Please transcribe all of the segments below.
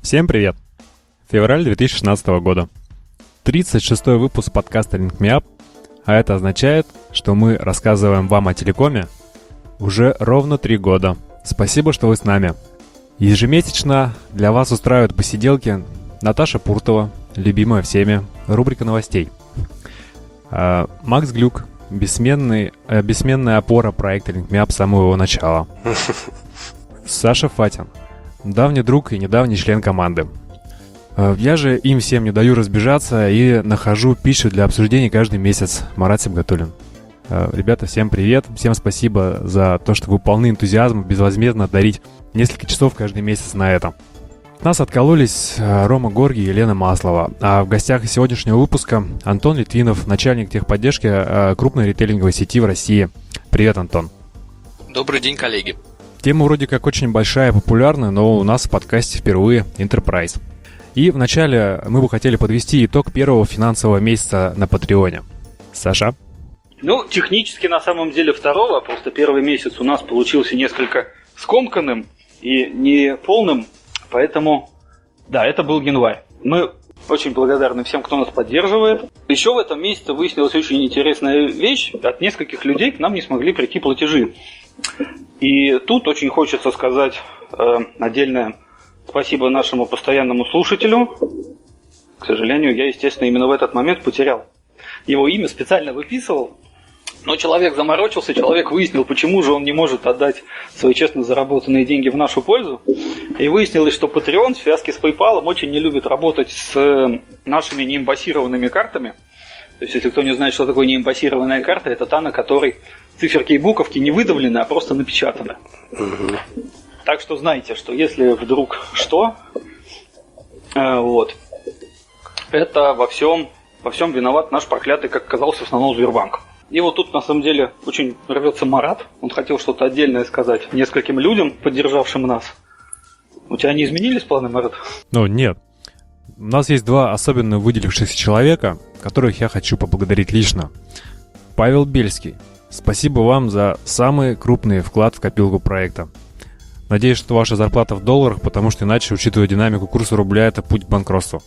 Всем привет! Февраль 2016 года. 36-й выпуск подкаста Link Me Up, а это означает, что мы рассказываем вам о телекоме уже ровно 3 года. Спасибо, что вы с нами. Ежемесячно для вас устраивают посиделки Наташа Пуртова, любимая всеми, рубрика новостей. Макс Глюк, бессменная опора проекта Link Me Up с самого его начала. Саша Фатин, давний друг и недавний член команды. Я же им всем не даю разбежаться и нахожу пищу для обсуждений каждый месяц. Марат Сибгатуллин. Ребята, всем привет. Всем спасибо за то, что вы полны энтузиазма безвозмездно дарить несколько часов каждый месяц на это. От нас откололись Рома Горги и Елена Маслова. А в гостях сегодняшнего выпуска Антон Литвинов, начальник техподдержки крупной ритейлинговой сети в России. Привет, Антон. Добрый день, коллеги. Тема вроде как очень большая и популярная, но у нас в подкасте впервые Enterprise. И вначале мы бы хотели подвести итог первого финансового месяца на Патреоне. Саша? Технически на самом деле второго, просто первый месяц у нас получился несколько скомканным и неполным, поэтому, да, это был январь. Мы очень благодарны всем, кто нас поддерживает. Еще в этом месяце выяснилась очень интересная вещь. От нескольких людей к нам не смогли прийти платежи. И тут очень хочется сказать отдельное спасибо нашему постоянному слушателю. К сожалению, я, естественно, именно в этот момент потерял его имя, специально выписывал. Но человек заморочился, человек выяснил, почему же он не может отдать свои честно заработанные деньги в нашу пользу. И выяснилось, что Patreon в связке с PayPal очень не любит работать с нашими неимпассированными картами. То есть, если кто не знает, что такое неимпассированная карта, это та, на которой циферки и буковки не выдавлены, а просто напечатаны. Угу. Так что знайте, что если вдруг что, это во всем виноват наш проклятый, как оказалось, в основном Сбербанк. И вот тут, на самом деле, очень рвется Марат. Он хотел что-то отдельное сказать нескольким людям, поддержавшим нас. У тебя не изменились планы, Марат? Нет. У нас есть два особенно выделившихся человека, которых я хочу поблагодарить лично. Павел Бельский. Спасибо вам за самый крупный вклад в копилку проекта. Надеюсь, что ваша зарплата в долларах, потому что иначе, учитывая динамику курса рубля, это путь к банкротству.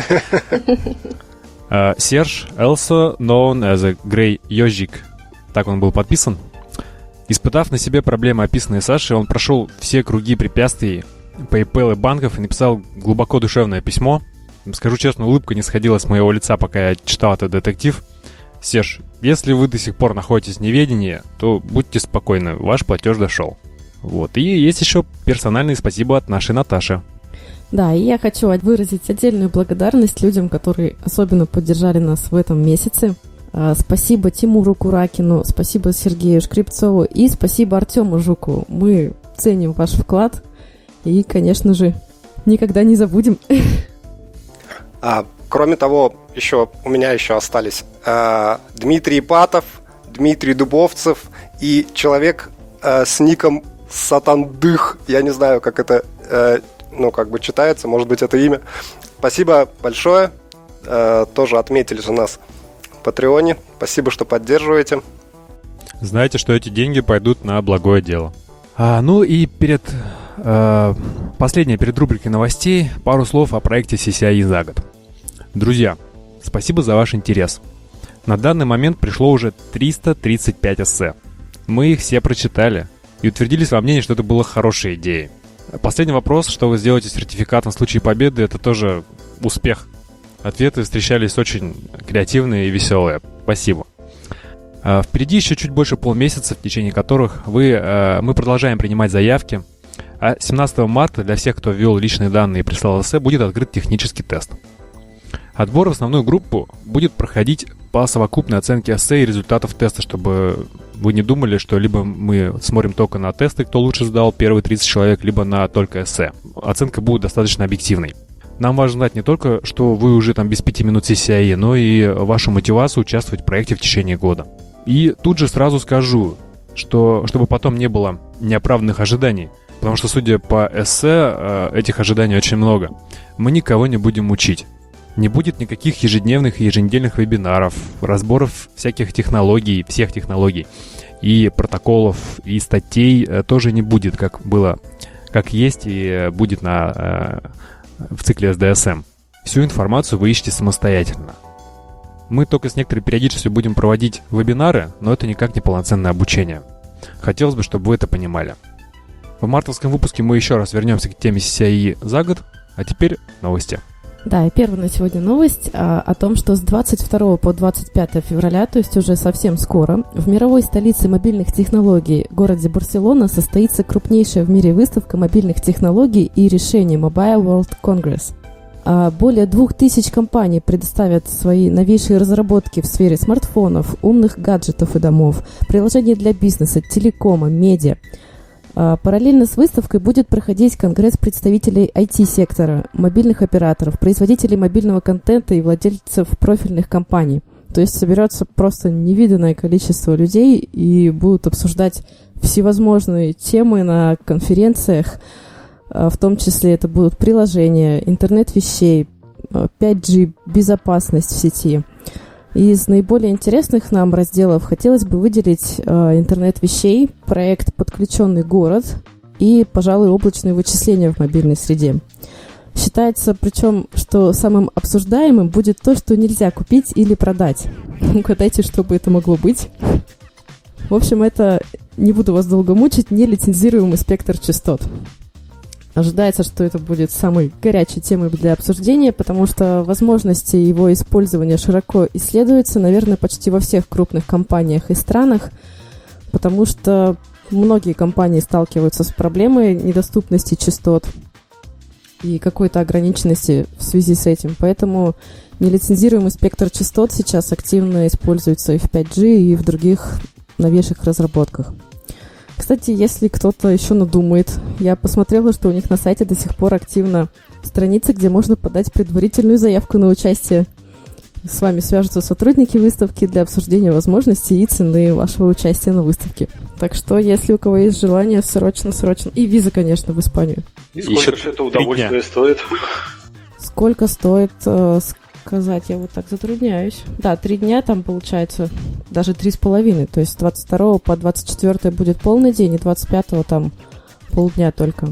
Серж Элсо, known as a Grey Ежик. Так он был подписан. Испытав на себе проблемы, описанные Сашей, он прошел все круги препятствий PayPal и банков и написал глубоко душевное письмо. Скажу честно, улыбка не сходила с моего лица, пока я читал этот детектив. Серж, если вы до сих пор находитесь в неведении, то будьте спокойны, ваш платеж дошел. И есть еще персональное спасибо от нашей Наташи. Да, и я хочу выразить отдельную благодарность людям, которые особенно поддержали нас в этом месяце. Спасибо Тимуру Куракину, спасибо Сергею Шкрипцову и спасибо Артему Жукову. Мы ценим ваш вклад и, конечно же, никогда не забудем. Кроме того, у меня остались Дмитрий Ипатов, Дмитрий Дубовцев и человек с ником Сатандых. Я не знаю, как это читается, может быть, это имя. Спасибо большое. Тоже отметились у нас в Патреоне. Спасибо, что поддерживаете. Знаете, что эти деньги пойдут на благое дело. И перед рубрикой новостей пару слов о проекте CCI за год. Друзья, спасибо за ваш интерес. На данный момент пришло уже 335 эссе. Мы их все прочитали и утвердились во мнении, что это была хорошая идея. Последний вопрос, что вы сделаете с сертификатом в случае победы, это тоже успех. Ответы встречались очень креативные и веселые. Спасибо. Впереди еще чуть больше полмесяца, в течение которых мы продолжаем принимать заявки. А 17 марта для всех, кто ввел личные данные и прислал эссе, будет открыт технический тест. Отбор в основную группу будет проходить по совокупной оценке эссе и результатов теста, чтобы вы не думали, что либо мы смотрим только на тесты, кто лучше сдал, первые 30 человек, либо на только эссе. Оценка будет достаточно объективной. Нам важно знать не только, что вы уже без 5 минут CCI, но и вашу мотивацию участвовать в проекте в течение года. И тут же сразу скажу, что чтобы потом не было неоправданных ожиданий, потому что, судя по эссе, этих ожиданий очень много, мы никого не будем учить. Не будет никаких ежедневных и еженедельных вебинаров, разборов всех технологий и протоколов, и статей тоже не будет, как есть и будет на в цикле SDSM. Всю информацию вы ищете самостоятельно. Мы только с некоторой периодичностью будем проводить вебинары, но это никак не полноценное обучение. Хотелось бы, чтобы вы это понимали. В мартовском выпуске мы еще раз вернемся к теме CCIE за год, а теперь новости. Да, и первая на сегодня новость о том, что с 22 по 25 февраля, то есть уже совсем скоро, в мировой столице мобильных технологий, городе Барселона, состоится крупнейшая в мире выставка мобильных технологий и решений Mobile World Congress. Более 2000 компаний предоставят свои новейшие разработки в сфере смартфонов, умных гаджетов и домов, приложений для бизнеса, телекома, медиа. Параллельно с выставкой будет проходить конгресс представителей IT-сектора, мобильных операторов, производителей мобильного контента и владельцев профильных компаний. То есть соберется просто невиданное количество людей и будут обсуждать всевозможные темы на конференциях, в том числе это будут приложения, интернет вещей, 5G, безопасность в сети. Из наиболее интересных нам разделов хотелось бы выделить интернет вещей, проект «Подключенный город» и, пожалуй, облачные вычисления в мобильной среде. Считается, причем, что самым обсуждаемым будет то, что нельзя купить или продать. Угадайте, что бы это могло быть. В общем, это, не буду вас долго мучить, нелицензируемый спектр частот. Ожидается, что это будет самой горячей темой для обсуждения, потому что возможности его использования широко исследуются, наверное, почти во всех крупных компаниях и странах, потому что многие компании сталкиваются с проблемой недоступности частот и какой-то ограниченности в связи с этим. Поэтому нелицензируемый спектр частот сейчас активно используется и в 5G, и в других новейших разработках. Кстати, если кто-то еще надумает, я посмотрела, что у них на сайте до сих пор активна страница, где можно подать предварительную заявку на участие. С вами свяжутся сотрудники выставки для обсуждения возможностей и цены вашего участия на выставке. Так что, если у кого есть желание, срочно. И виза, конечно, в Испанию. И сколько же это удовольствие стоит? Сколько стоит, сказать, я вот так затрудняюсь. Да, 3 дня там получается, даже 3,5. То есть с 22 по 24 будет полный день, и 25 там полдня только.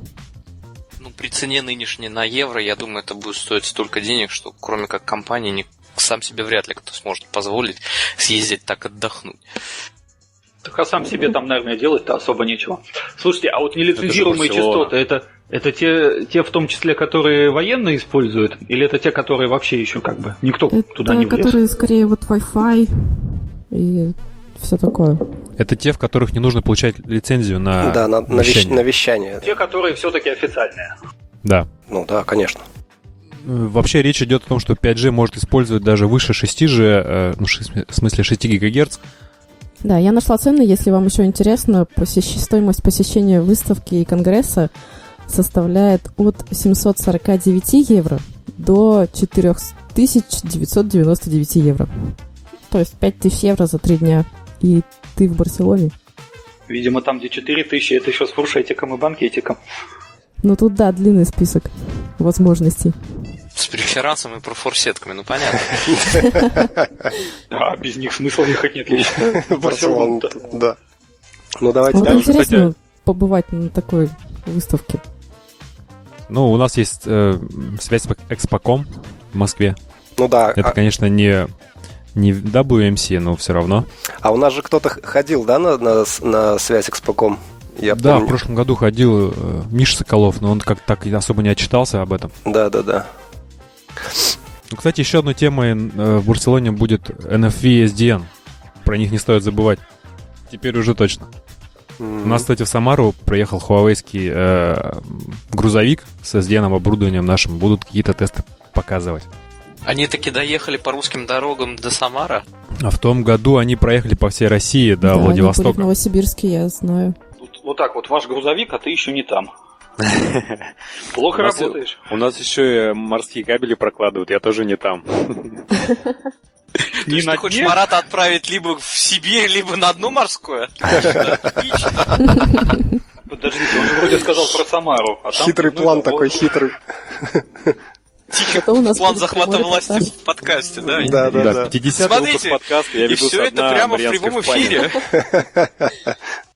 Ну, при цене нынешней на евро, я думаю, это будет стоить столько денег, что кроме как компании, сам себе вряд ли кто сможет позволить съездить так отдохнуть. Так а сам себе там, наверное, делать-то особо нечего. Слушайте, а вот нелицензируемые частоты, это те в том числе, которые военные используют? Или это те, которые вообще еще как бы никто туда не влез? Это которые скорее вот Wi-Fi и все такое. Это те, в которых не нужно получать лицензию на вещание. Те, которые все-таки официальные. Да. Ну да, конечно. Вообще речь идет о том, что 5G может использовать даже выше 6G, в смысле 6 ГГц. Да, я нашла цены, если вам еще интересно, стоимость посещения выставки и конгресса составляет от 749 евро до 4999 евро. То есть 5000 евро за 3 дня. И ты в Барселоне. Видимо, там, где 4000, это еще с фуршетиком и банкетиком. Ну тут, да, длинный список возможностей. С преферансом и профорсетками, ну понятно. А без них смысла ехать нет лично. Барселона, да. Ну давайте вот дальше. интересно побывать на такой выставке. Ну, у нас есть связь с Экспоком в Москве. Ну да. Это, конечно, не WMC, но все равно. А у нас же кто-то ходил, да, на связь с Экспоком? Я да, помню. В прошлом году ходил Миша Соколов, но он как так особо не отчитался об этом. Да. Ну, кстати, еще одной темой в Барселоне будет NFV SDN. Про них не стоит забывать. Теперь уже точно. У нас, кстати, в Самару приехал хуавейский грузовик с SDN оборудованием нашим. Будут какие-то тесты показывать. Они таки доехали по русским дорогам до Самара? А в том году они проехали по всей России до Владивостока. Они были в Новосибирске, я знаю. Вот так вот, ваш грузовик, а ты еще не там. Плохо работаешь. У нас еще и морские кабели прокладывают, я тоже не там. Ты что, хочешь Марата отправить либо в Сибирь, либо на дно морское? Подождите, он же вроде сказал про Самару. Хитрый план такой, хитрый. План захвата власти в подкасте, да? Да. 50-й выпуск подкаста, я и веду все это прямо в прямом эфире.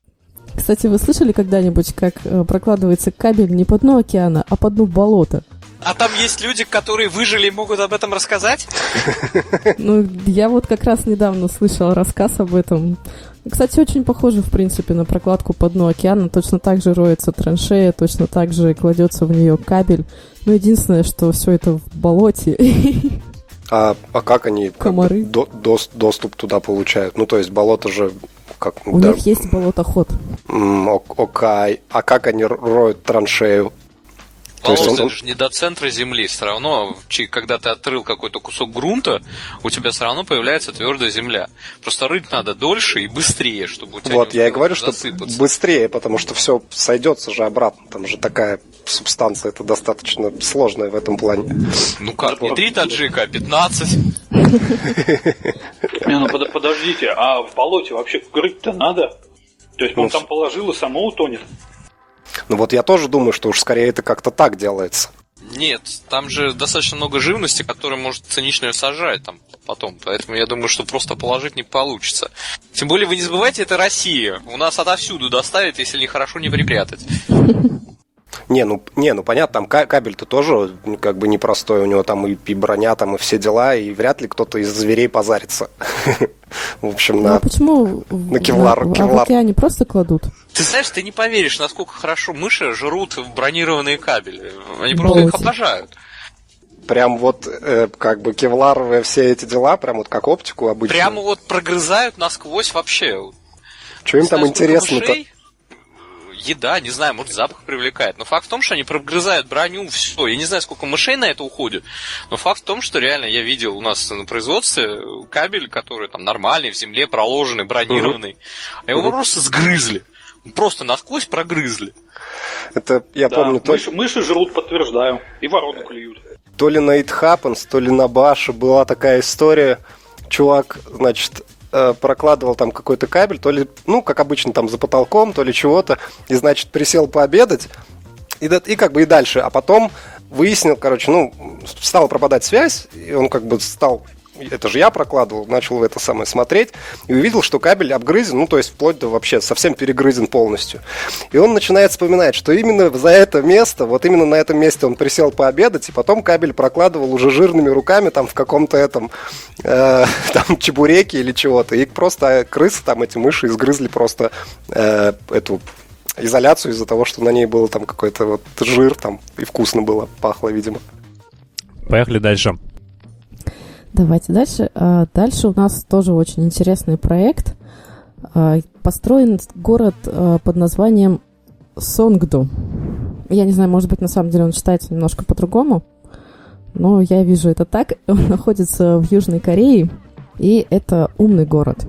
Кстати, вы слышали когда-нибудь, как прокладывается кабель не по дну океана, а по дну болота? А там есть люди, которые выжили и могут об этом рассказать? Ну, я вот как раз недавно слышала рассказ об этом. Кстати, очень похоже, в принципе, на прокладку по дну океана. Точно так же роется траншея, точно так же кладется в нее кабель. Но единственное, что все это в болоте. А как они Комары. доступ туда получают? Ну, то есть болото же... Как, У них есть болотоход. Окей. А как они роют траншею? То есть Это же не до центра земли. Все равно, когда ты отрыл какой-то кусок грунта, у тебя все равно появляется твердая земля. Просто рыть надо дольше и быстрее, чтобы у тебя вот, не я и говорю, засыпаться. что быстрее, потому что все сойдется же обратно. Там же такая субстанция, это достаточно сложная в этом плане. Ну как, не 3 таджика, а 15. Ну подождите, а в болоте вообще рыть-то надо? То есть он там положил и само утонет? Ну вот я тоже думаю, что уж скорее это как-то так делается. Нет, там же достаточно много живности, которая может цинично сажать там потом. Поэтому я думаю, что просто положить не получится. Тем более, вы не забывайте, это Россия. У нас отовсюду доставят, если нехорошо не припрятать. Не, ну понятно, там кабель-то тоже как бы непростой, у него там и броня, там и все дела, и вряд ли кто-то из зверей позарится. В общем, А почему на кевлар. в океане просто кладут? Ты знаешь, ты не поверишь, насколько хорошо мыши жрут бронированные кабели. Они просто их обожают. Прям вот как бы кевларовые все эти дела, прям вот как оптику обычно. Прямо вот прогрызают насквозь вообще. Что им там интересно-то? Еда, не знаю, может запах привлекает. Но факт в том, что они прогрызают броню, все. Я не знаю, сколько мышей на это уходит. Но факт в том, что реально я видел у нас на производстве кабель, который там нормальный, в земле проложенный, бронированный. А его просто сгрызли. Просто насквозь прогрызли. Это, я помню... Мыши жрут, подтверждаю. И ворону клюют. То ли на It Happens, то ли на Баше была такая история. Чувак, значит... прокладывал там какой-то кабель, то ли, ну, как обычно, там за потолком, то ли чего-то, и, значит, присел пообедать, и как бы и дальше, а потом выяснил, короче, ну, стала пропадать связь, и он как бы стал, это же я прокладывал, начал это самое смотреть, и увидел, что кабель обгрызен, ну, то есть вплоть до вообще совсем перегрызен полностью. И он начинает вспоминать, что именно за это место, вот именно на этом месте он присел пообедать, и потом кабель прокладывал уже жирными руками там в каком-то этом, там, чебуреке или чего-то. И просто крысы, там, эти мыши изгрызли просто эту изоляцию из-за того, что на ней был там какой-то вот жир там, и вкусно было, пахло, видимо. Поехали дальше. Давайте дальше. Дальше у нас тоже очень интересный проект. Построен город под названием Сонгду. Я не знаю, может быть, на самом деле он читается немножко по-другому, но я вижу это так. Он находится в Южной Корее, и это умный город.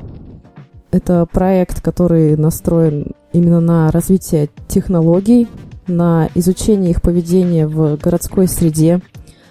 Это проект, который настроен именно на развитие технологий, на изучение их поведения в городской среде.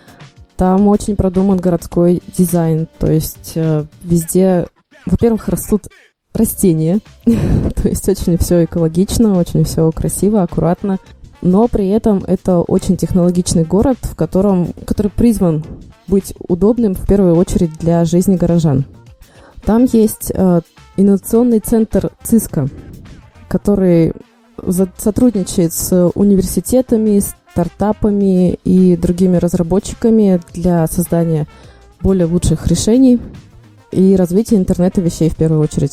Там очень продуман городской дизайн, то есть везде, во-первых, растут растения, то есть очень все экологично, очень все красиво, аккуратно, но при этом это очень технологичный город, который призван быть удобным в первую очередь для жизни горожан. Там есть инновационный центр ЦИСКО, который сотрудничает с университетами, стартапами и другими разработчиками для создания более лучших решений и развития интернета вещей в первую очередь.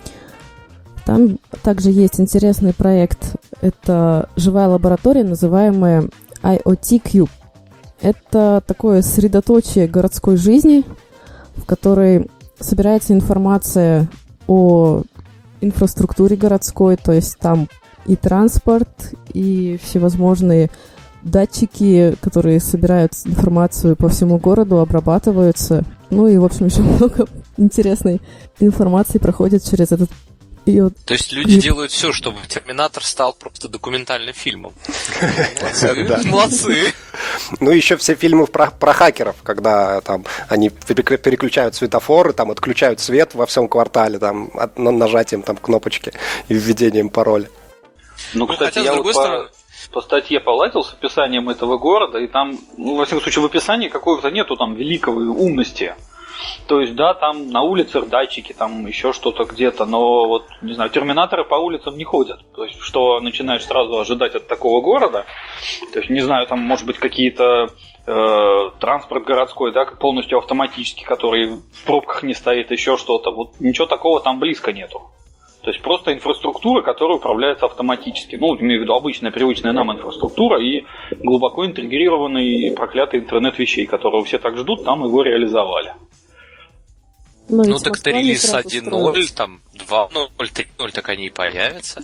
Там также есть интересный проект. Это живая лаборатория, называемая IoT Cube. Это такое средоточие городской жизни, в которой собирается информация о инфраструктуре городской, то есть там и транспорт, и всевозможные датчики, которые собирают информацию по всему городу, обрабатываются. Ну и, в общем, еще много интересной информации проходит через этот период. То есть люди делают все, чтобы «Терминатор» стал просто документальным фильмом. Молодцы! Ну, еще все фильмы про хакеров, когда там они переключают светофоры, там отключают свет во всем квартале, там нажатием там кнопочки и введением пароля. Ну, кстати, я вот по статье полазил с описанием этого города, и там, ну, во всяком случае, в описании какого-то нету там великого умности. То есть, да, там на улицах датчики, там еще что-то где-то, но вот, не знаю, терминаторы по улицам не ходят. То есть, что начинаешь сразу ожидать от такого города. То есть, не знаю, там, может быть, какие-то транспорт городской, да, полностью автоматический, который в пробках не стоит, еще что-то. Вот ничего такого там близко нету. То есть просто инфраструктура, которая управляется автоматически. Ну, имею в виду обычная, привычная нам инфраструктура и глубоко интегрированный проклятый интернет вещей, которого все так ждут, там его реализовали. Ну так это релиз 1.0, там 2.0, 3.0, так они и появятся.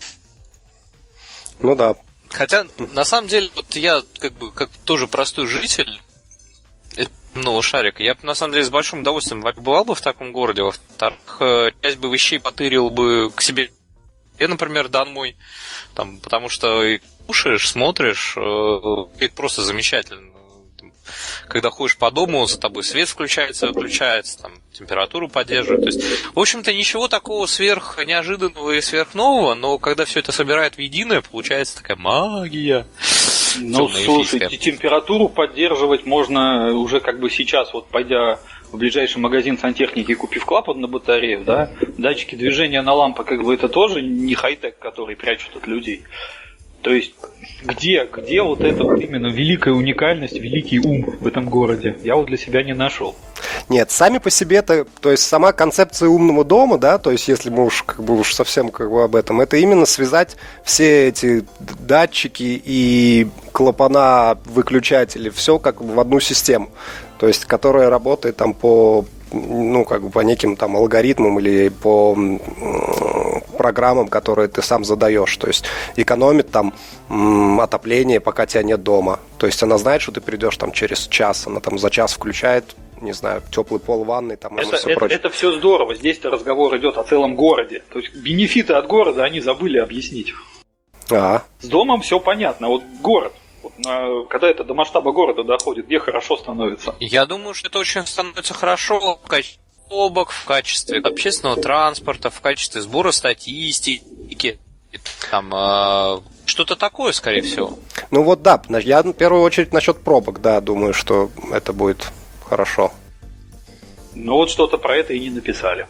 Ну да. Хотя, на самом деле, вот я как тоже простой житель нового шарика, я бы, на самом деле, с большим удовольствием побывал бы в таком городе, во-вторых, часть бы вещей потырил бы к себе, например, домой, там, потому что и кушаешь, смотришь, это просто замечательно. Когда ходишь по дому, за тобой свет включается, выключается, там, температуру поддерживает. То есть, в общем-то, ничего такого сверх неожиданного и сверхнового, но когда все это собирает в единое, получается такая магия. Ну, слушайте, температуру поддерживать можно уже как бы сейчас, вот пойдя в ближайший магазин сантехники и купив клапан на батарею, да, датчики движения на лампах, как бы это тоже не хай-тек, который прячут от людей. То есть, где вот эта вот именно великая уникальность, великий ум в этом городе? Я вот для себя не нашел. Нет, сами по себе-то, то есть сама концепция умного дома, да, то есть если мы уж как бы уж совсем как бы об этом, это именно связать все эти датчики и клапана, выключатели, все как бы в одну систему, то есть которая работает там по, ну, как бы по неким там алгоритмам или по программам, которые ты сам задаешь. То есть экономит там отопление, пока тебя нет дома. То есть она знает, что ты придешь там через час, она там за час включает, не знаю, теплый пол ванной там и все прочее. Это все здорово. Здесь-то разговор идет о целом городе. То есть бенефиты от города они забыли объяснить. С домом все понятно. Вот город. Когда это до масштаба города доходит, где хорошо становится? Я думаю, что это очень становится хорошо в качестве пробок, в качестве общественного транспорта, в качестве сбора статистики, там что-то такое, скорее всего. Ну вот да, я в первую очередь насчет пробок, да, думаю, что это будет хорошо. Ну вот что-то про это и не написали.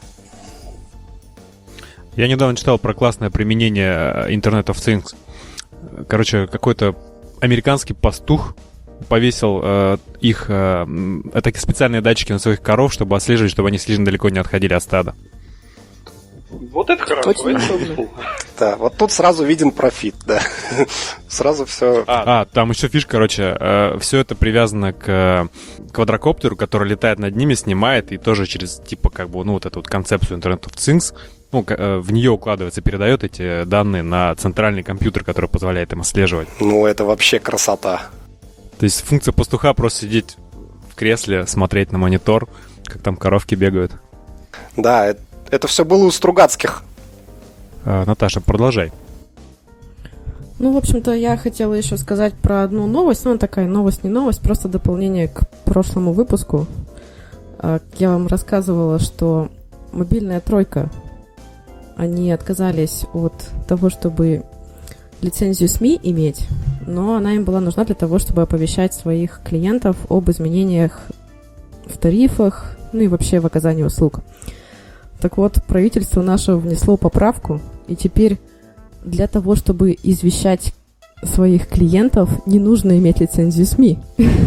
Я недавно читал про классное применение Internet of Things. Короче, какой-то американский пастух повесил такие специальные датчики на своих коров, чтобы отслеживать, чтобы они слишком далеко не отходили от стада. Вот это хорошо. Да, вот тут сразу виден профит, да. Сразу все. Там еще фишка, короче, все это привязано к квадрокоптеру, который летает над ними, снимает, и тоже через, типа, как бы, ну, вот эту вот концепцию Internet of Things, ну, в нее укладывается, передает эти данные на центральный компьютер, который позволяет им отслеживать. Ну, это вообще красота. То есть функция пастуха просто сидеть в кресле, смотреть на монитор, как там коровки бегают. Да, это все было у Стругацких. Наташа, продолжай. Ну, в общем-то, я хотела еще сказать про одну новость. Ну, такая новость, не новость, просто дополнение к прошлому выпуску. Я вам рассказывала, что мобильная тройка, они отказались от того, чтобы лицензию СМИ иметь, но она им была нужна для того, чтобы оповещать своих клиентов об изменениях в тарифах, ну и вообще в оказании услуг. Так вот, правительство наше внесло поправку, и теперь для того, чтобы извещать своих клиентов, не нужно иметь лицензию СМИ.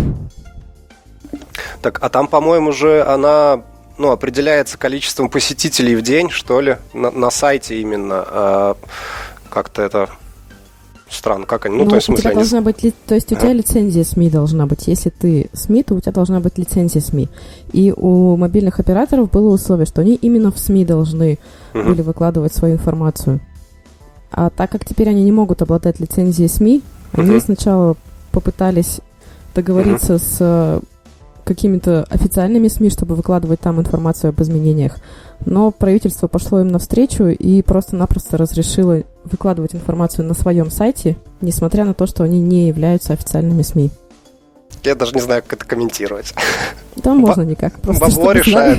Так, а там, по-моему, же она, ну, определяется количеством посетителей в день, что ли, на сайте именно. Как-то это странно, как они, то есть, в смысле, у тебя должна быть, то есть у тебя лицензия СМИ должна быть. Если ты СМИ, то у тебя должна быть лицензия СМИ. И у мобильных операторов было условие, что они именно в СМИ должны были выкладывать свою информацию. А так как теперь они не могут обладать лицензией СМИ, они сначала попытались договориться с какими-то официальными СМИ, чтобы выкладывать там информацию об изменениях. Но правительство пошло им навстречу и просто-напросто разрешило выкладывать информацию на своем сайте, несмотря на то, что они не являются официальными СМИ. Я даже не знаю, как это комментировать. Да можно никак. Просто бабло решает.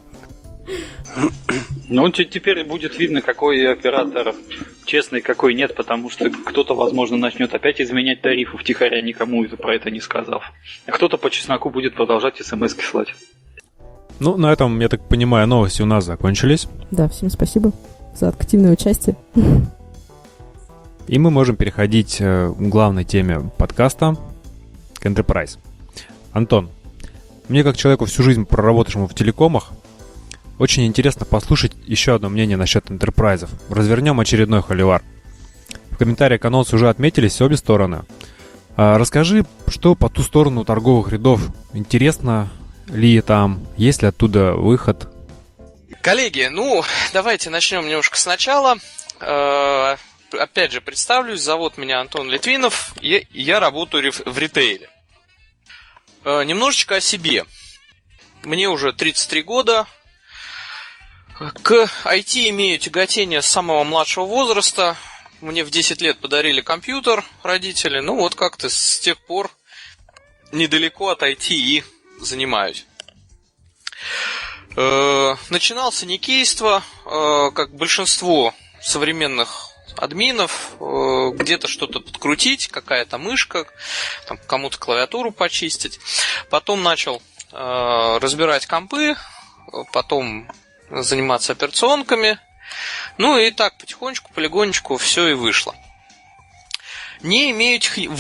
Ну, теперь будет видно, какой оператор честный, какой нет, потому что кто-то, возможно, начнет опять изменять тарифы втихаря, никому про это не сказав. А кто-то по чесноку будет продолжать смс-ки слать. Ну, на этом, я так понимаю, новости у нас закончились. Да, всем спасибо за активное участие. И мы можем переходить к главной теме подкаста, к Enterprise. Антон, мне как человеку всю жизнь проработавшему в телекомах, очень интересно послушать еще одно мнение насчет Enterprise. Развернем очередной холивар. В комментариях к анонсу уже отметились обе стороны. Расскажи, что по ту сторону торговых рядов. Интересно ли там, есть ли оттуда выход? Коллеги, давайте начнем немножко сначала. Опять же, представлюсь, зовут меня Антон Литвинов, и я работаю в ритейле. Немножечко о себе. Мне уже 33 года. К IT имею тяготение с самого младшего возраста. Мне в 10 лет подарили компьютер родители. Как-то с тех пор недалеко от IT и занимаюсь. Начинал с аникейства, как большинство современных админов, где-то что-то подкрутить, какая-то мышка, там, кому-то клавиатуру почистить. Потом начал разбирать компы, потом заниматься операционками. И так потихонечку, полигонечку все и вышло. Не имею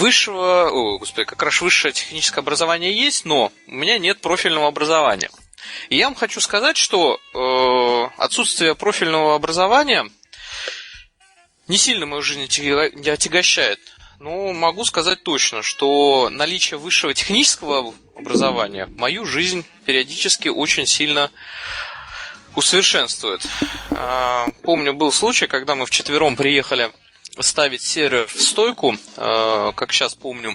высшее техническое образование есть, но у меня нет профильного образования. И я вам хочу сказать, что отсутствие профильного образования не сильно мою жизнь не отягощает. Но могу сказать точно, что наличие высшего технического образования мою жизнь периодически очень сильно усовершенствует. Помню, был случай, когда мы вчетвером приехали ставить сервер в стойку, как сейчас помню,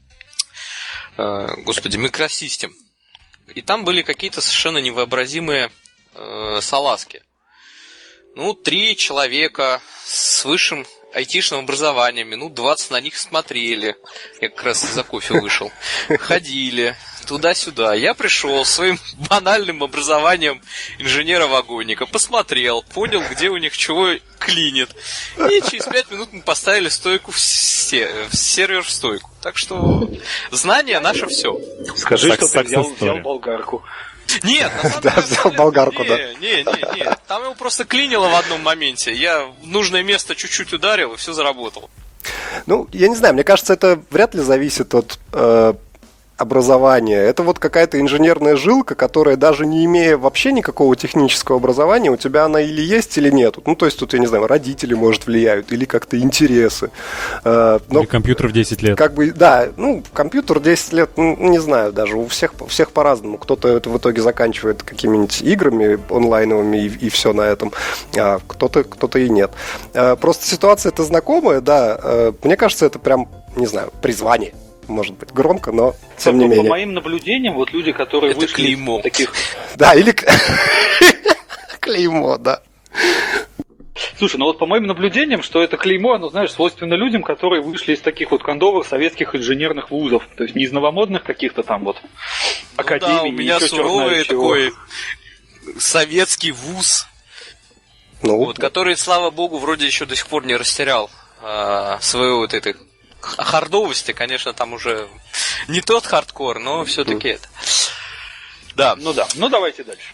Microsystem. И там были какие-то совершенно невообразимые салазки. 3 человека с высшим айтишным образованием, минут 20 на них смотрели. Я как раз из-за кофе вышел. Ходили туда-сюда. Я пришел своим банальным образованием инженера-вагонника, посмотрел, понял, где у них чего клинит. И через 5 минут мы поставили стойку сервер в стойку. Так что знание наше все. Скажи, что ты взял болгарку. Нет, на самом деле, взял болгарку, да. Не. Там его просто клинило в одном моменте. Я в нужное место чуть-чуть ударил, и все заработало. Я не знаю, мне кажется, это вряд ли зависит от образования. Это какая-то инженерная жилка, которая, даже не имея вообще никакого технического образования, у тебя она или есть, или нет. То есть тут, я не знаю, родители, может, влияют, или как-то интересы. Или компьютер в 10 лет. Компьютер 10 лет, не знаю, даже у всех по-разному. Кто-то это в итоге заканчивает какими-нибудь играми онлайновыми и все на этом, а кто-то и нет. Просто ситуация эта знакомая, да. Мне кажется, это прям, не знаю, призвание. Может быть, громко, но тем не менее. По моим наблюдениям, люди, которые это вышли клеймо. Из таких... Да, или клеймо, да. Слушай, по моим наблюдениям, что это клеймо, оно, свойственно людям, которые вышли из таких кондовых советских инженерных вузов. То есть не из новомодных каких-то там академий. Да, у меня суровый такой советский вуз, который, слава богу, вроде еще до сих пор не растерял свою этой хардовости. Конечно, там уже не тот хардкор, но все-таки это. Да. Давайте дальше.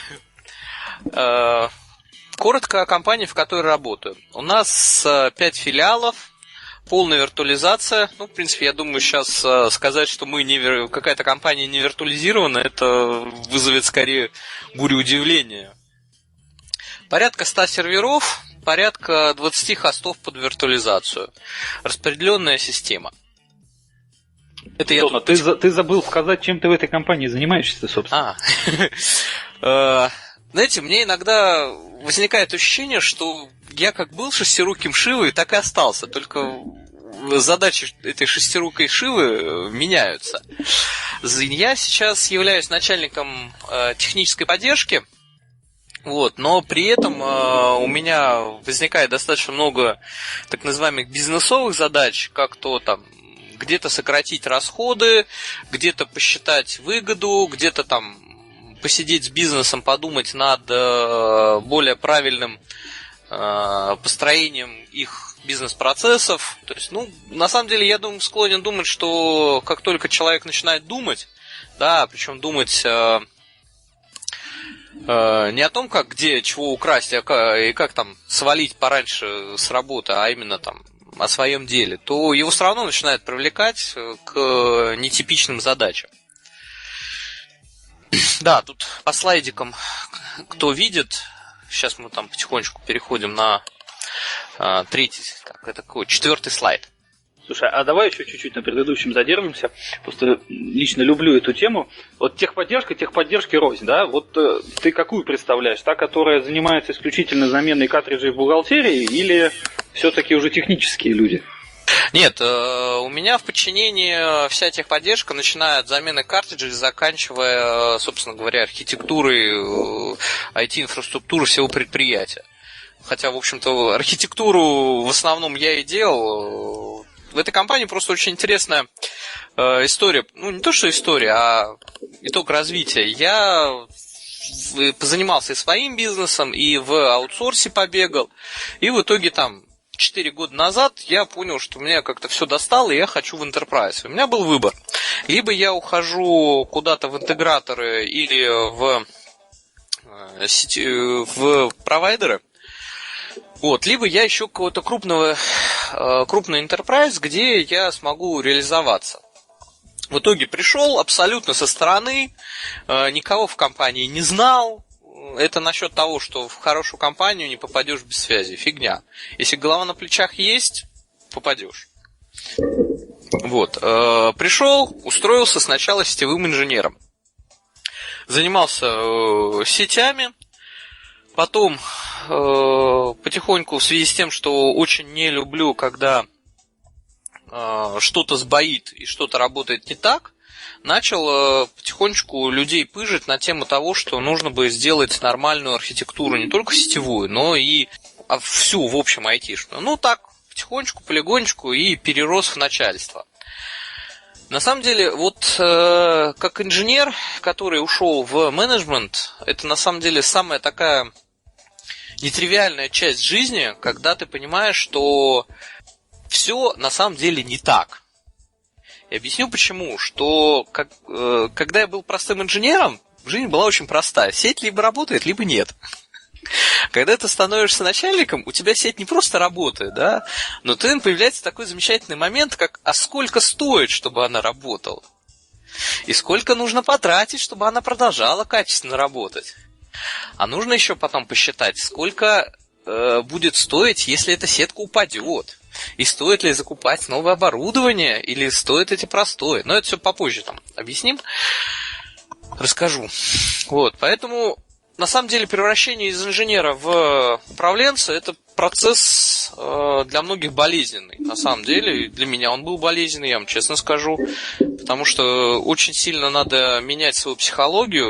Коротко о компании, в которой работаю. У нас 5 филиалов, полная виртуализация. В принципе, я думаю, сейчас сказать, что мы какая-то компания не виртуализирована, это вызовет скорее бурю удивления. Порядка 100 серверов, порядка 20 хостов под виртуализацию. Распределенная система. Это ты забыл сказать, чем ты в этой компании занимаешься, собственно. Знаете, мне иногда возникает ощущение, что я как был шестируким Шивой, так и остался. Только задачи этой шестирукой Шивы меняются. Я сейчас являюсь начальником технической поддержки. Но при этом у меня возникает достаточно много так называемых бизнесовых задач, как то там где-то сократить расходы, где-то посчитать выгоду, где-то там посидеть с бизнесом, подумать над более правильным построением их бизнес-процессов. То есть, на самом деле, я склонен думать, что как только человек начинает думать, да, причем думать Не о том, как где чего украсть, и как там свалить пораньше с работы, а именно там о своем деле, то его все равно начинает привлекать к нетипичным задачам. Да, тут по слайдикам, кто видит, сейчас мы там потихонечку переходим на четвертый слайд. Слушай, а давай еще чуть-чуть на предыдущем задержимся. Просто лично люблю эту тему. Вот техподдержки рознь, да? Вот ты какую представляешь? Та, которая занимается исключительно заменой картриджей в бухгалтерии, или все-таки уже технические люди? Нет, у меня в подчинении вся техподдержка, начиная от замены картриджей, заканчивая, собственно говоря, архитектурой IT-инфраструктуры всего предприятия. Хотя, в общем-то, архитектуру в основном я и делал. В этой компании просто очень интересная история. Ну, не то, что история, а итог развития. Я позанимался и своим бизнесом, и в аутсорсе побегал. И в итоге там 4 года назад я понял, что меня как-то все достало, и я хочу в enterprise. У меня был выбор. Либо я ухожу куда-то в интеграторы или в провайдеры, вот, либо я ищу какого-то крупный enterprise, где я смогу реализоваться. В итоге пришел абсолютно со стороны, никого в компании не знал. Это насчет того, что в хорошую компанию не попадешь без связи. Фигня. Если голова на плечах есть, попадешь. Вот. Пришел, устроился сначала сетевым инженером. Занимался сетями. Потом потихоньку, в связи с тем, что очень не люблю, когда что-то сбоит и что-то работает не так, начал потихонечку людей пыжить на тему того, что нужно бы сделать нормальную архитектуру, не только сетевую, но и всю, в общем, айтишную. Ну, так, потихонечку, полигонечку, и перерос в начальство. На самом деле, вот как инженер, который ушел в менеджмент, это на самом деле самая такая нетривиальная часть жизни, когда ты понимаешь, что все на самом деле не так. И объясню почему. Что когда я был простым инженером, жизнь была очень простая. Сеть либо работает, либо нет. Когда ты становишься начальником, у тебя сеть не просто работает, да, но ты появляется такой замечательный момент, как а сколько стоит, чтобы она работала? И сколько нужно потратить, чтобы она продолжала качественно работать? А нужно еще потом посчитать, сколько будет стоить, если эта сетка упадет. И стоит ли закупать новое оборудование, или стоит эти простое. Но это все попозже там объясним, расскажу. Вот, поэтому, на самом деле, превращение из инженера в управленца – это процесс для многих болезненный. На самом деле, для меня он был болезненный, я вам честно скажу. Потому что очень сильно надо менять свою психологию,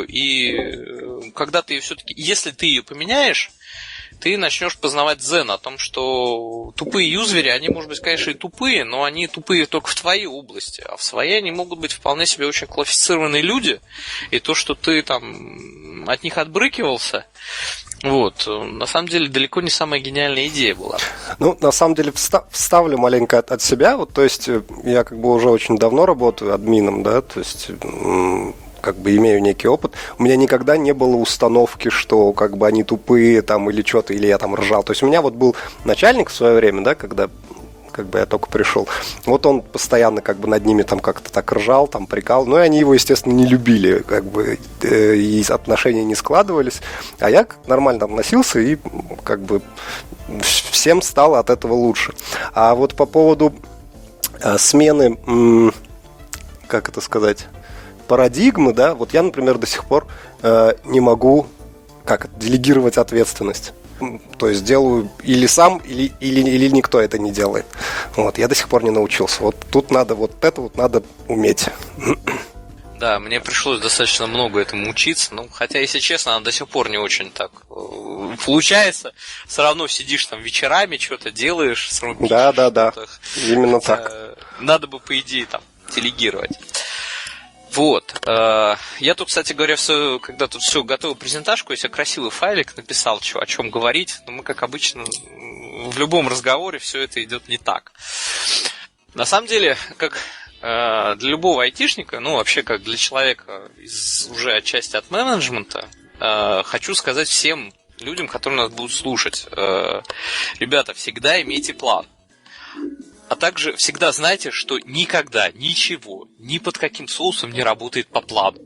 и когда ты ее все-таки, если ты ее поменяешь, ты начнешь познавать дзен о том, что тупые юзери, они, может быть, конечно, и тупые, но они тупые только в твоей области, а в своей они могут быть вполне себе очень квалифицированные люди, и то, что ты там от них отбрыкивался, вот, на самом деле далеко не самая гениальная идея была. Ну, на самом деле, вставлю маленько от себя, вот, то есть я как бы уже очень давно работаю админом, да, то есть как бы имею некий опыт. У меня никогда не было установки, что как бы они тупые там или что-то, или я там ржал. То есть у меня вот был начальник в свое время, да, когда как бы я только пришел. Вот он постоянно как бы над ними там как-то так ржал, там прикал. Ну и они его, естественно, не любили, как бы и отношения не складывались. А я нормально относился и как бы всем стало от этого лучше. А вот по поводу смены, как это сказать, парадигмы, да, вот я, например, до сих пор не могу делегировать ответственность. То есть делаю или сам, или никто это не делает. Вот, я до сих пор не научился. Вот тут надо, вот это вот надо уметь. Да, мне пришлось достаточно много этому учиться, ну, хотя, если честно, до сих пор не очень так получается. Все равно сидишь там вечерами, что-то делаешь, срубишь. Да, именно так. Надо бы, по идее, там, делегировать. Вот. Я тут, кстати говоря, когда тут все готовил презентажку, я себе красивый файлик написал, о чем говорить. Но мы, как обычно, в любом разговоре все это идет не так. На самом деле, как для любого айтишника, ну, вообще, как для человека уже отчасти от менеджмента, хочу сказать всем людям, которые нас будут слушать. Ребята, всегда имейте план. А также всегда знайте, что никогда ничего, ни под каким соусом не работает по плану.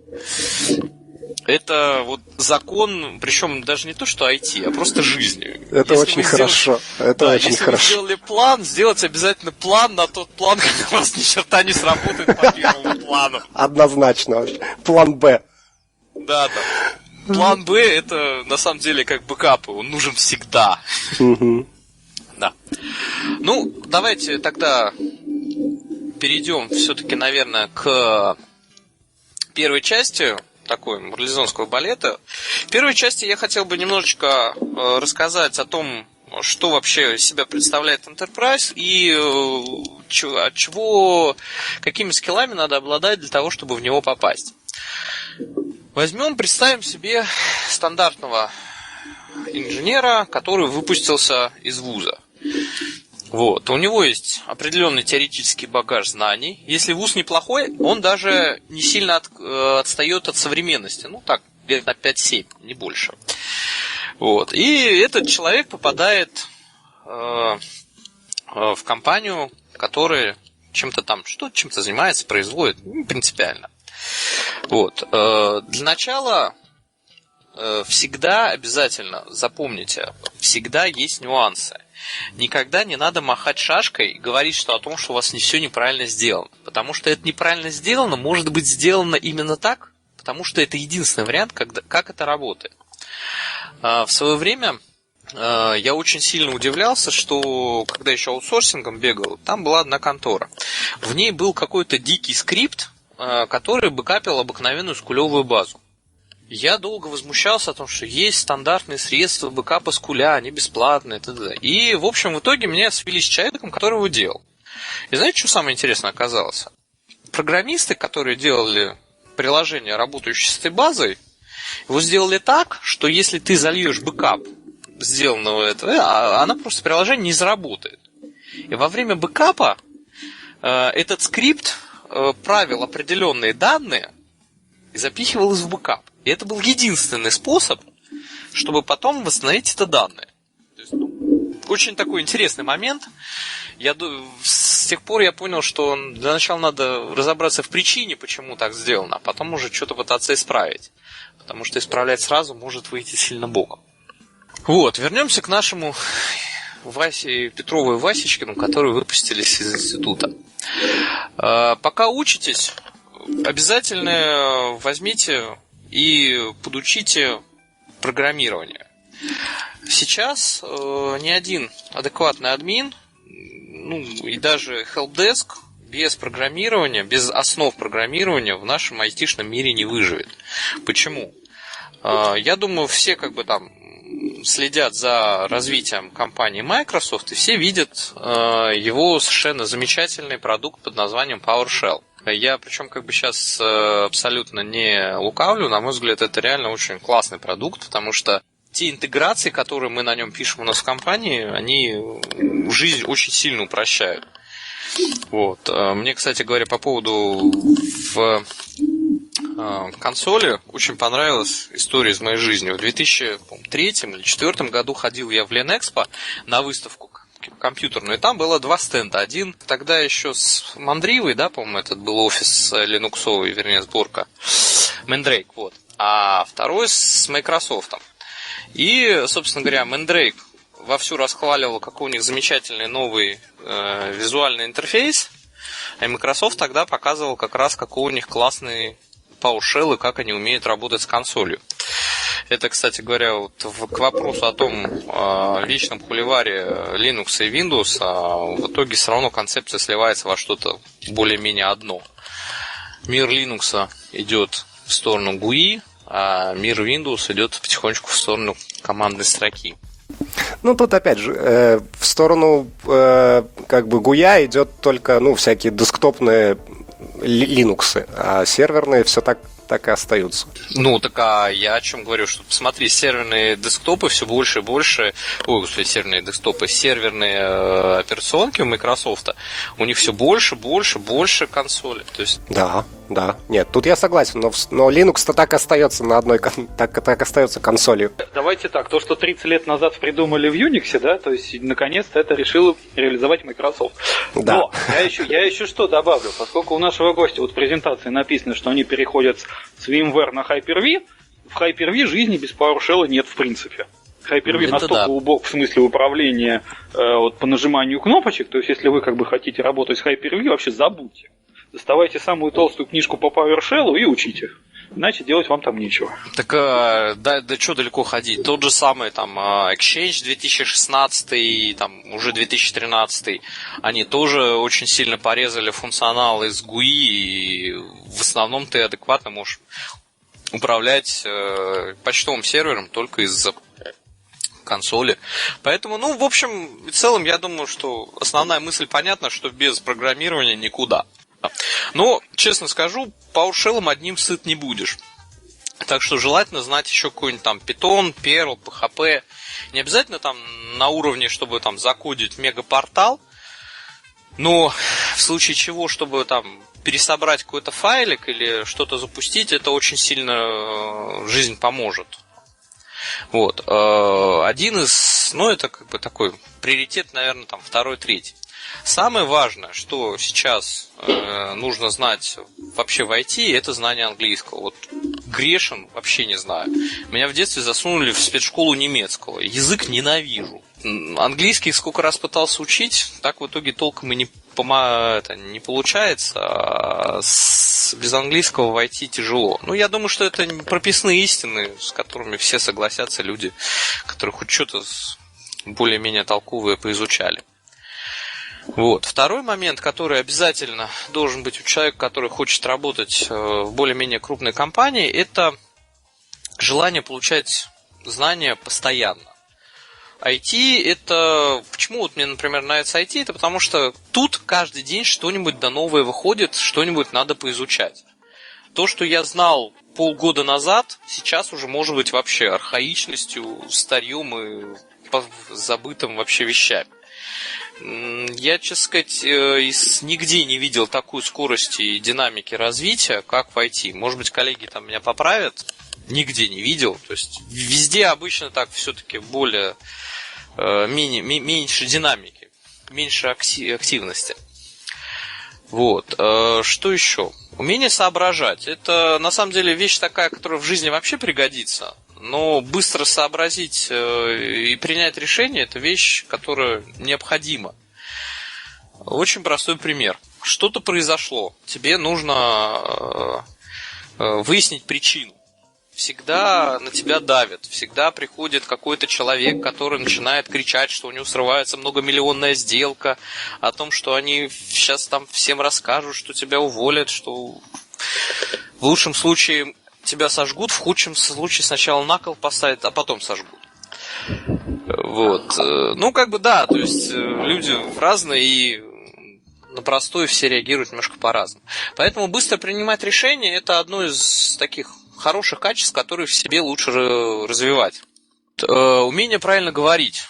Это вот закон, причем даже не то, что IT, а просто жизни. Это очень хорошо. Если вы сделали план, сделайте обязательно план на тот план, когда у вас ни черта не сработает по первому плану. Однозначно. План Б. Да. План Б — это на самом деле как бэкап, он нужен всегда. Да. Ну, давайте тогда перейдем все-таки, наверное, к первой части такой марлезонского балета. В первой части я хотел бы немножечко рассказать о том, что вообще из себя представляет Enterprise и от чего, какими скиллами надо обладать для того, чтобы в него попасть. Представим себе стандартного инженера, который выпустился из вуза. Вот. У него есть определенный теоретический багаж знаний. Если вуз неплохой, он даже не сильно отстает от современности. Ну так, лет на 5-7, не больше. Вот. И этот человек попадает в компанию, которая чем-то занимается, производит, принципиально. Вот. Для начала всегда обязательно запомните, всегда есть нюансы. Никогда не надо махать шашкой и говорить, что о том, что у вас не все неправильно сделано. Потому что это неправильно сделано, может быть сделано именно так, потому что это единственный вариант, как это работает. В свое время я очень сильно удивлялся, что когда еще аутсорсингом бегал, там была одна контора. В ней был какой-то дикий скрипт, который бэкапил обыкновенную скулевую базу. Я долго возмущался о том, что есть стандартные средства бэкапа скуля, они бесплатные, т.д. И, в общем, в итоге меня свели с человеком, который его делал. И знаете, что самое интересное оказалось? Программисты, которые делали приложение, работающее с этой базой, его сделали так, что если ты зальешь бэкап сделанного этого, она просто приложение не заработает. И во время бэкапа этот скрипт правил определенные данные и запихивал их в бэкап. И это был единственный способ, чтобы потом восстановить это данные. То есть, очень такой интересный момент. С тех пор я понял, что для начала надо разобраться в причине, почему так сделано, а потом уже что-то пытаться исправить. Потому что исправлять сразу может выйти сильно боком. Вот, вернемся к нашему Петрову и Васечкину, которые выпустились из института. Пока учитесь, обязательно возьмите и подучите программирование. Сейчас ни один адекватный админ, и даже helpdesk без программирования, без основ программирования в нашем айтишном мире не выживет. Почему? Я думаю, все следят за развитием компании Microsoft, и все видят его совершенно замечательный продукт под названием PowerShell. Я причем сейчас абсолютно не лукавлю, на мой взгляд, это реально очень классный продукт, потому что те интеграции, которые мы на нем пишем у нас в компании, они жизнь очень сильно упрощают. Вот. Мне, кстати говоря, по поводу в консоли очень понравилась история из моей жизни. В 2003 или 2004 году ходил я в Ленэкспо на выставку компьютерную, и там было два стенда. Один тогда еще с Мандривой, по-моему, этот был офис линуксовый, вернее, сборка Mandrake, вот. А второй с Microsoft. И, собственно говоря, Mandrake вовсю расхваливал, какой у них замечательный новый визуальный интерфейс, а Microsoft тогда показывал как раз, какой у них классный PowerShell и как они умеют работать с консолью. Это, кстати говоря, к вопросу о том личном холиваре Linux и Windows, в итоге все равно концепция сливается во что-то более-менее одно. Мир Linux идет в сторону GUI, а мир Windows идет потихонечку в сторону командной строки. Тут опять же, в сторону GUI идет только всякие десктопные Linux, а серверные все так и остаются. Ну, так а я о чем говорю, что посмотри, серверные десктопы все больше и больше, серверные десктопы, серверные операционки у Microsoft, у них все больше консолей. То есть... Да. Нет, тут я согласен, но Linux-то так остается на одной, так остается консолью. Давайте так, то, что 30 лет назад придумали в Unix, да, то есть наконец-то это решил реализовать Microsoft. Да. Но я еще что добавлю, поскольку у нашего гостя вот в презентации написано, что они переходят с VMware на Hyper-V, в Hyper-V жизни без PowerShell нет в принципе. Hyper-V настолько убог в смысле управления по нажиманию кнопочек, то есть если вы как бы хотите работать с Hyper-V, вообще забудьте. Доставайте самую толстую книжку по PowerShell и учите. Иначе делать вам там нечего. Так, да что далеко ходить. Тот же самый там Exchange 2016, там уже 2013, они тоже очень сильно порезали функционал из GUI, и в основном ты адекватно можешь управлять почтовым сервером только из-за консоли. Поэтому, в общем и целом, я думаю, что основная мысль понятна, что без программирования никуда. Но, честно скажу, PowerShell одним сыт не будешь. Так что желательно знать еще какой-нибудь там Python, Perl, PHP. Не обязательно там на уровне, чтобы там закодить мегапортал. Но в случае чего, чтобы там пересобрать какой-то файлик или что-то запустить, это очень сильно жизнь поможет. Вот. Один из, это как бы такой приоритет, наверное, там второй, третий. Самое важное, что сейчас нужно знать вообще в IT, это знание английского. Вот грешен, вообще не знаю. Меня в детстве засунули в спецшколу немецкого. Язык ненавижу. Английский сколько раз пытался учить, так в итоге толком и не получается. Без английского в IT тяжело. Я думаю, что это прописные истины, с которыми все согласятся люди, которые хоть что-то более-менее толковые поизучали. Вот. Второй момент, который обязательно должен быть у человека, который хочет работать в более-менее крупной компании, это желание получать знания постоянно. IT это... Почему мне, например, нравится IT? Это потому что тут каждый день что-нибудь новое выходит, что-нибудь надо поизучать. То, что я знал полгода назад, сейчас уже может быть вообще архаичностью, старьем и забытым вообще вещами. Я, честно сказать, нигде не видел такой скорости и динамики развития, как в IT. Может быть, коллеги там меня поправят. Нигде не видел. То есть везде обычно так все-таки более меньше динамики, меньше активности. Вот. Что еще? Умение соображать. Это на самом деле вещь такая, которая в жизни вообще пригодится. Но быстро сообразить и принять решение – это вещь, которая необходима. Очень простой пример. Что-то произошло. Тебе нужно выяснить причину. Всегда на тебя давят. Всегда приходит какой-то человек, который начинает кричать, что у него срывается многомиллионная сделка, о том, что они сейчас там всем расскажут, что тебя уволят, что в лучшем случае тебя сожгут, в худшем случае сначала на кол поставят, а потом сожгут. Вот. Да, то есть люди разные, и на простое все реагируют немножко по-разному. Поэтому быстро принимать решения – это одно из таких хороших качеств, которые в себе лучше развивать. Умение правильно говорить.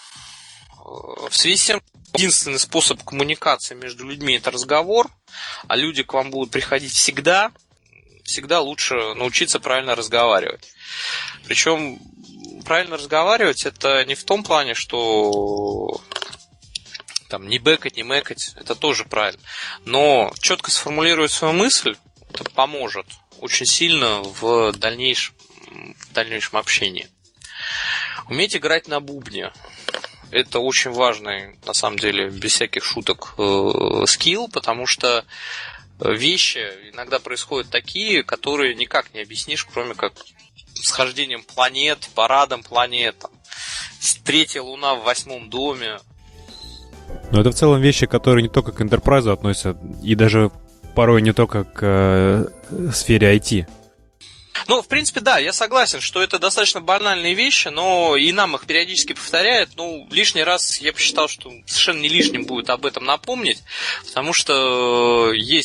В связи с тем, единственный способ коммуникации между людьми – это разговор, а люди к вам будут приходить всегда лучше научиться правильно разговаривать. Причем правильно разговаривать это не в том плане, что там не бэкать, не мэкать, это тоже правильно. Но четко сформулировать свою мысль, это поможет очень сильно в дальнейшем общении. Уметь играть на бубне. Это очень важный, на самом деле, без всяких шуток, скилл, потому что вещи иногда происходят такие, которые никак не объяснишь, кроме как схождением планет, парадом планет, третья луна в 8 доме. Но это в целом вещи, которые не только к Enterprise относятся, и даже порой не только к сфере IT. В принципе, да, я согласен, что это достаточно банальные вещи, но и нам их периодически повторяют. Лишний раз я посчитал, что совершенно не лишним будет об этом напомнить, потому что есть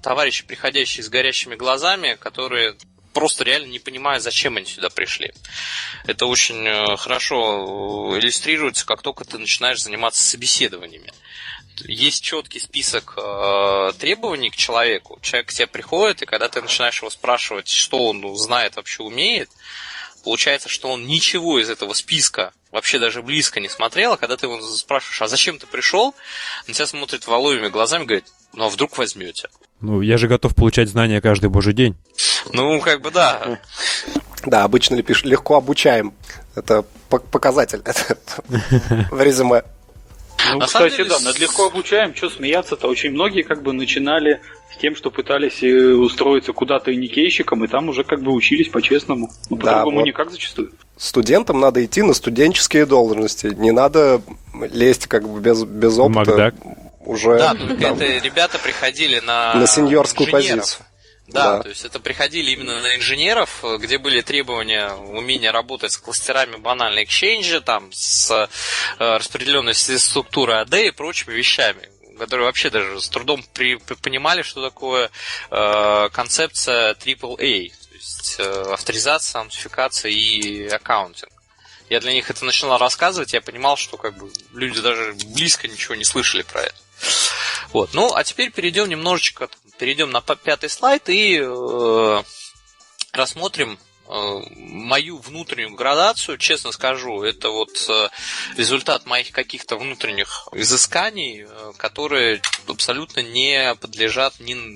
товарищи, приходящие с горящими глазами, которые просто реально не понимают, зачем они сюда пришли. Это очень хорошо иллюстрируется, как только ты начинаешь заниматься собеседованиями. Есть четкий список требований к человеку. Человек к тебе приходит, и когда ты начинаешь его спрашивать, что он знает, вообще умеет, получается, что он ничего из этого списка вообще даже близко не смотрел, а когда ты его спрашиваешь, а зачем ты пришел, на тебя смотрит воловыми глазами и говорит, ну а вдруг возьмете? Ну, я же готов получать знания каждый божий день. Ну, как бы да. Да, обычно пишут легко обучаем. Это показатель в резюме. Ну, На кстати, деле, да, над легко обучаем, что смеяться-то. Очень многие как бы начинали с тем, что пытались устроиться куда-то иникейщиком, и там уже как бы учились по-честному. Но по-другому вот. никак зачастую. Студентам надо идти на студенческие должности. Не надо лезть как бы без опыта. Макдак. Уже да, только это ребята приходили на сеньорскую инженеров. позицию. Да, то есть это приходили именно на инженеров, где были требования умения работать с кластерами банальной Exchange, там, с распределенной структурой AD и прочими вещами, которые вообще даже с трудом понимали, что такое концепция AAA, то есть авторизация, аутентификация и аккаунтинг. Я для них это начинал рассказывать, я понимал, что как бы люди даже близко ничего не слышали про это. Вот. Ну, а теперь перейдем на 5-й слайд и рассмотрим мою внутреннюю градацию. Честно скажу, это вот результат моих каких-то внутренних изысканий, которые абсолютно не подлежат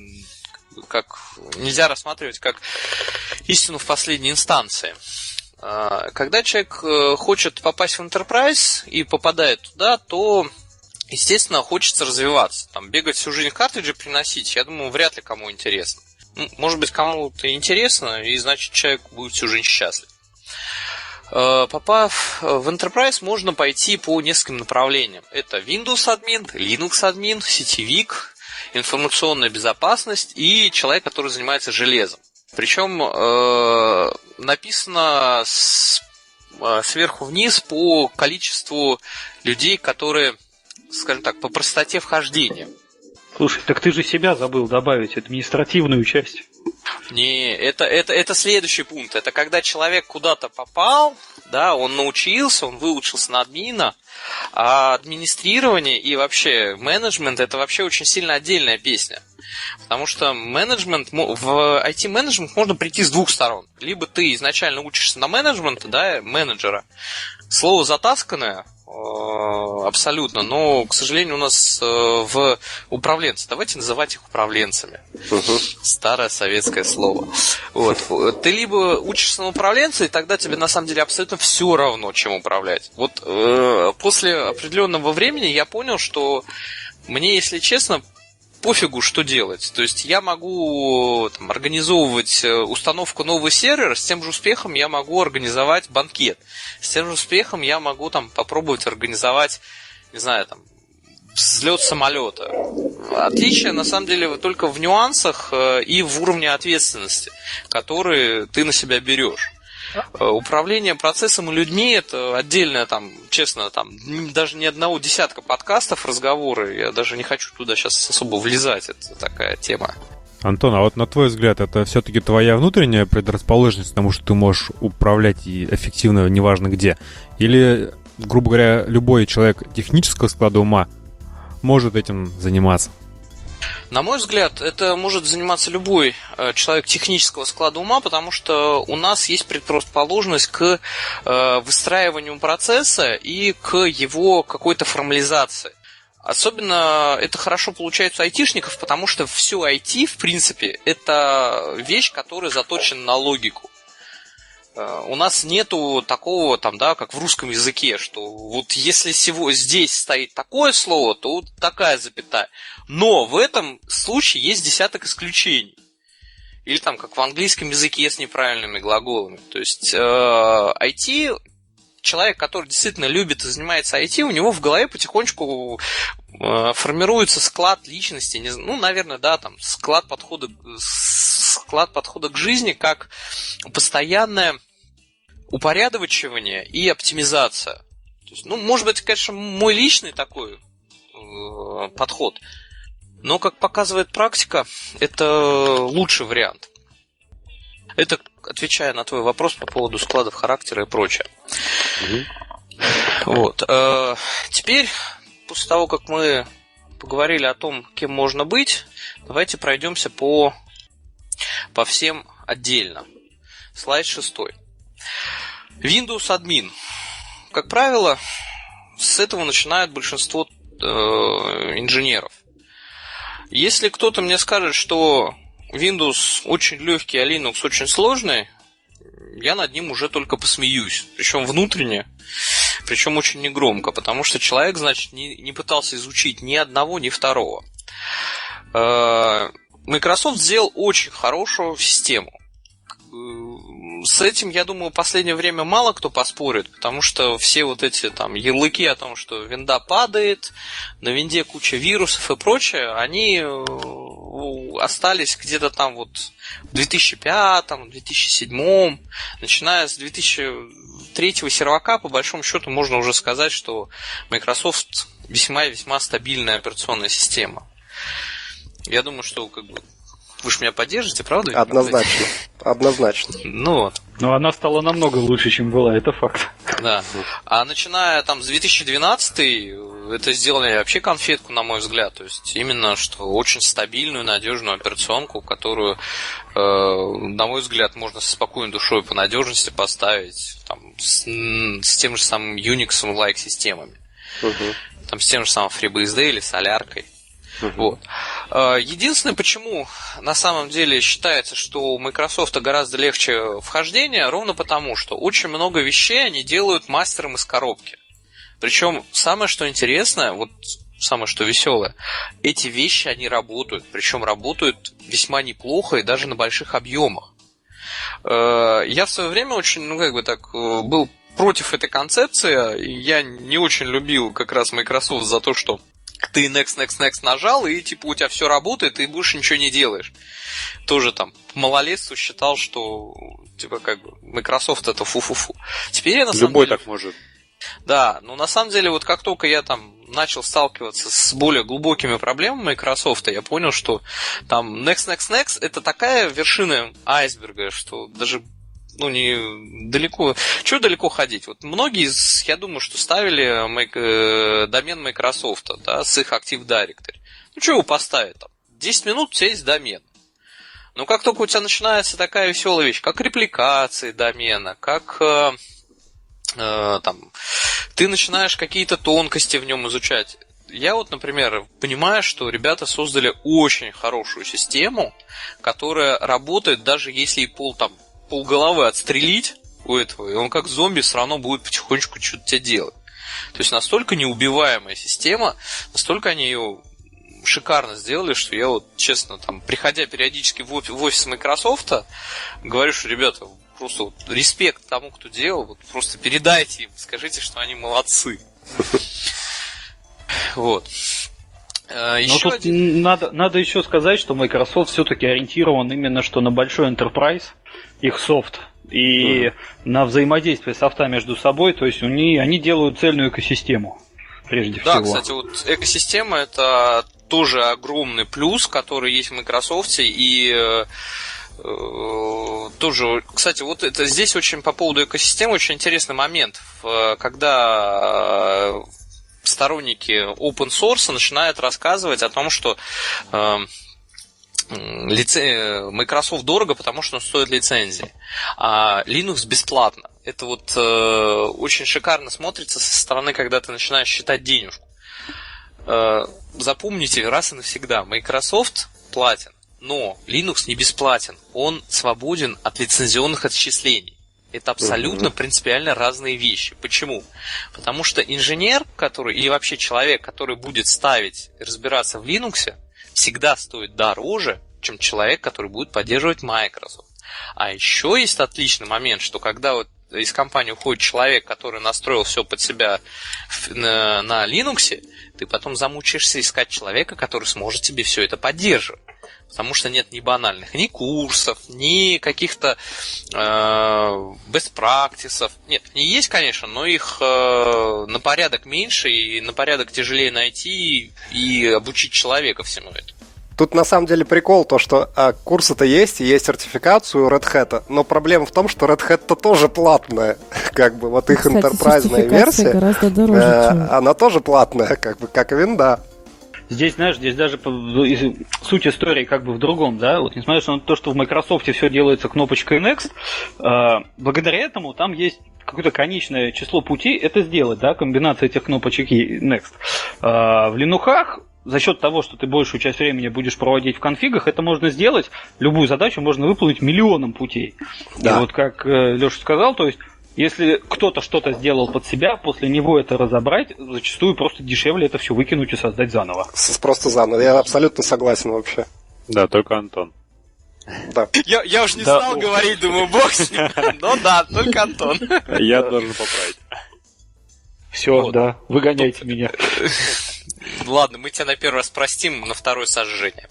нельзя рассматривать как истину в последней инстанции. Когда человек хочет попасть в Enterprise и попадает туда, то естественно, хочется развиваться. Там, бегать всю жизнь картриджи приносить, я думаю, вряд ли кому интересно. Может быть, кому-то интересно, и значит, человек будет всю жизнь счастлив. Попав в Enterprise, можно пойти по нескольким направлениям. Это Windows админ, Linux админ, сетевик, информационная безопасность и человек, который занимается железом. Причем написано сверху вниз по количеству людей, которые, скажем так, по простоте вхождения. Слушай, так ты же себя забыл добавить, административную часть. Не, это следующий пункт. Это когда человек куда-то попал, да, он научился, он выучился на админа, а администрирование и вообще менеджмент — это вообще очень сильно отдельная песня. Потому что в IT-менеджмент можно прийти с двух сторон. Либо ты изначально учишься на менеджмент, да, менеджера. Слово затасканное абсолютно, но, к сожалению, у нас в управленцы, давайте называть их управленцами. Старое советское слово. Вот. Ты либо учишься на управленца, и тогда тебе на самом деле абсолютно все равно, чем управлять. Вот после определенного времени я понял, что мне, если честно, пофигу, что делать. То есть я могу там организовывать установку нового сервера, с тем же успехом я могу организовать банкет. С тем же успехом я могу там попробовать организовать, не знаю, там, взлет самолета. Отличие, на самом деле, только в нюансах и в уровне ответственности, которые ты на себя берешь. Управление процессом и людьми — это отдельное, там, честно, там, даже не одного десятка подкастов, разговоры. Я даже не хочу туда сейчас особо влезать. Это такая тема. Антон, а вот на твой взгляд, это все-таки твоя внутренняя предрасположенность к тому, что ты можешь управлять и эффективно, неважно где? Или, грубо говоря, любой человек технического склада ума может этим заниматься? На мой взгляд, это может заниматься любой человек технического склада ума, потому что у нас есть предрасположенность к выстраиванию процесса и к его какой-то формализации. Особенно это хорошо получается у айтишников, потому что все IT, в принципе, это вещь, которая заточена на логику. У нас нету такого, там, да, как в русском языке, что вот если здесь стоит такое слово, то вот такая запятая. Но в этом случае есть десяток исключений. Или там, как в английском языке с неправильными глаголами. То есть IT, человек, который действительно любит и занимается IT, у него в голове потихонечку формируется склад личности, ну, наверное, да, там, склад подхода к жизни, как постоянное упорядочивание и оптимизация. То есть, ну, может быть, конечно, мой личный такой подход. Но, как показывает практика, это лучший вариант. Это отвечая на твой вопрос по поводу складов характера и прочее. Вот. Теперь, после того, как мы поговорили о том, кем можно быть, давайте пройдемся по всем отдельно. Слайд 6. Windows админ. Как правило, с этого начинают большинство инженеров. Если кто-то мне скажет, что Windows очень легкий, а Linux очень сложный, я над ним уже только посмеюсь. Причем внутренне, причем очень негромко, потому что человек, значит, не пытался изучить ни одного, ни второго. Microsoft сделал очень хорошую систему. С этим, я думаю, в последнее время мало кто поспорит, потому что все вот эти там ярлыки о том, что винда падает, на винде куча вирусов и прочее, они остались где-то там вот в 2005-2007, начиная с 2003 сервака, по большому счету, можно уже сказать, что Microsoft весьма и весьма стабильная операционная система. Я думаю, что как бы вы же меня поддержите, правда? Однозначно. Однозначно. Ну вот. Но она стала намного лучше, чем была, это факт. Да. А начиная там с 2012 это сделали вообще конфетку, на мой взгляд. То есть именно что очень стабильную, надежную операционку, которую, на мой взгляд, можно со спокойной душой по надежности поставить там, с тем же самым Unix-like системами. Там, с тем же самым FreeBSD или соляркой. Вот. Единственное, почему на самом деле считается, что у Microsoft гораздо легче вхождение, ровно потому, что очень много вещей они делают мастером из коробки. Причем самое, что интересное, вот самое, что веселое, эти вещи, они работают. Причем работают весьма неплохо и даже на больших объемах. Я в свое время очень, был против этой концепции. И я не очень любил как раз Microsoft за то, что ты next нажал, и типа у тебя все работает, и больше ничего не делаешь. Тоже там по малолетству считал, что типа как бы Microsoft это фу-фу-фу. Теперь я на самом Любой деле... так может. Да, но на самом деле вот как только я там начал сталкиваться с более глубокими проблемами Microsoft, я понял, что там next это такая вершина айсберга, что даже не далеко. Чего далеко ходить? Вот многие, я думаю, что ставили домен Microsoft, да, с их Active Directory. Ну, что его поставить там? 10 минут у тебя есть домен. Но как только у тебя начинается такая веселая вещь, как репликации домена, как там, ты начинаешь какие-то тонкости в нем изучать. Я вот, например, понимаю, что ребята создали очень хорошую систему, которая работает, даже если и полголовы отстрелить у этого, и он как зомби все равно будет потихонечку что-то тебе делать. То есть настолько неубиваемая система, настолько они ее шикарно сделали, что я вот, честно, там, приходя периодически в офис Microsoft, говорю, что, ребята, просто вот респект тому, кто делал, вот просто передайте им, скажите, что они молодцы. Вот. Но тут надо еще сказать, что Microsoft все-таки ориентирован именно что на большой enterprise, их софт, и на взаимодействие софта между собой, то есть они делают цельную экосистему, прежде всего. Да, кстати, вот экосистема это тоже огромный плюс, который есть в Microsoft, и тоже, кстати, вот это здесь очень по поводу экосистемы очень интересный момент, когда сторонники open source начинают рассказывать о том, что Microsoft дорого, потому что он стоит лицензии, а Linux бесплатно. Это вот очень шикарно смотрится со стороны, когда ты начинаешь считать денежку. Запомните раз и навсегда, Microsoft платен, но Linux не бесплатен, он свободен от лицензионных отчислений. Это абсолютно принципиально разные вещи. Почему? Потому что инженер, или вообще человек, который будет ставить и разбираться в Linux, всегда стоит дороже, чем человек, который будет поддерживать Microsoft. А еще есть отличный момент, что когда вот из компании уходит человек, который настроил все под себя на Linux, ты потом замучаешься искать человека, который сможет тебе все это поддерживать. Потому что нет ни банальных, ни курсов, ни каких-то best practices. Нет, они есть, конечно, но их на порядок меньше и на порядок тяжелее найти и обучить человека всему этому. Тут на самом деле прикол то, что курсы-то есть, и есть сертификацию у Red Hat, но проблема в том, что Red Hat-то тоже платная. Как бы вот их Кстати, энтерпрайзная версия, гораздо дороже, чем... она тоже платная, как бы, как и винда. Здесь, знаешь, здесь даже суть истории как бы в другом, да, вот несмотря на то, что в Microsoft все делается кнопочкой Next, благодаря этому там есть какое-то конечное число путей это сделать, да, комбинация этих кнопочек и Next. В Linux за счет того, что ты большую часть времени будешь проводить в конфигах, это можно сделать, любую задачу можно выполнить миллионом путей. Да. И вот как Леша сказал, то есть если кто-то что-то сделал под себя, после него это разобрать, зачастую просто дешевле это все выкинуть и создать заново. Просто заново. Я абсолютно согласен вообще. Да, только Антон. Да. Я уж не стал говорить, думаю, бог с ним. Но да, только Антон. Я должен поправить. Все, вот. Да, выгоняйте меня. Ладно, мы тебя на первый раз простим, на второй сожжение.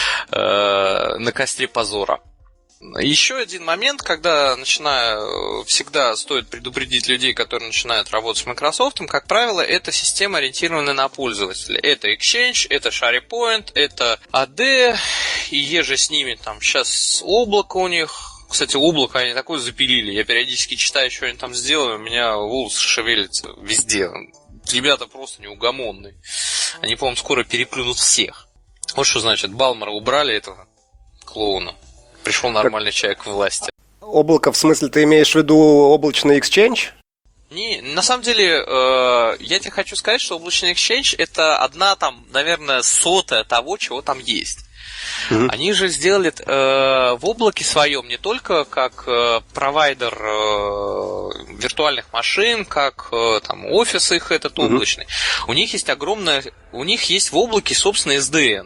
На костре позора. Еще один момент, когда всегда стоит предупредить людей, которые начинают работать с Microsoft, как правило, это система, ориентированная на пользователя. Это Exchange, это SharePoint, это AD, и еже с ними там сейчас облако у них. Кстати, облако они такое запилили. Я периодически читаю, что они там сделали, у меня волосы шевелятся везде. Ребята просто неугомонные. Они, по-моему, скоро переплюнут всех. Вот что значит, Балмера убрали этого клоуна. Пришел нормальный человек к власти. Облако, в смысле, ты имеешь в виду облачный Exchange? Не, на самом деле, я тебе хочу сказать, что облачный Exchange это одна там, наверное, сотая того, чего там есть. Mm-hmm. Они же сделали в облаке своем не только как провайдер виртуальных машин, как там офис их этот облачный. У них есть у них есть в облаке, собственно, SDN.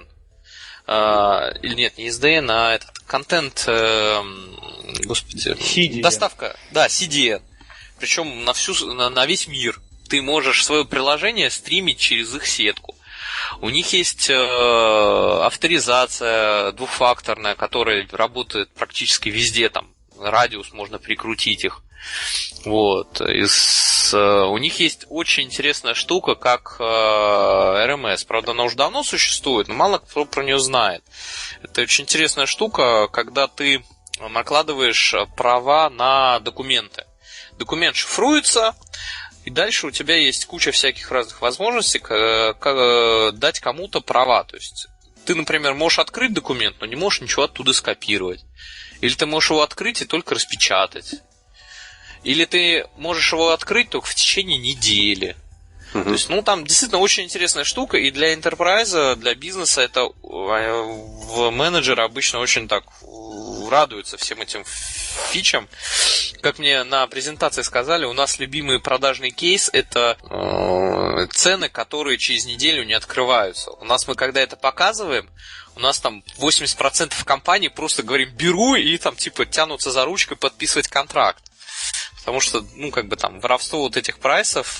Или нет, не SDN, а этот контент, господи, CDN. Доставка, да, CDN. Причем на весь мир. Ты можешь свое приложение стримить через их сетку. У них есть авторизация двухфакторная, которая работает практически везде, там радиус можно прикрутить их. Вот. У них есть очень интересная штука, как RMS. Правда, она уже давно существует, но мало кто про нее знает. Это очень интересная штука, когда ты накладываешь права на документы. Документ шифруется, и дальше у тебя есть куча всяких разных возможностей дать кому-то права. То есть ты, например, можешь открыть документ, но не можешь ничего оттуда скопировать. Или ты можешь его открыть и только распечатать. Или ты можешь его открыть только в течение недели. То есть, там действительно очень интересная штука, и для enterprise, для бизнеса это менеджеры обычно очень так радуются всем этим фичам. Как мне на презентации сказали, у нас любимый продажный кейс это цены, которые через неделю не открываются. У нас мы когда это показываем, у нас там 80% компаний просто говорим беру и там типа тянутся за ручкой подписывать контракт. Потому что, воровство вот этих прайсов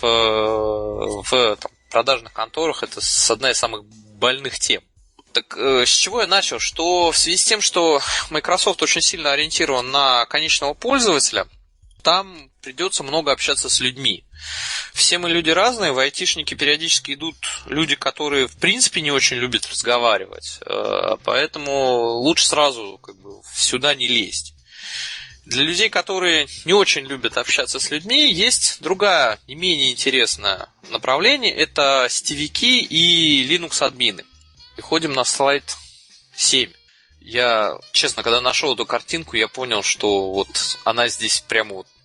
в продажных конторах это одна из самых больных тем. Так с чего я начал? Что в связи с тем, что Microsoft очень сильно ориентирован на конечного пользователя, там придется много общаться с людьми. Все мы люди разные, в айтишники периодически идут люди, которые в принципе не очень любят разговаривать, поэтому лучше сразу сюда не лезть. Для людей, которые не очень любят общаться с людьми, есть другая, не менее интересное направление. Это сетевики и Linux-админы. Переходим на слайд 7. Я, честно, когда нашел эту картинку, я понял, что вот она здесь прямо вот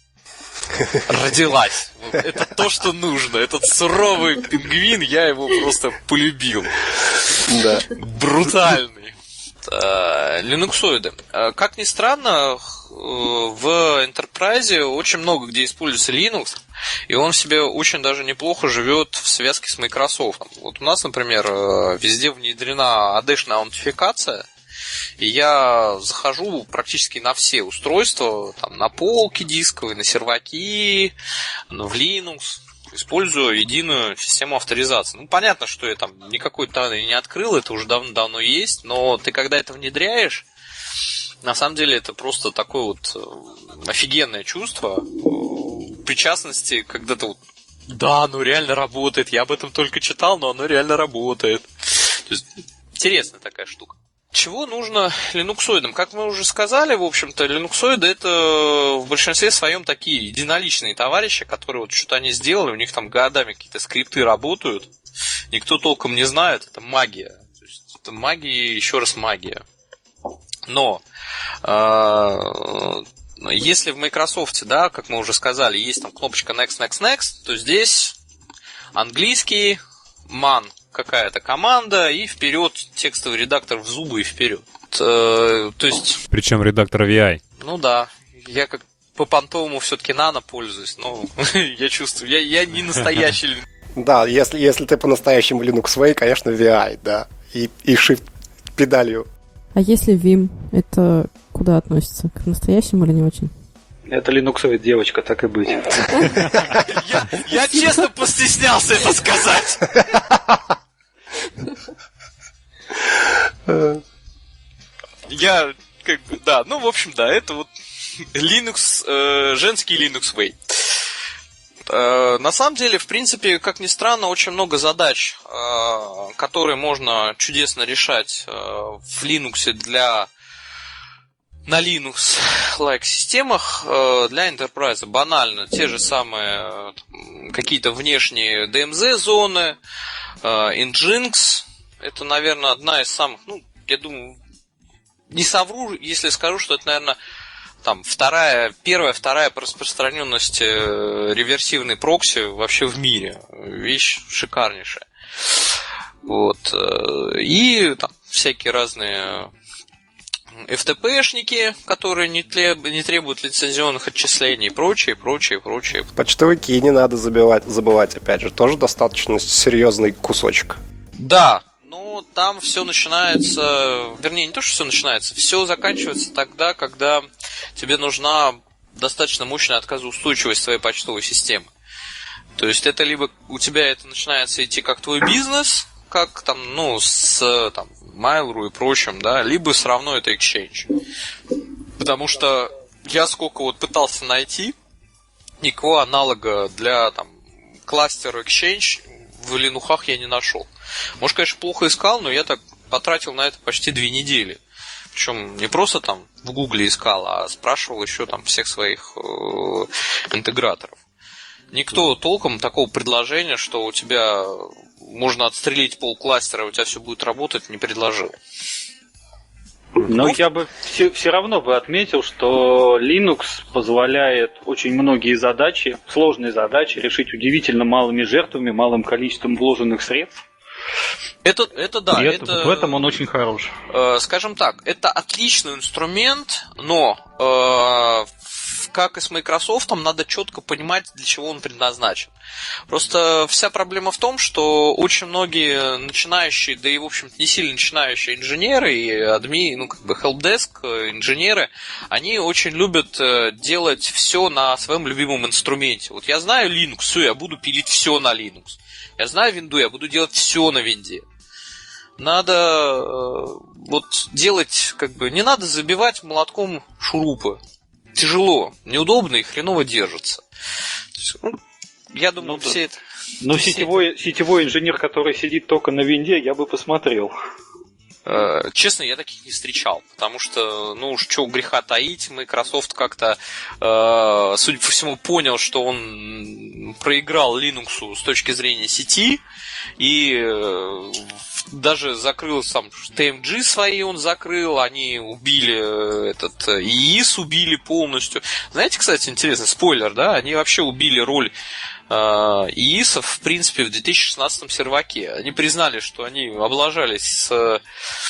родилась. Это то, что нужно. Этот суровый пингвин, я его просто полюбил. Да. Брутальный. Линуксоиды. Как ни странно, в Enterprise очень много где используется Linux, и он себе очень даже неплохо живет в связке с Microsoft. Вот у нас, например, везде внедрена AD-шная аутентификация, и я захожу практически на все устройства, там, на полки дисковые, на серваки, в Linux, использую единую систему авторизации. Понятно, что я там никакой тайны не открыл, это уже давно есть, но ты когда это внедряешь, на самом деле это просто такое вот офигенное чувство причастности, когда ты да, оно реально работает, я об этом только читал, но оно реально работает. То есть Интересная такая штука. Чего нужно линуксоидам? Как мы уже сказали, в общем-то, линуксоиды это в большинстве своем такие единоличные товарищи, которые вот что-то они сделали, у них там годами какие-то скрипты работают, никто толком не знает, это магия. То есть, это магия, еще раз магия. Но если в Microsoft, да, как мы уже сказали, есть там кнопочка Next, то здесь английский, man какая-то команда, и вперед текстовый редактор в зубы и вперед. То есть... Причем редактор VI. Ну да, я как по понтовому все-таки нано пользуюсь, но я чувствую, я не настоящий. Да, если ты по-настоящему Linux Way, конечно, VI, да, и Shift педалью. А если Vim, это куда относится? К настоящему или не очень? Это линуксовая девочка, так и быть. Я честно постеснялся это сказать. Я как бы, да, ну, в общем, да, это вот Linux, женский Linux Way. На самом деле, в принципе, как ни странно, очень много задач, которые можно чудесно решать в Linux на Linux-like системах для Enterprise. Банально, те же самые какие-то внешние DMZ-зоны, Nginx. Это, наверное, одна из самых, ну, я думаю, не совру, если скажу, что это, наверное, там первая, вторая по распространенности реверсивной прокси вообще в мире. Вещь шикарнейшая. Вот. И там всякие разные FTP-шники, которые не требуют лицензионных отчислений и прочее. Почтовики не надо забывать, опять же, тоже достаточно серьезный кусочек. Да, но там все начинается, вернее, не то, что все начинается, все заканчивается тогда, когда тебе нужна достаточно мощная отказоустойчивость твоей почтовой системы. То есть это либо у тебя это начинается идти как твой бизнес, как там, ну, с там, Mail.ru и прочим, да, либо все равно это Exchange. Потому что я сколько вот пытался найти, никакого аналога для там кластера Exchange в линухах я не нашел. Может, конечно, плохо искал, но я так потратил на это почти 2 недели. Причем не просто там в Гугле искал, а спрашивал еще там всех своих интеграторов. Никто толком такого предложения, что у тебя можно отстрелить полкластера, у тебя все будет работать, не предложил. Но я бы все равно бы отметил, что Linux позволяет очень многие задачи, сложные задачи, решить удивительно малыми жертвами, малым количеством вложенных средств. Это да. В этом он очень хорош. Скажем так, это отличный инструмент, но как и с Microsoft, надо четко понимать, для чего он предназначен. Просто вся проблема в том, что очень многие начинающие, да и, в общем-то, не сильно начинающие инженеры и админы, helpdesk инженеры, они очень любят делать все на своем любимом инструменте. Вот я знаю Linux, все, я буду пилить все на Linux. Я знаю винду, я буду делать все на винде. Надо вот делать, не надо забивать молотком шурупы. Тяжело, неудобно и хреново держится. Я думаю, все это... Но сетевой инженер, который сидит только на винде, я бы посмотрел. Честно, я таких не встречал, потому что, уж что греха таить, Microsoft как-то, судя по всему, понял, что он проиграл Linux с точки зрения сети, и даже закрыл сам TMG свои, он закрыл, они убили EIS убили полностью. Знаете, кстати, интересно, спойлер, да, они вообще убили роль EIS, в принципе, в 2016 серваке. Они признали, что они облажались с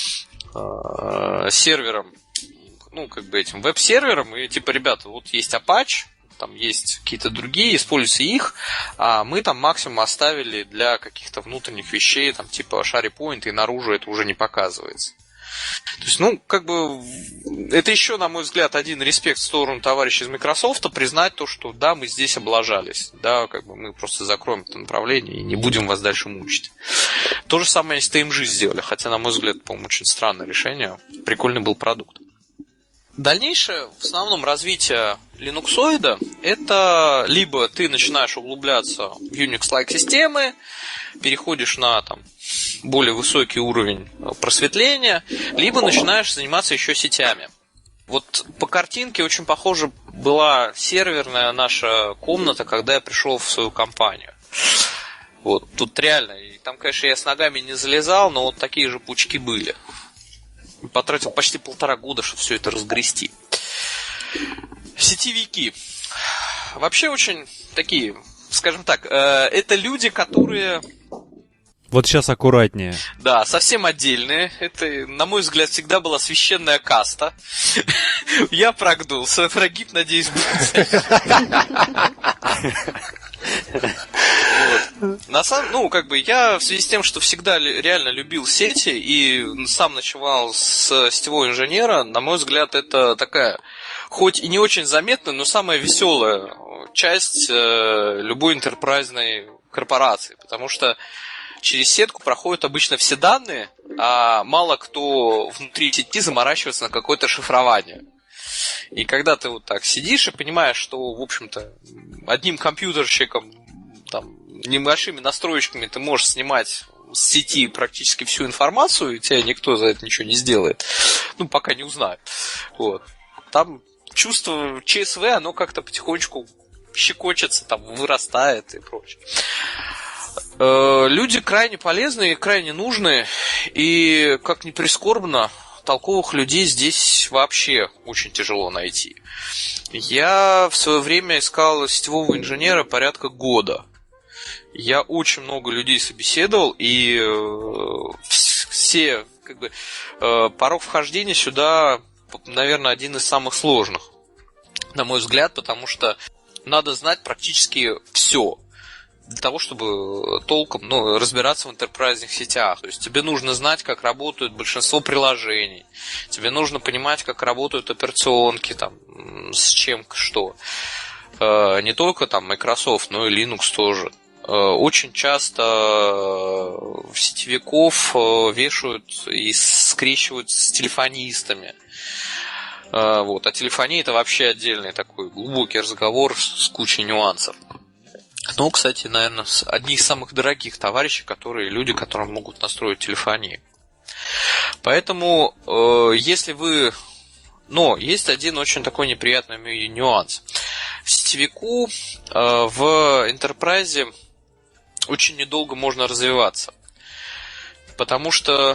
сервером, этим веб-сервером, и ребята, вот есть Apache, там есть какие-то другие, используйте их, а мы там максимум оставили для каких-то внутренних вещей, там типа SharePoint, и наружу это уже не показывается. То есть, это еще, на мой взгляд, один респект в сторону товарищей из Microsoft, признать то, что да, мы здесь облажались, да, мы просто закроем это направление и не будем вас дальше мучить. То же самое с TMG сделали, хотя, на мой взгляд, по-моему, очень странное решение, прикольный был продукт. Дальнейшее, в основном, развитие линуксоида, это либо ты начинаешь углубляться в Unix-like системы, переходишь на более высокий уровень просветления, либо начинаешь заниматься еще сетями. Вот по картинке очень похоже была серверная наша комната, когда я пришел в свою компанию. Вот, тут реально, и там, конечно, я с ногами не залезал, но вот такие же пучки были. Потратил почти 1,5 года, чтобы все это разгрести. Сетевики. Вообще очень такие, скажем так, это люди, которые... Вот сейчас аккуратнее. Да, совсем отдельные. Это, на мой взгляд, всегда была священная каста. Я прогнулся. Прогиб, надеюсь, будет. Я в связи с тем, что всегда реально любил сети и сам ночевал с сетевого инженера, на мой взгляд, это такая, хоть и не очень заметная, но самая веселая часть любой энтерпрайзной корпорации, потому что через сетку проходят обычно все данные, а мало кто внутри сети заморачивается на какое-то шифрование. И когда ты вот так сидишь и понимаешь, что, в общем-то, одним компьютерщиком, там, небольшими настроечками ты можешь снимать с сети практически всю информацию, и тебя никто за это ничего не сделает. Ну, пока не узнают. Вот. Там чувство ЧСВ, оно как-то потихонечку щекочется, там, вырастает и прочее. Люди крайне полезные, крайне нужные, и, как ни прискорбно, толковых людей здесь вообще очень тяжело найти. Я в свое время искал сетевого инженера порядка года. Я очень много людей собеседовал, и все, порог вхождения сюда, наверное, один из самых сложных, на мой взгляд, потому что надо знать практически все для того, чтобы толком разбираться в энтерпрайзных сетях. То есть тебе нужно знать, как работают большинство приложений, тебе нужно понимать, как работают операционки, там, с чем что. Не только там Microsoft, но и Linux тоже. Очень часто сетевиков вешают и скрещивают с телефонистами. Вот. А телефония — это вообще отдельный такой глубокий разговор с кучей нюансов. Ну, кстати, наверное, одни из самых дорогих товарищей, люди, которым могут настроить телефонию. Поэтому, если вы... Но есть один очень такой неприятный нюанс. Сетевику в Enterprise очень недолго можно развиваться. Потому что,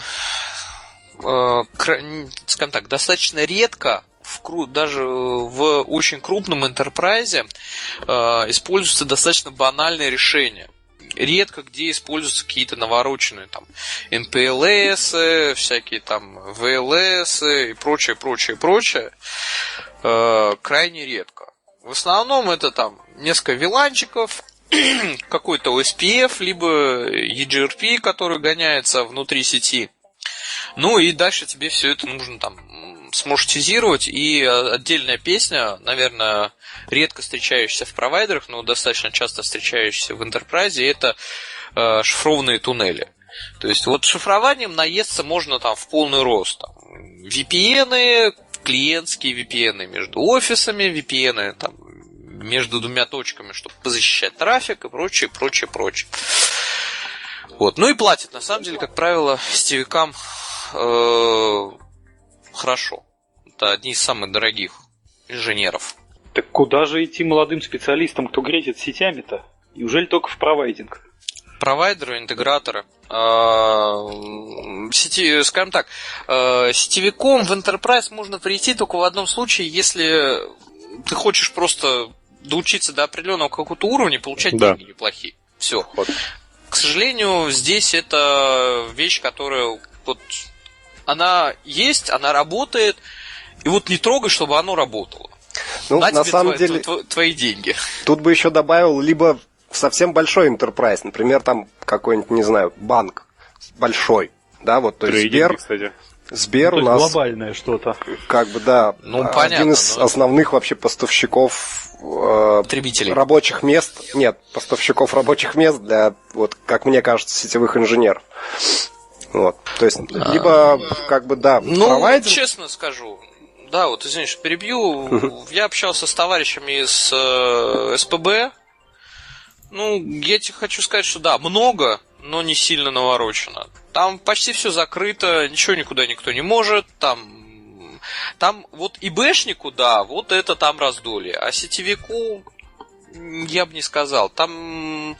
скажем так, достаточно редко даже в очень крупном энтерпрайзе используются достаточно банальные решения. Редко где используются какие-то навороченные там MPLS, всякие там VLS и прочее. Крайне редко. В основном это там несколько виланчиков, какой-то OSPF, либо EGRP, который гоняется внутри сети. Ну и дальше тебе все это нужно там смаршрутизировать, и отдельная песня, наверное, редко встречающаяся в провайдерах, но достаточно часто встречающаяся в Enterprise, это шифрованные туннели. То есть вот шифрованием наесться можно там в полный рост. Там, VPN, клиентские VPN между офисами, VPN там, между двумя точками, чтобы позащищать трафик и прочее. Вот. Ну и платят, на самом деле, как правило, сетевикам хорошо. Это одни из самых дорогих инженеров. Так куда же идти молодым специалистам, кто грезит сетями-то? Неужели только в провайдинг? Провайдеры, интеграторы. Скажем так, сетевиком в Enterprise можно прийти только в одном случае, если ты хочешь просто доучиться до определенного какого-то уровня и получать деньги неплохие. Все. Вот. К сожалению, здесь это вещь, которая вот она есть, она работает, и вот не трогай, чтобы оно работало. Ну, на самом деле, твои деньги. Тут бы еще добавил либо совсем большой enterprise, например, там какой-нибудь, не знаю, банк большой, да, вот, то есть Сбер у нас глобальное что-то. Как бы, да, понятно, один из основных вообще поставщиков потребителей. Рабочих мест. Нет, поставщиков рабочих мест для, вот, как мне кажется, сетевых инженеров. Вот. То есть, либо, как бы, да, провайдер. Честно скажу, да, вот, извини, что перебью. Я общался с товарищами из СПБ. Ну, я тебе хочу сказать, что да, много, но не сильно наворочено. Там почти все закрыто, ничего никуда никто не может, там вот ИБшнику, да, вот это там раздолье, а сетевику я бы не сказал. Там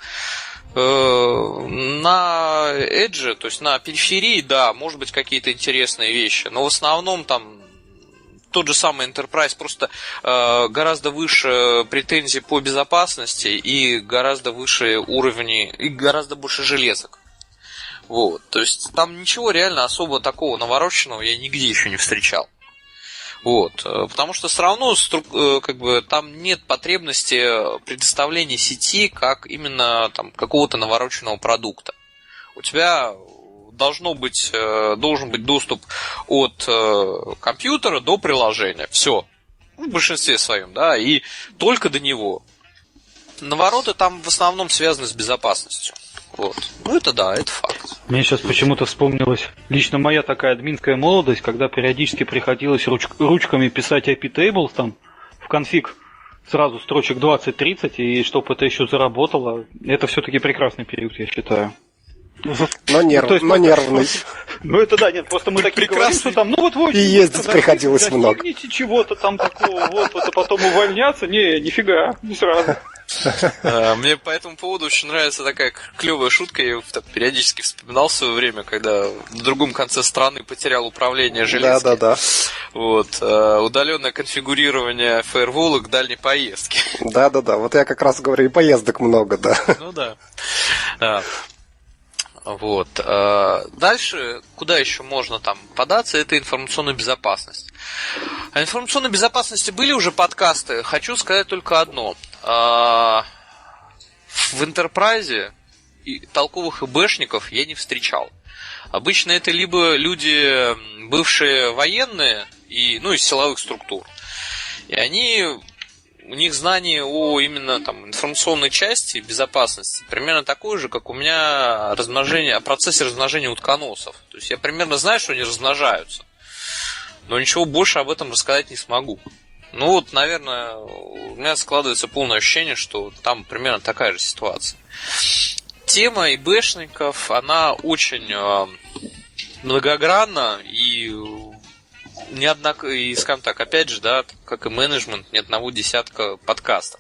на Edge, то есть на периферии, да, может быть какие-то интересные вещи, но в основном там тот же самый Enterprise, просто гораздо выше претензий по безопасности и гораздо выше уровни, и гораздо больше железок. Вот, то есть там ничего реально особо такого навороченного я нигде еще не встречал. Вот, потому что все равно как бы там нет потребности предоставления сети как именно там какого-то навороченного продукта. У тебя должен быть доступ от компьютера до приложения. Все. В большинстве своем, да, и только до него. Навороты там в основном связаны с безопасностью. Вот. Ну это да, это факт. Мне сейчас почему-то вспомнилась лично моя такая админская молодость, когда периодически приходилось ручками писать IP tables там в конфиг сразу строчек 20-30, и чтобы это еще заработало. Это все-таки прекрасный период, я считаю. Но нервный. Ну это да, нет, просто мы такие говорим, что там, ну вот вы... И ездить приходилось много. Чего-то там такого, вот, а потом увольняться, нифига, не сразу. Мне по этому поводу очень нравится такая клевая шутка. Я периодически вспоминал в свое время, когда на другом конце страны потерял управление железкой. Да. Вот, удаленное конфигурирование фаервола к дальней поездке. Да. Вот я как раз говорю, и поездок много, да. Ну да. Вот. Дальше, куда еще можно там податься, это информационная безопасность. О информационной безопасности были уже подкасты. Хочу сказать только одно. В Enterprise толковых ИБшников я не встречал. Обычно это либо люди, бывшие военные, из силовых структур. И у них знание о именно там информационной части безопасности примерно такое же, как у меня о процессе размножения утконосов. То есть я примерно знаю, что они размножаются, но ничего больше об этом рассказать не смогу. Ну вот, наверное, у меня складывается полное ощущение, что там примерно такая же ситуация. Тема ИБшников, она очень многогранна и скажем так, опять же, да, как и менеджмент, ни одного десятка подкастов.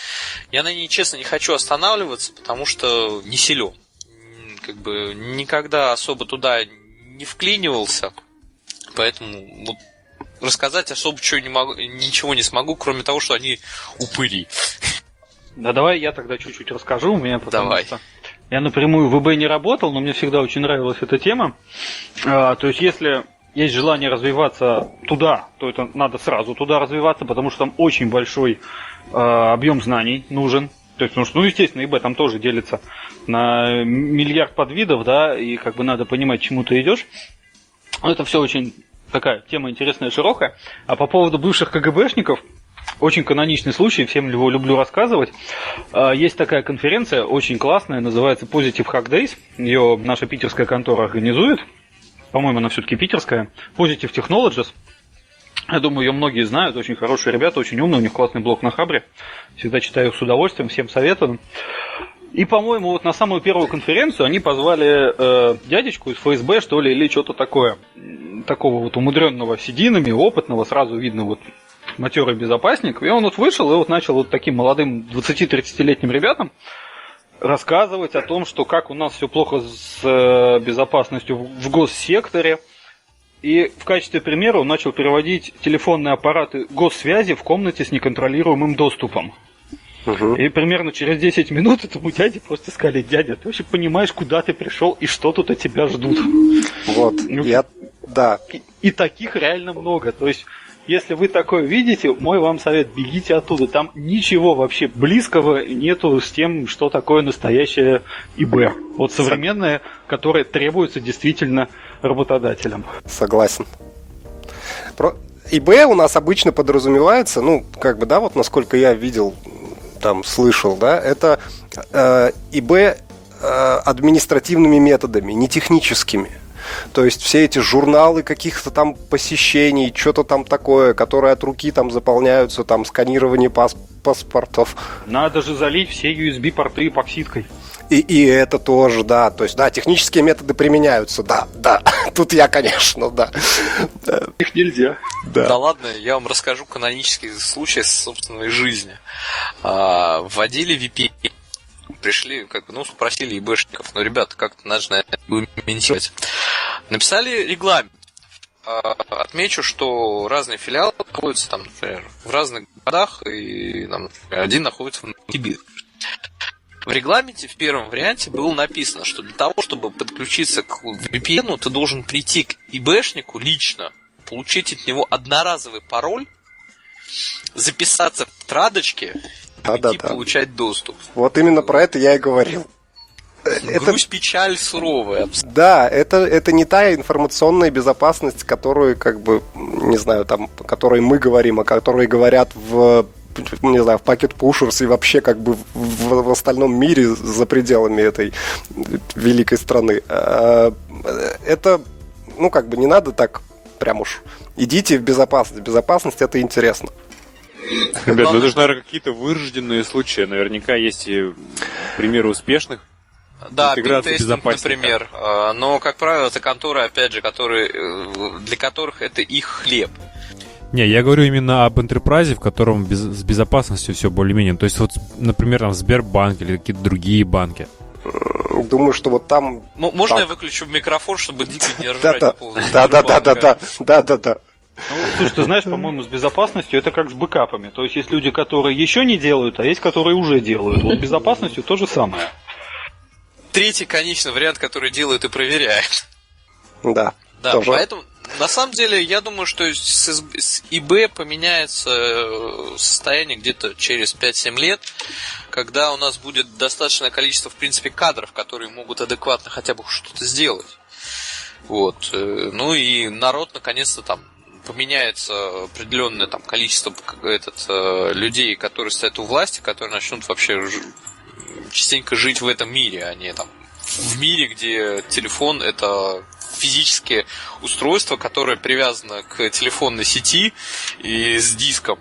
Я на ней, честно, не хочу останавливаться, потому что не силен. Как бы никогда особо туда не вклинивался, поэтому вот рассказать особо ничего не смогу, кроме того, что они упыри. Да давай я тогда чуть-чуть расскажу, у меня потому давай. Что я напрямую в ИБ не работал, но мне всегда очень нравилась эта тема. То есть если есть желание развиваться туда, то это надо сразу туда развиваться, потому что там очень большой объем знаний нужен. То есть, естественно, ИБ там тоже делится на миллиард подвидов, да, и как бы надо понимать, к чему ты идешь. Это все очень такая тема интересная, широкая. А по поводу бывших КГБшников, очень каноничный случай, всем его люблю рассказывать. Есть такая конференция, очень классная, называется Positive Hack Days. Ее наша питерская контора организует. По-моему, она все-таки питерская. Positive Technologies. Я думаю, ее многие знают. Очень хорошие ребята, очень умные. У них классный блог на Хабре. Всегда читаю их с удовольствием, всем советую. И, по-моему, вот на самую первую конференцию они позвали дядечку из ФСБ, что ли, или что-то такое. Такого вот умудренного сединами, опытного, сразу видно вот матерый безопасник. И он вот вышел и вот начал вот таким молодым 20-30-летним ребятам рассказывать о том, что как у нас все плохо с безопасностью в госсекторе. И в качестве примера он начал переводить телефонные аппараты госсвязи в комнате с неконтролируемым доступом. И примерно через 10 минут этому дяде просто сказали: дядя, ты вообще понимаешь, куда ты пришел и что тут от тебя ждут? Вот, да. И таких реально много. То есть, если вы такое видите, мой вам совет: бегите оттуда. Там ничего вообще близкого нету с тем, что такое настоящее ИБ. Вот современное, которое требуется действительно работодателям. Согласен. ИБ у нас обычно подразумевается, вот насколько я видел, там слышал, да, это ИБ административными методами, не техническими. То есть все эти журналы каких-то там посещений, что-то там такое, которые от руки там заполняются, там сканирование паспортов. Надо же залить все USB-порты эпоксидкой. И это тоже, да. То есть, да, технические методы применяются, да. Тут я, конечно, да. Их нельзя. Да ладно, я вам расскажу канонический случай из собственной жизни. Вводили VPN. Пришли, спросили ИБшников, ребята, как-то надо же, наверное, имплементировать. Написали регламент. Отмечу, что разные филиалы находятся там, например, в разных городах, и там, один находится в Новосибирске. В регламенте в первом варианте было написано, что для того, чтобы подключиться к VPN, ты должен прийти к ИБшнику лично, получить от него одноразовый пароль, записаться в тетрадочке и получать доступ. Вот именно про это я и говорил. Грусть, печаль суровая. Да, это не та информационная безопасность, которую, не знаю, там, о которой мы говорим, о которой говорят в Packet Pushers и вообще в остальном мире за пределами этой великой страны. Это, не надо так прям уж. Идите в безопасность. Безопасность — это интересно. Ребят, это же, наверное, какие-то вырожденные случаи. Наверняка есть и примеры успешных. Да, пинтестинг, например. Но, как правило, это конторы, опять же, для которых это их хлеб. Не, я говорю именно об энтерпрайзе, в котором с безопасностью все более-менее. То есть, например, там Сбербанк или какие-то другие банки. Думаю, что вот там... Можно я выключу микрофон, чтобы дико не ржать по поводу Да. Слушай, ты знаешь, по-моему, с безопасностью это как с бэкапами. То есть есть люди, которые еще не делают, а есть, которые уже делают. Вот с безопасностью то же самое. Третий, конечный вариант, который делает и проверяет. Да, тоже. Поэтому, на самом деле, я думаю, что с ИБ поменяется состояние где-то через 5-7 лет, когда у нас будет достаточное количество, в принципе, кадров, которые могут адекватно хотя бы что-то сделать. Вот. Ну и народ, наконец-то, там поменяется определенное там количество людей, которые стоят у власти, которые начнут вообще частенько жить в этом мире, а не там в мире, где телефон — это физическое устройство, которое привязано к телефонной сети и с диском.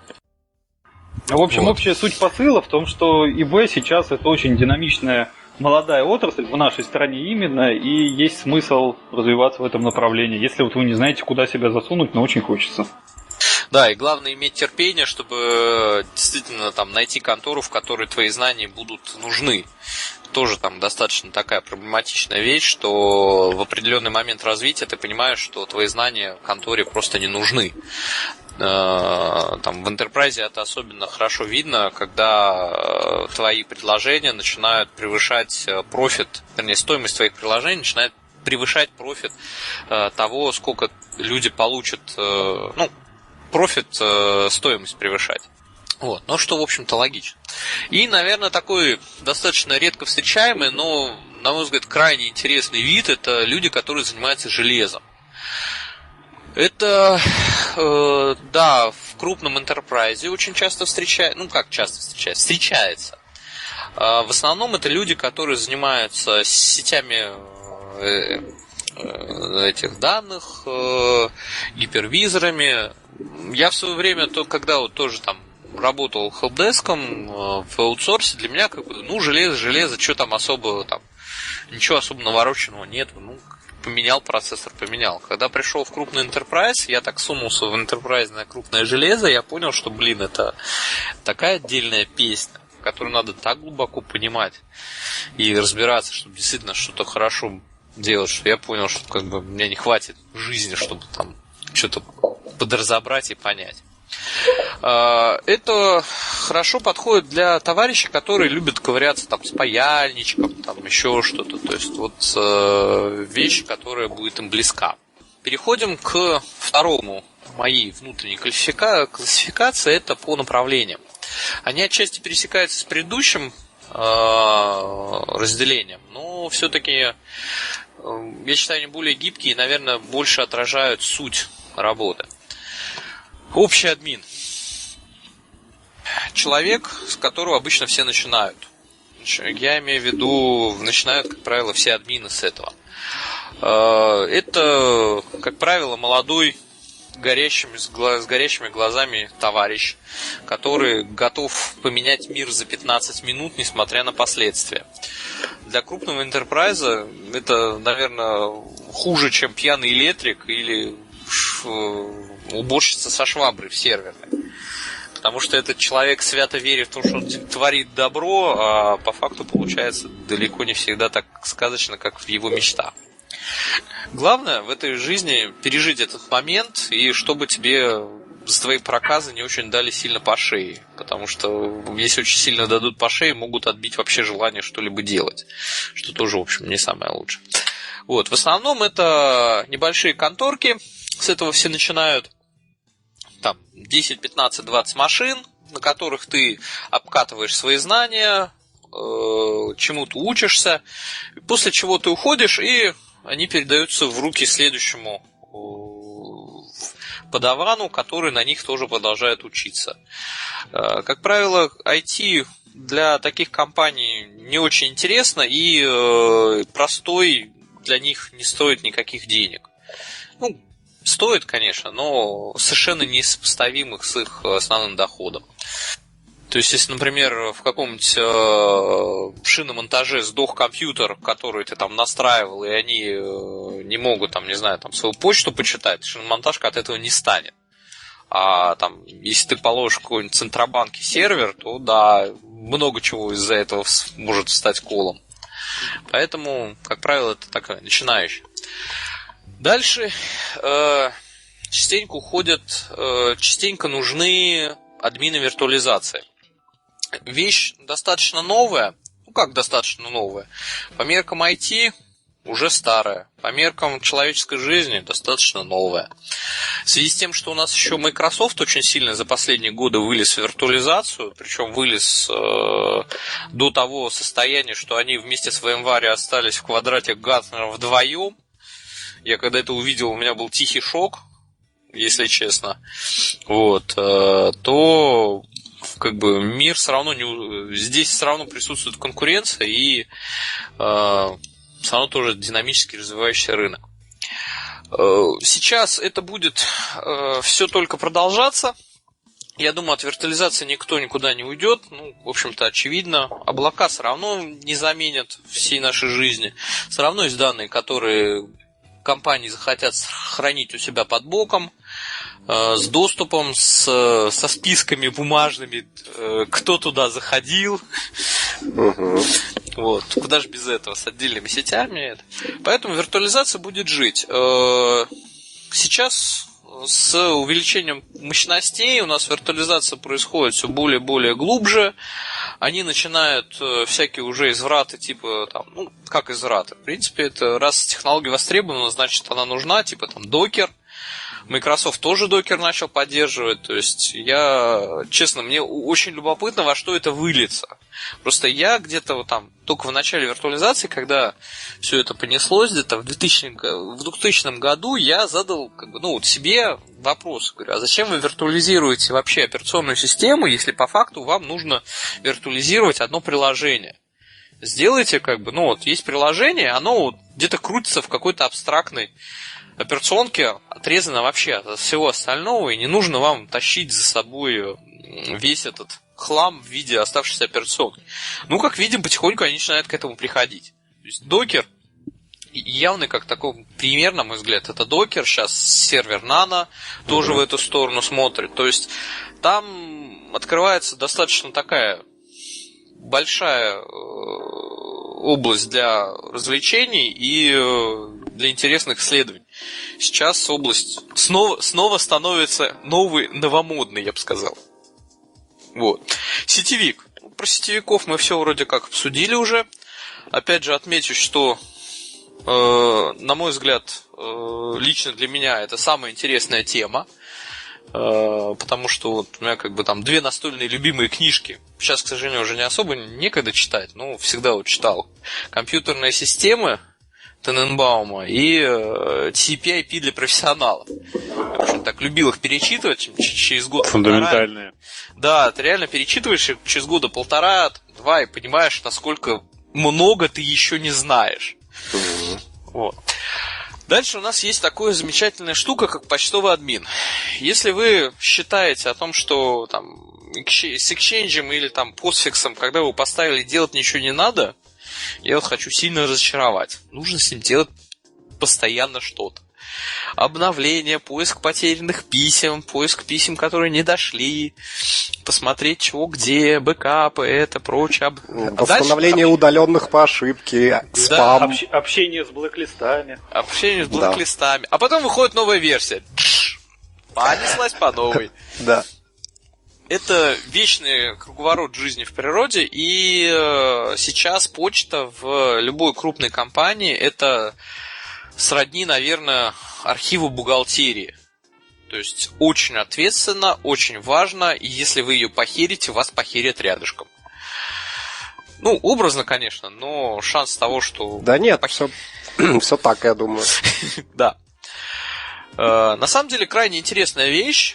В общем, общая суть посыла в том, что ИБ сейчас это очень динамичная молодая отрасль в нашей стране именно, и есть смысл развиваться в этом направлении, если вот вы не знаете, куда себя засунуть, но очень хочется. Да, и главное иметь терпение, чтобы действительно там найти контору, в которой твои знания будут нужны. Тоже там достаточно такая проблематичная вещь, что в определенный момент развития ты понимаешь, что твои знания конторе просто не нужны. Там в Enterprise это особенно хорошо видно, когда твои предложения начинают превышать профит, вернее, стоимость твоих предложений начинает превышать профит того, сколько люди получат, профит, стоимость превышать. Вот, но что, в общем-то, логично. И, наверное, такой достаточно редко встречаемый, но, на мой взгляд, крайне интересный вид — это люди, которые занимаются железом. Это, да, в крупном энтерпрайзе очень часто встречается. В основном это люди, которые занимаются сетями этих данных, гипервизорами. Я в свое время, когда вот тоже там работал хелпдеском в аутсорсе, для меня железо, что там особо, там ничего особо навороченного нет, поменял процессор, поменял. Когда пришел в крупный enterprise, я так сунулся в энтерпрайзное крупное железо, я понял, что, это такая отдельная песня, которую надо так глубоко понимать и разбираться, чтобы действительно что-то хорошо делать, что я понял, что мне не хватит жизни, чтобы там что-то подразобрать и понять. Это хорошо подходит для товарищей, которые любят ковыряться там с паяльничком, там еще что-то. То есть вещь, которая будет им близка. Переходим к второму моей внутренней классификации, это по направлениям. Они отчасти пересекаются с предыдущим разделением, но все-таки, я считаю, они более гибкие и, наверное, больше отражают суть работы. Общий админ. Человек, с которого обычно все начинают. Я имею в виду, начинают, как правило, все админы с этого. Это, как правило, молодой горящими глазами товарищ, который готов поменять мир за 15 минут, несмотря на последствия. Для крупного энтерпрайза это, наверное, хуже, чем пьяный электрик или уборщица со шваброй в серверной. Потому что этот человек свято верит в то, что он творит добро, а по факту получается далеко не всегда так сказочно, как в его мечтах. Главное в этой жизни пережить этот момент, и чтобы тебе за твои проказы не очень дали сильно по шее. Потому что если очень сильно дадут по шее, могут отбить вообще желание что-либо делать. Что тоже, в общем, не самое лучшее. Вот. В основном это небольшие конторки. С этого все начинают. Там 10, 15, 20 машин, на которых ты обкатываешь свои знания, чему-то учишься, после чего ты уходишь, и они передаются в руки следующему подавану, который на них тоже продолжает учиться. Как правило, IT для таких компаний не очень интересно, и простой для них не стоит никаких денег. Ну, стоит, конечно, но совершенно несопоставимых с их основным доходом. То есть, если, например, в каком-нибудь шиномонтаже сдох компьютер, который ты там настраивал, и они не могут, там, не знаю, там, свою почту почитать, шиномонтажка от этого не станет. А там, если ты положишь какой-нибудь в Центробанке сервер, то да, много чего из-за этого может стать колом. Поэтому, как правило, это такая начинающая. Дальше частенько нужны админы виртуализации. Вещь достаточно новая. Ну как достаточно новая? По меркам IT уже старая. По меркам человеческой жизни достаточно новая. В связи с тем, что у нас еще Microsoft очень сильно за последние годы вылез в виртуализацию, причем вылез до того состояния, что они вместе с VMware остались в квадрате Гартнера вдвоем. Я когда это увидел, у меня был тихий шок, если честно. Вот, то как бы мир все равно здесь все равно присутствует конкуренция и все равно тоже динамически развивающийся рынок. Сейчас это будет все только продолжаться. Я думаю, от виртуализации никто никуда не уйдет. Ну, в общем-то, очевидно. Облака все равно не заменят всей нашей жизни. Все равно есть данные, которые компании захотят хранить у себя под боком, с доступом, со списками бумажными, кто туда заходил. Вот. Куда же без этого, с отдельными сетями. Поэтому виртуализация будет жить. Сейчас с увеличением мощностей у нас виртуализация происходит все более и более глубже. Они начинают всякие уже извраты, типа там, ну, как извраты. В принципе, это раз технология востребована, значит она нужна, типа там докер. Microsoft тоже докер начал поддерживать. То есть я, честно, мне очень любопытно, во что это выльется. Просто я где-то вот там, только в начале виртуализации, когда все это понеслось, где-то в 2000 году я задал себе вопрос. Говорю, а зачем вы виртуализируете вообще операционную систему, если по факту вам нужно виртуализировать одно приложение? Сделайте есть приложение, оно где-то крутится в какой-то абстрактной операционке, отрезано вообще от всего остального, и не нужно вам тащить за собой весь этот хлам в виде оставшейся операционки. Ну, как видим, потихоньку они начинают к этому приходить. То есть докер, явный как такой пример, на мой взгляд, это докер, сейчас сервер Nano тоже в эту сторону смотрит. То есть там открывается достаточно такая большая область для развлечений и для интересных исследований. Сейчас область снова становится новомодной, я бы сказал. Вот. Сетевик. Про сетевиков мы все вроде как обсудили уже. Опять же отмечу, что, на мой взгляд, лично для меня это самая интересная тема. Потому что вот у меня там две настольные любимые книжки. Сейчас, к сожалению, уже не особо некогда читать, но всегда вот читал. «Компьютерные системы» Тененбаума и TCP/IP для профессионалов. Я, в общем, так любил их перечитывать через год. Фундаментальные. Да, ты реально перечитываешь их через года полтора-два и понимаешь, насколько много ты еще не знаешь. Вот. Дальше у нас есть такая замечательная штука, как почтовый админ. Если вы считаете о том, что там с эксченджем или там постфиксом, когда вы его поставили, делать ничего не надо, я вот хочу сильно разочаровать. Нужно с ним делать постоянно что-то. Обновление, поиск потерянных писем, поиск писем, которые не дошли, посмотреть, чего где, бэкапы, это прочее. Восстановление удаленных по ошибке, спам. Общение с блэк-листами. Общение с блэк-листами. Да. А потом выходит новая версия. Понеслась по новой. Да. Это вечный круговорот жизни в природе, и сейчас почта в любой крупной компании это сродни, наверное, архиву бухгалтерии. То есть очень ответственно, очень важно, и если вы ее похерите, вас похерят рядышком. Ну, образно, конечно, но шанс того, что... Да нет, все так, я думаю. Да. На самом деле, крайне интересная вещь,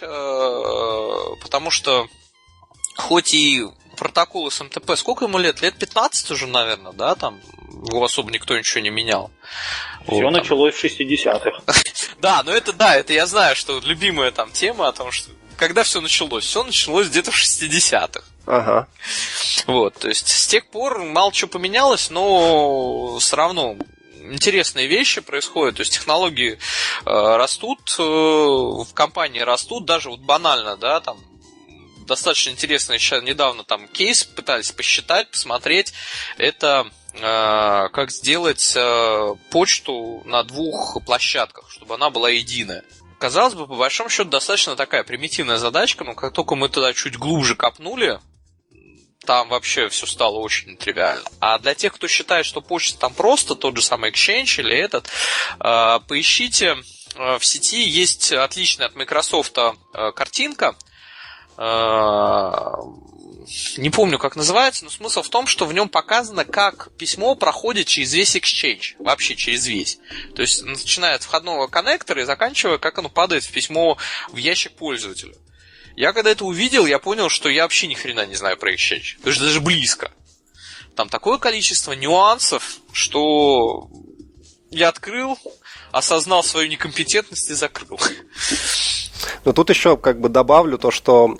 потому что хоть и протокол СМТП, сколько ему лет? Лет 15 уже, наверное, да, там его особо никто ничего не менял. Все вот, началось в 60-х. Да, но это я знаю, что любимая там тема о том, что когда все началось? Все началось где-то в 60-х. Ага. Вот, то есть с тех пор мало чего поменялось, но все равно интересные вещи происходят, то есть технологии растут, в компании растут, даже вот банально, да, там достаточно интересно, сейчас недавно там кейс пытались посчитать, посмотреть, это как сделать почту на 2 площадках, чтобы она была единая. Казалось бы, по большому счету, достаточно такая примитивная задачка, но как только мы туда чуть глубже копнули, там вообще все стало очень тривиально. А для тех, кто считает, что почта там просто, тот же самый Exchange или этот, поищите, в сети есть отличная от Microsoft картинка, не помню, как называется, но смысл в том, что в нем показано, как письмо проходит через весь Exchange, вообще через весь. То есть, начиная от входного коннектора и заканчивая, как оно падает в письмо в ящик пользователя. Я когда это увидел, я понял, что я вообще ни хрена не знаю про Exchange. То есть, даже близко. Там такое количество нюансов, что я открыл, осознал свою некомпетентность и закрыл. Но тут еще как бы добавлю то, что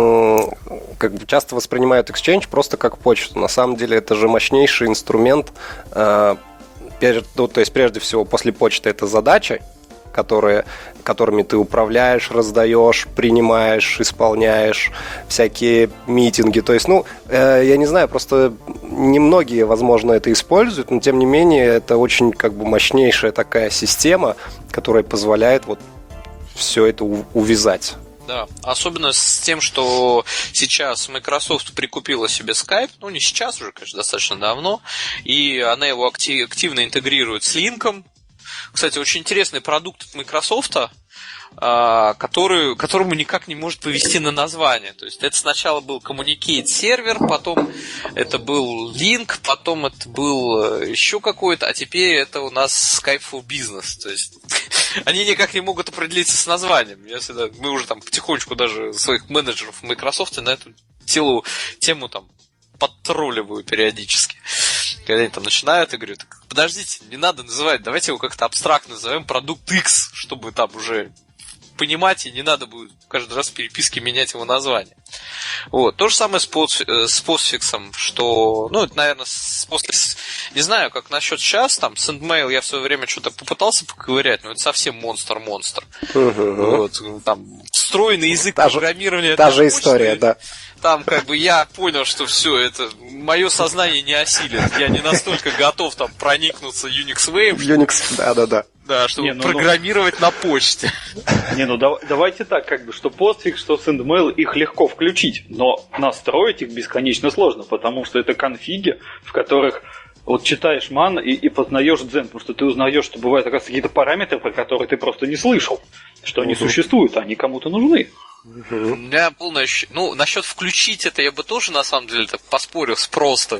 как бы часто воспринимают Exchange просто как почту. На самом деле это же мощнейший инструмент. То есть прежде всего после почты это задачи, которыми ты управляешь, раздаешь, принимаешь, исполняешь, всякие митинги. То есть, я не знаю, просто немногие, возможно, это используют, но тем не менее это очень как бы мощнейшая такая система, которая позволяет вот все это увязать. Да, особенно с тем, что сейчас Microsoft прикупила себе Skype, не сейчас уже, конечно, достаточно давно, и она его активно интегрирует с Link. Кстати, очень интересный продукт от Microsoft, которому никак не может повести на название. То есть это сначала был Communicate сервер, потом это был Link, потом это был еще какой-то, а теперь это у нас Skype for Business. То есть они никак не могут определиться с названием. Мы уже там потихонечку даже своих менеджеров в Microsoft на эту тему там подтролливаю периодически. Когда они там начинают, я говорю, так, подождите, не надо называть, давайте его как-то абстрактно назовем продукт X, чтобы там уже понимать, и не надо будет каждый раз в переписке менять его название. Вот. То же самое с постфиксом, что, это, наверное, не знаю, как насчет сейчас, там, SendMail я в свое время что-то попытался поковырять, но это совсем монстр. Вот, там, встроенный язык программирования. Та же история, да. Там как бы я понял, что все это мое сознание не осилит. Я не настолько готов там проникнуться Unix Wave. Unix, да. Да, чтобы программировать на почте. Давайте так, как бы, что постфикс, что SendMail, их легко включить, но настроить их бесконечно сложно, потому что это конфиги, в которых вот читаешь man и познаешь дзен, потому что ты узнаешь, что бывают какие-то параметры, про которые ты просто не слышал, что они существуют, а они кому-то нужны. У меня полное ощущение. Насчет включить это я бы тоже на самом деле так поспорил с просто.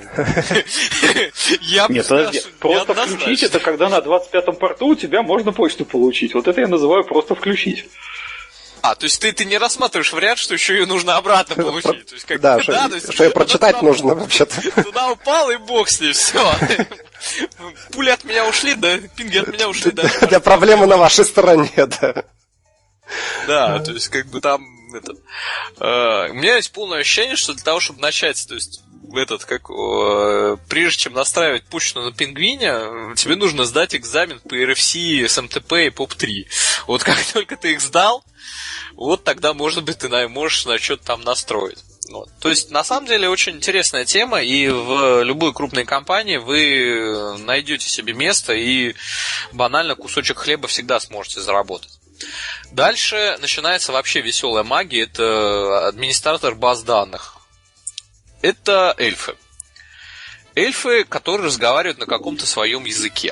Нет, подожди. Просто включить это, когда на 25-м порту у тебя можно почту получить. Вот это я называю просто включить. то есть ты не рассматриваешь вариант, что еще ее нужно обратно получить. То есть, как, да, что ее прочитать нужно вообще-то. Туда упал, и бог с ней, все. Пули от меня ушли, да, пинги от меня ушли, да. Да, проблемы на вашей стороне, да. Да, то есть, как бы там, у меня есть полное ощущение, что для того, чтобы начать, то есть, прежде чем настраивать почту на пингвине, тебе нужно сдать экзамен по RFC, SMTP и POP3. Вот как только ты их сдал, вот тогда, может быть, ты можешь на что-то там настроить. Вот. То есть, на самом деле, очень интересная тема, и в любой крупной компании вы найдете себе место, и банально кусочек хлеба всегда сможете заработать. Дальше начинается вообще веселая магия, это администратор баз данных. Это эльфы. Эльфы, которые разговаривают на каком-то своем языке.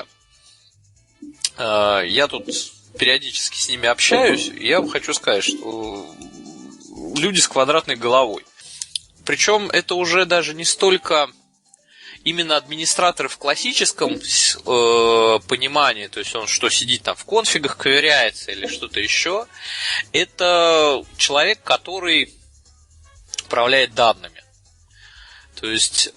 Я тут периодически с ними общаюсь, и я вам хочу сказать, что люди с квадратной головой. Причем это уже даже не столько именно администратор в классическом понимании, то есть он что, сидит там в конфигах, ковыряется или что-то еще. Это человек, который управляет данными. То есть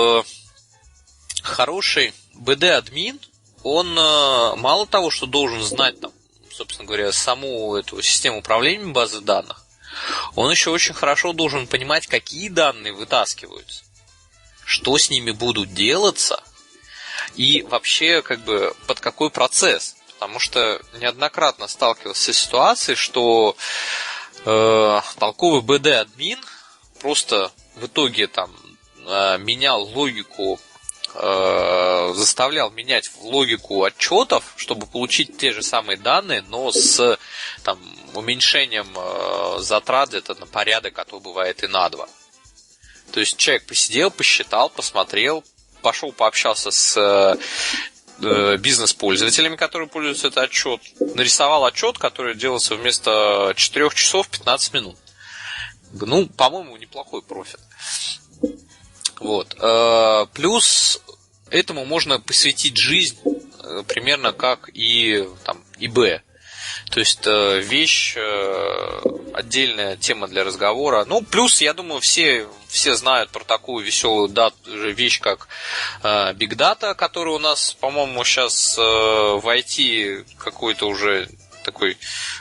хороший BD-админ, он мало того, что должен знать там, собственно говоря, саму эту систему управления базы данных, он еще очень хорошо должен понимать, какие данные вытаскиваются, что с ними будут делаться и вообще как бы под какой процесс. Потому что неоднократно сталкивался с ситуацией, что толковый BD-админ просто в итоге там менял логику, заставлял менять логику отчетов, чтобы получить те же самые данные, но с там, уменьшением затрат где-то на порядок, а то бывает и на 2. То есть человек посидел, посчитал, посмотрел, пошел пообщался с бизнес-пользователями, которые пользуются этот отчет, нарисовал отчет, который делался вместо 4 часов 15 минут. Ну, по-моему, неплохой профит. Вот. Плюс этому можно посвятить жизнь примерно как и там, ИБ. То есть вещь, отдельная тема для разговора. Ну, плюс, я думаю, все знают про такую веселую вещь, как Big Data, которая у нас, по-моему, сейчас в IT какой-то уже такой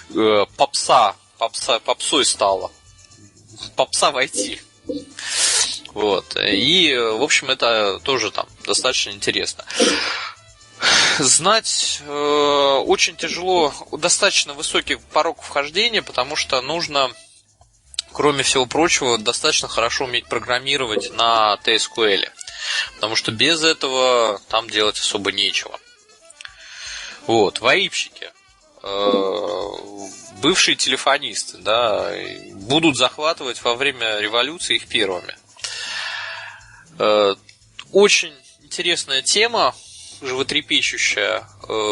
попсой стала. Попса в IT. Вот. И, в общем, это тоже там достаточно интересно. Знать очень тяжело, достаточно высокий порог вхождения, потому что нужно, кроме всего прочего, достаточно хорошо уметь программировать на TSQL. Потому что без этого там делать особо нечего. Вот. ВАИПщики. Бывшие телефонисты, да, будут захватывать во время революции их первыми. Очень интересная тема, животрепещущая,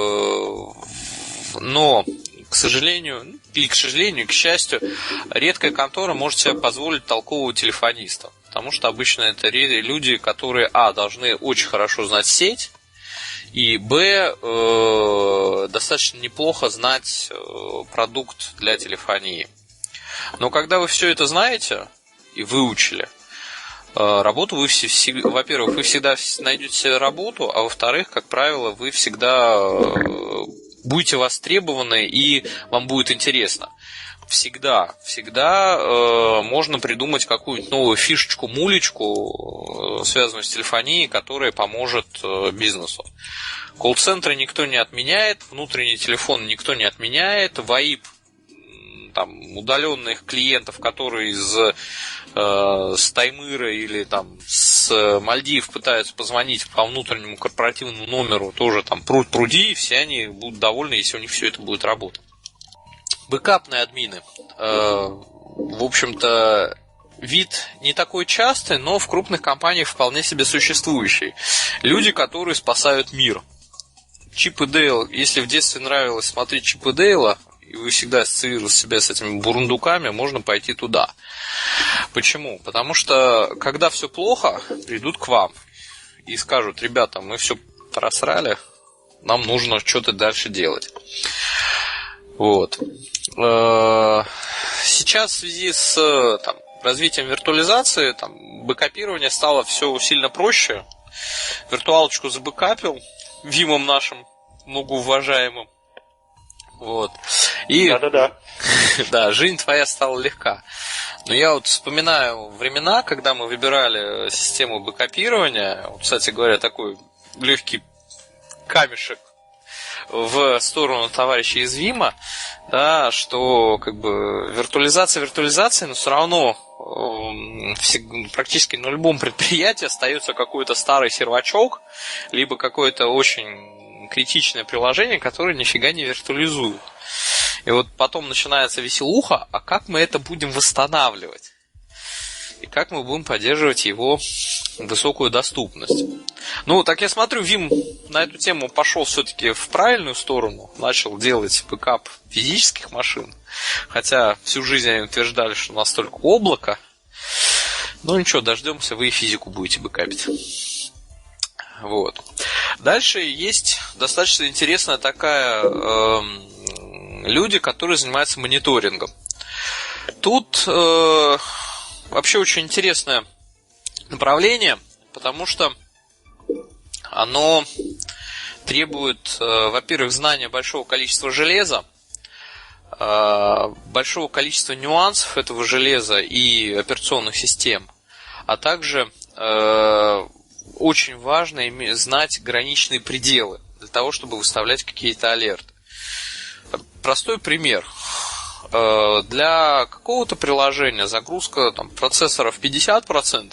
но, к сожалению, или к счастью, редкая контора может себе позволить толкового телефониста. Потому что обычно это люди, которые, должны очень хорошо знать сеть, и, достаточно неплохо знать продукт для телефонии. Но когда вы все это знаете и выучили, работу вы во-первых, вы всегда найдете себе работу, а во-вторых, как правило, вы всегда будете востребованы и вам будет интересно. Всегда можно придумать какую-нибудь новую фишечку, мулечку, связанную с телефонией, которая поможет бизнесу. Колл-центры никто не отменяет, внутренний телефон никто не отменяет, ВАИП, там, удаленных клиентов, которые с Таймыра или там с Мальдив пытаются позвонить по внутреннему корпоративному номеру, тоже там пруди, все они будут довольны, если у них все это будет работать. Бэкапные админы. В общем-то, вид не такой частый, но в крупных компаниях вполне себе существующий. Люди, которые спасают мир. Чип и Дейл, если в детстве нравилось смотреть Чип и Дейла, и вы всегда ассоциировали себя с этими бурундуками, можно пойти туда. Почему? Потому что, когда все плохо, придут к вам и скажут: ребята, мы все просрали, нам нужно что-то дальше делать. Вот. сейчас в связи с развитием виртуализации, бэкапирование стало все сильно проще. Виртуалочку забэкапил Вимом нашим, многоуважаемым. Вот. И Да-да-да. да, жизнь твоя стала легка. Но я вот вспоминаю времена, когда мы выбирали систему бэкапирования. Вот, кстати говоря, такой легкий камешек в сторону товарища из Вима, да, что виртуализация, но все равно практически на любом предприятии остается какой-то старый сервачок, либо какое-то очень критичное приложение, которое нифига не виртуализует. И вот потом начинается веселуха, а как мы это будем восстанавливать? И как мы будем поддерживать его высокую доступность? Ну, так я смотрю, Vim на эту тему пошел все-таки в правильную сторону. Начал делать бэкап физических машин. Хотя всю жизнь они утверждали, что у нас только облако. Ну ничего, дождемся, вы и физику будете бэкапить. Вот. Дальше есть достаточно интересная такая... люди, которые занимаются мониторингом. Тут вообще очень интересное направление, потому что оно требует, во-первых, знания большого количества железа, большого количества нюансов этого железа и операционных систем, а также очень важно знать граничные пределы для того, чтобы выставлять какие-то алерты. Простой пример. Для какого-то приложения загрузка процессоров 50%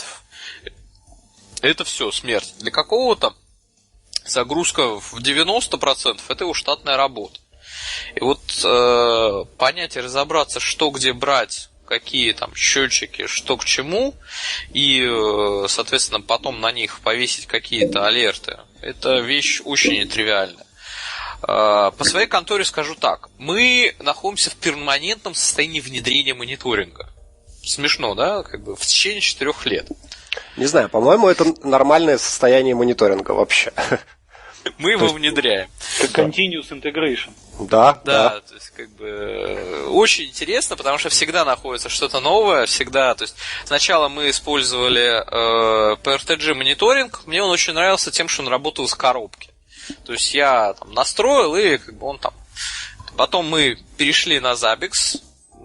это все, смерть. Для какого-то загрузка в 90% это его штатная работа. И вот понять и разобраться, что где брать, какие счетчики, что к чему, и, соответственно, потом на них повесить какие-то алерты, это вещь очень нетривиальная. По своей конторе скажу так. Мы находимся в перманентном состоянии внедрения мониторинга. Смешно, да? В течение 4 лет. Не знаю, по-моему, это нормальное состояние мониторинга вообще. Мы его внедряем. Continuous integration. Да. То есть, очень интересно, потому что всегда находится что-то новое, всегда. То есть, сначала мы использовали PRTG мониторинг. Мне он очень нравился тем, что он работал из коробки. То есть я настроил, и он там. Потом мы перешли на Zabbix.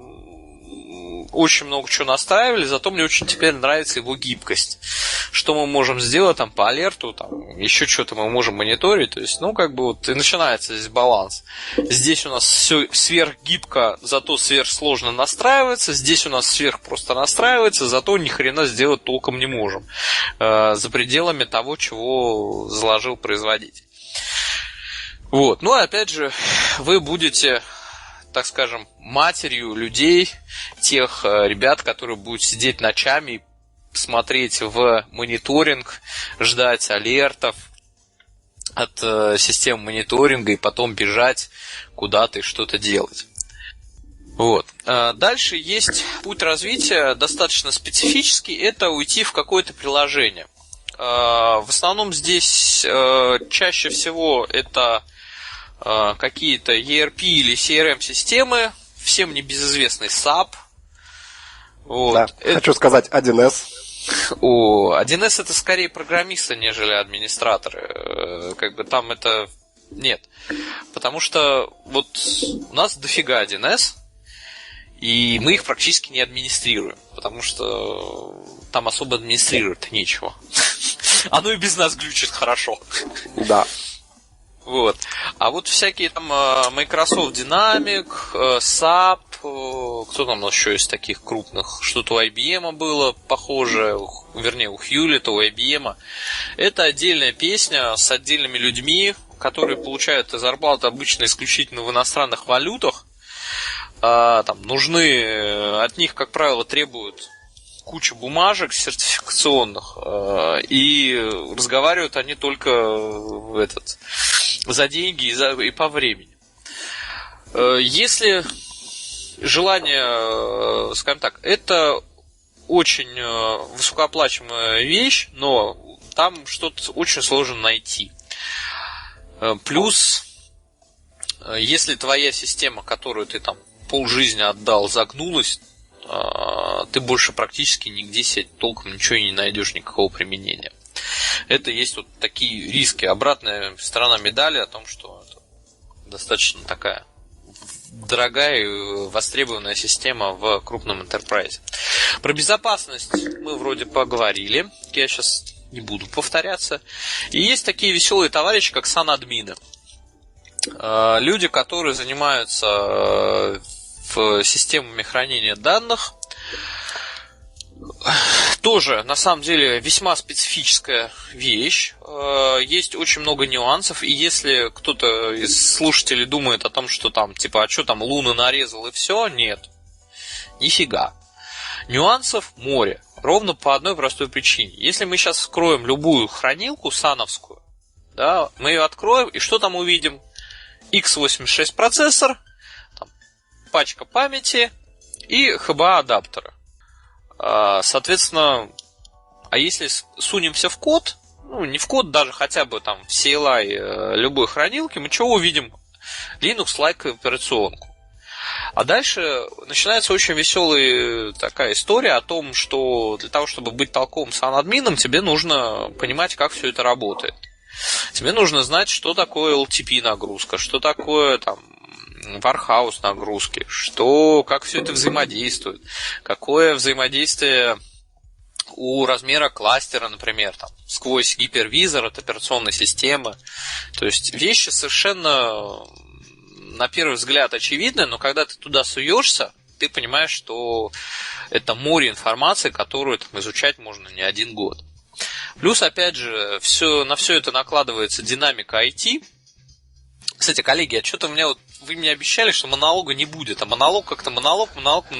Очень много чего настраивали, зато мне очень теперь нравится его гибкость. Что мы можем сделать по алерту, еще что-то мы можем мониторить. То есть, и начинается здесь баланс. Здесь у нас все сверхгибко, зато сверхсложно настраивается. Здесь у нас сверхпросто настраивается, зато ни хрена сделать толком не можем. За пределами того, чего заложил производитель. Вот. Ну, опять же, вы будете, так скажем, матерью людей, тех ребят, которые будут сидеть ночами, смотреть в мониторинг, ждать алертов от систем мониторинга и потом бежать куда-то и что-то делать. Вот. Дальше есть путь развития достаточно специфический, это уйти в какое-то приложение. В основном здесь чаще всего это какие-то ERP или CRM-системы, всем небезызвестный SAP. Вот. Да, хочу сказать 1С. 1С это скорее программисты, нежели администраторы. Там это нет. Потому что вот у нас дофига 1С, и мы их практически не администрируем, потому что там особо администрировать нечего. Оно и без нас глючит хорошо. Да. Вот. А вот всякие Microsoft Dynamics, SAP, кто там еще из таких крупных, что-то у IBM было похоже, вернее у Hewlett, у IBM. Это отдельная песня с отдельными людьми, которые получают зарплату обычно исключительно в иностранных валютах. Нужны, от них, как правило, требуют куча бумажек сертификационных, и разговаривают они только за деньги и по времени. Если желание, скажем так, это очень высокооплачиваемая вещь, но там что-то очень сложно найти. Плюс, если твоя система, которую ты полжизни отдал, загнулась, ты больше практически нигде себе толком ничего и не найдешь, никакого применения. Это есть вот такие риски. Обратная сторона медали о том, что это достаточно такая дорогая и востребованная система в крупном энтерпрайзе. Про безопасность мы вроде поговорили. Я сейчас не буду повторяться. И есть такие веселые товарищи, как санадмины. Люди, которые занимаются системами хранения данных. Тоже, на самом деле, весьма специфическая вещь. Есть очень много нюансов. И если кто-то из слушателей думает о том, что там, типа, а что там, Луны нарезал и все, нет. Нифига. Нюансов море. Ровно по одной простой причине. Если мы сейчас вскроем любую хранилку сановскую, да, мы ее откроем, и что там увидим? x86 процессор, там, пачка памяти и HBA-адаптеры. Соответственно, а если сунемся в код, ну не в код, даже хотя бы там в CLI любой хранилки, мы что увидим? Linux-like операционку. А дальше начинается очень веселая такая история о том, что для того, чтобы быть толковым санадмином, тебе нужно понимать, как все это работает. Тебе нужно знать, что такое LTP нагрузка, что такое там Warhouse нагрузки, как все это взаимодействует, какое взаимодействие у размера кластера, например, там, сквозь гипервизор от операционной системы. То есть вещи совершенно, на первый взгляд, очевидные, но когда ты туда суешься, ты понимаешь, что это море информации, которую там изучать можно не один год. Плюс, опять же, на все это накладывается динамика IT. Кстати, коллеги, а что-то вы мне обещали, что монолога не будет, а монолог как-то монолог.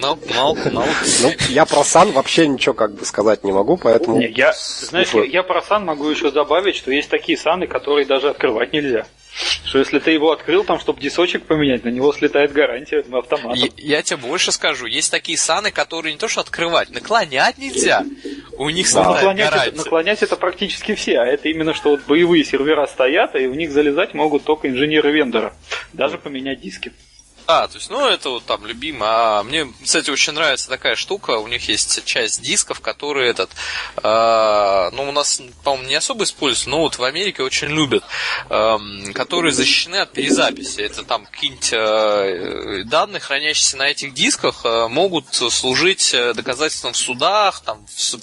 Ну, я про сан вообще ничего как бы сказать не могу, поэтому... Я про сан могу еще добавить, что есть такие саны, которые даже открывать нельзя. Что если ты его открыл, там, чтобы дисочек поменять, на него слетает гарантия автоматом. Я тебе больше скажу. Есть такие саны, которые не то что открывать, наклонять нельзя. У них слетает гарантия. Наклонять это практически все, а это именно что вот боевые сервера стоят, и в них залезать могут только инженеры вендора. Даже поменять диски. То есть, это вот там любимо. А мне, кстати, очень нравится такая штука. У них есть часть дисков, которые у нас, по-моему, не особо используются, но вот в Америке очень любят, которые защищены от перезаписи. Это там какие-нибудь данные, хранящиеся на этих дисках, могут служить доказательством в судах, там,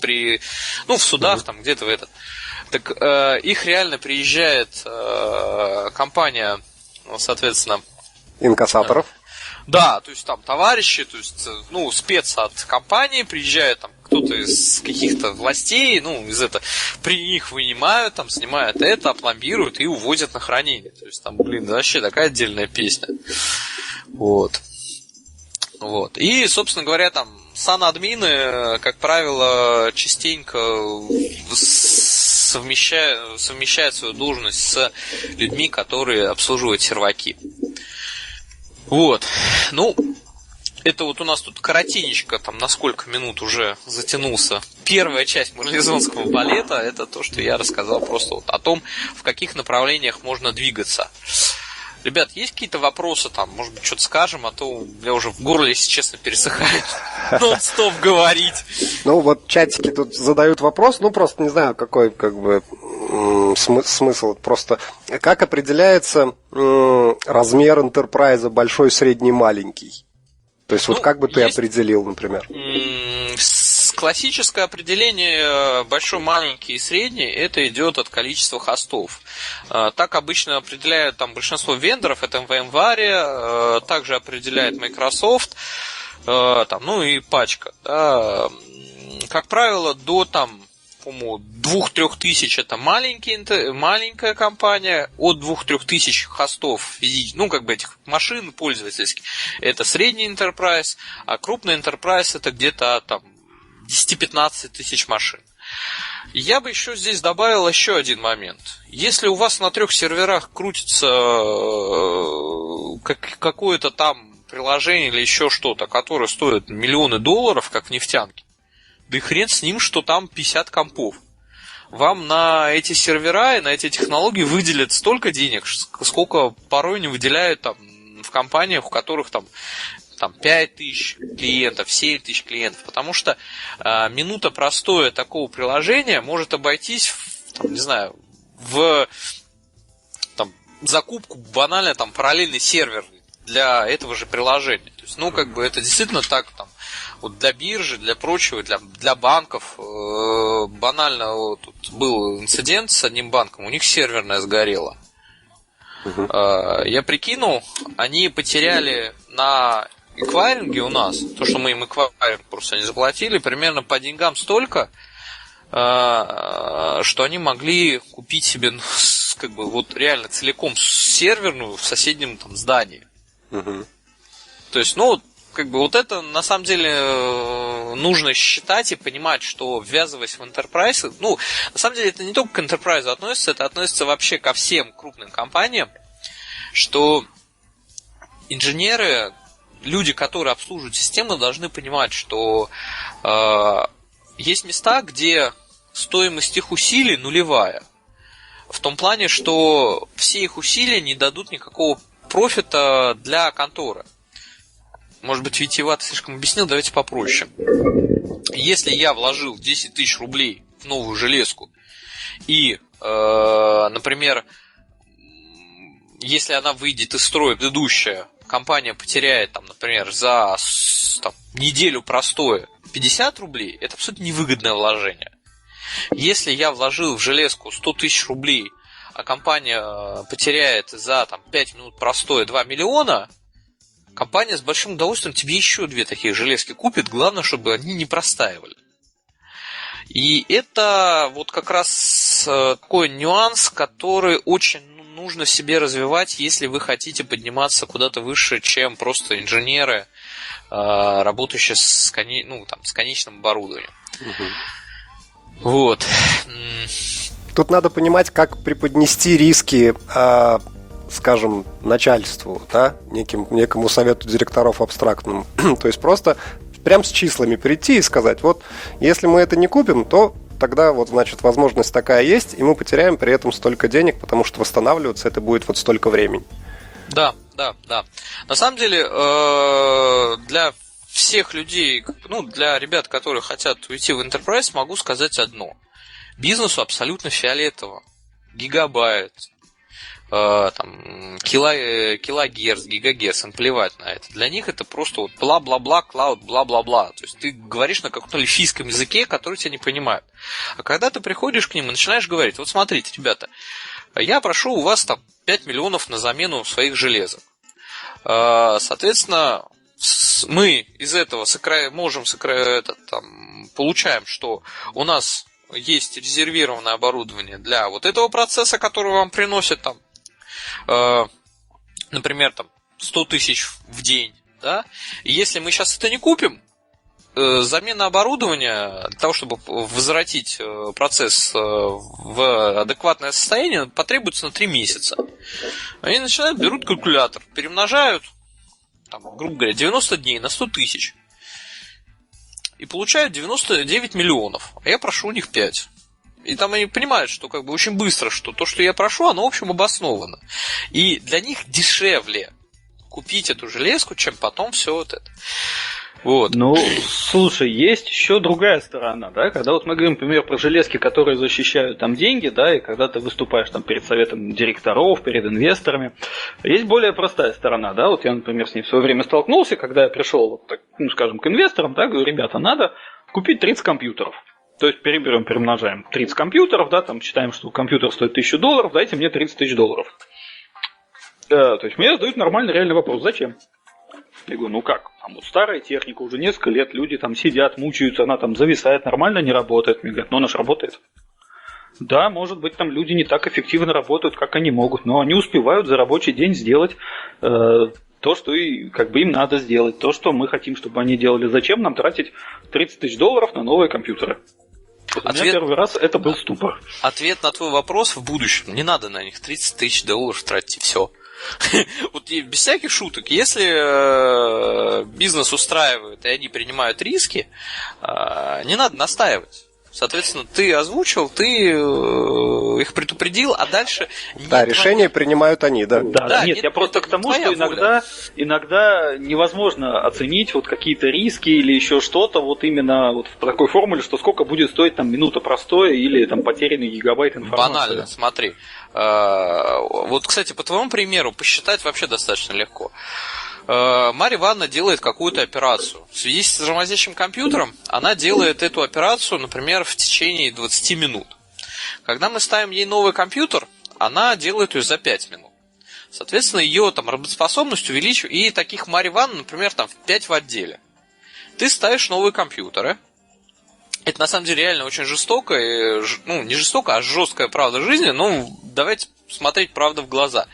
в судах, там, где-то в этот. Так их реально приезжает компания, соответственно, инкассаторов. Да, то есть там товарищи, то есть, спец от компании приезжает, там кто-то из каких-то властей, при них вынимают, там снимают это, опломбируют и увозят на хранение. То есть там, вообще такая отдельная песня. Вот. И, собственно говоря, там санадмины, как правило, частенько совмещают свою должность с людьми, которые обслуживают серваки. Вот. Это вот у нас тут коротенечко, там на сколько минут уже затянулся. Первая часть марлезонского балета, это то, что я рассказал просто вот о том, в каких направлениях можно двигаться. Ребят, есть какие-то вопросы там? Может быть, что-то скажем, а то у меня уже в горле, если честно, пересыхает нон-стоп говорить. Вот чатики тут задают вопрос, просто не знаю, какой смысл. Просто как определяется размер энтерпрайза большой, средний, маленький? То есть как бы ты определил, например? Классическое определение большой, маленький и средний, это идет от количества хостов. Так обычно определяют там большинство вендоров, это VMware, также определяет Microsoft, и пачка. Да. Как правило, до по-моему, 2-3 тысяч это маленькая компания, от 2-3 тысяч хостов, этих машин пользовательских, это средний enterprise, а крупный enterprise это где-то 10-15 тысяч машин. Я бы еще здесь добавил еще один момент. Если у вас на 3 серверах крутится какое-то там приложение или еще что-то, которое стоит миллионы долларов, как в нефтянке, да и хрен с ним, что там 50 компов. Вам на эти сервера и на эти технологии выделят столько денег, сколько порой не выделяют там в компаниях, у которых там там 5 тысяч клиентов, 7 тысяч клиентов, потому что минута простоя такого приложения может обойтись, там, не знаю, в там, закупку банально там, параллельный сервер для этого же приложения. То есть, ну, как бы это действительно так, там, вот для биржи, для прочего, для банков. Банально вот, тут был инцидент с одним банком, у них серверная сгорела. Я прикинул, они потеряли на эквайринге у нас, то, что мы им эквайринг просто не заплатили, примерно по деньгам столько, что они могли купить себе, ну, как бы, вот реально целиком серверную в соседнем там здании. То есть, ну, как бы вот это на самом деле нужно считать и понимать, что ввязываясь в enterprise, ну, на самом деле это не только к enterprise относится, это относится вообще ко всем крупным компаниям, что инженеры, люди, которые обслуживают систему, должны понимать, что есть места, где стоимость их усилий нулевая. В том плане, что все их усилия не дадут никакого профита для конторы. Может быть, витиевато слишком объяснил, давайте попроще. Если я вложил 10 тысяч рублей в новую железку, и, например, если она выйдет из строя предыдущая, компания потеряет, там, например, за там, неделю простоя 50 рублей, это абсолютно невыгодное вложение. Если я вложил в железку 100 тысяч рублей, а компания потеряет за там, 5 минут простоя 2 миллиона, компания с большим удовольствием тебе еще 2 таких железки купит, главное, чтобы они не простаивали. И это вот как раз такой нюанс, который очень нужно себе развивать, если вы хотите подниматься куда-то выше, чем просто инженеры, работающие с конечным оборудованием. Вот. Тут надо понимать, как преподнести риски, скажем, начальству, да, некому совету директоров абстрактному. То есть просто прям с числами прийти и сказать, вот, если мы это не купим, то тогда вот, значит, возможность такая есть, и мы потеряем при этом столько денег, потому что восстанавливаться это будет вот столько времени. Да. На самом деле, для всех людей, ну, для ребят, которые хотят уйти в enterprise, могу сказать одно. Бизнесу абсолютно фиолетово. Гигабайт, там, килогерц, гигагерц, им плевать на это. Для них это просто вот бла-бла-бла, клауд, бла-бла-бла. То есть ты говоришь на каком-то лифийском языке, который тебя не понимают. А когда ты приходишь к ним и начинаешь говорить, вот смотрите, ребята, я прошу у вас там 5 миллионов на замену своих железок. Соответственно, мы из этого получаем, что у нас есть резервированное оборудование для вот этого процесса, который вам приносит там, например, там 100 тысяч в день, да? И если мы сейчас это не купим, замена оборудования для того, чтобы возвратить процесс в адекватное состояние, потребуется на 3 месяца. Они начинают, берут калькулятор, перемножают, там, грубо говоря, 90 дней на 100 тысяч. И получают 99 миллионов, а я прошу у них 5. И там они понимают, что как бы очень быстро, что то, что я прошу, оно, в общем, обосновано. И для них дешевле купить эту железку, чем потом все вот это. Вот. Ну, слушай, есть еще другая сторона, да, когда вот мы говорим, например, про железки, которые защищают там деньги, да, и когда ты выступаешь там перед советом директоров, перед инвесторами, есть более простая сторона, да, вот я, например, с ней в свое время столкнулся, когда я пришел, вот так, ну, скажем, к инвесторам, да, говорю, ребята, надо купить 30 компьютеров. То есть перемножаем 30 компьютеров, да, там считаем, что компьютер стоит $1000, дайте мне $30 тысяч. То есть мне задают нормальный реальный вопрос, зачем? Я говорю, ну как, там вот старая техника, уже несколько лет люди там сидят, мучаются, она там зависает, нормально не работает. Мне говорят, ну она же работает. Да, может быть, там люди не так эффективно работают, как они могут, но они успевают за рабочий день сделать то, что и, как бы им надо сделать, то, что мы хотим, чтобы они делали. Зачем нам тратить $30 тысяч на новые компьютеры? У меня первый раз это был ступор. Ответ на твой вопрос: в будущем не надо на них $30 тысяч тратить, все. Вот без всяких шуток, если бизнес устраивает и они принимают риски, не надо настаивать. Соответственно, ты озвучил, ты их предупредил, а дальше... Да, решения принимают они, да. Да, нет, я просто к тому, что иногда невозможно оценить вот какие-то риски или еще что-то вот именно вот в такой формуле, что сколько будет стоить там минута простоя или там потерянный гигабайт информации. Банально, смотри. Вот, кстати, по твоему примеру посчитать вообще достаточно легко. Марья Ивановна делает какую-то операцию. В связи с тормозящим компьютером она делает эту операцию, например, в течение 20 минут. Когда мы ставим ей новый компьютер, она делает ее за 5 минут. Соответственно, ее там работоспособность увеличивает. И таких Марьи Ивановны, например, там 5 в отделе. Ты ставишь новые компьютеры. Это на самом деле реально очень жестокая, ну не жестокая, а жесткая правда жизни. Но давайте смотреть правду в глаза.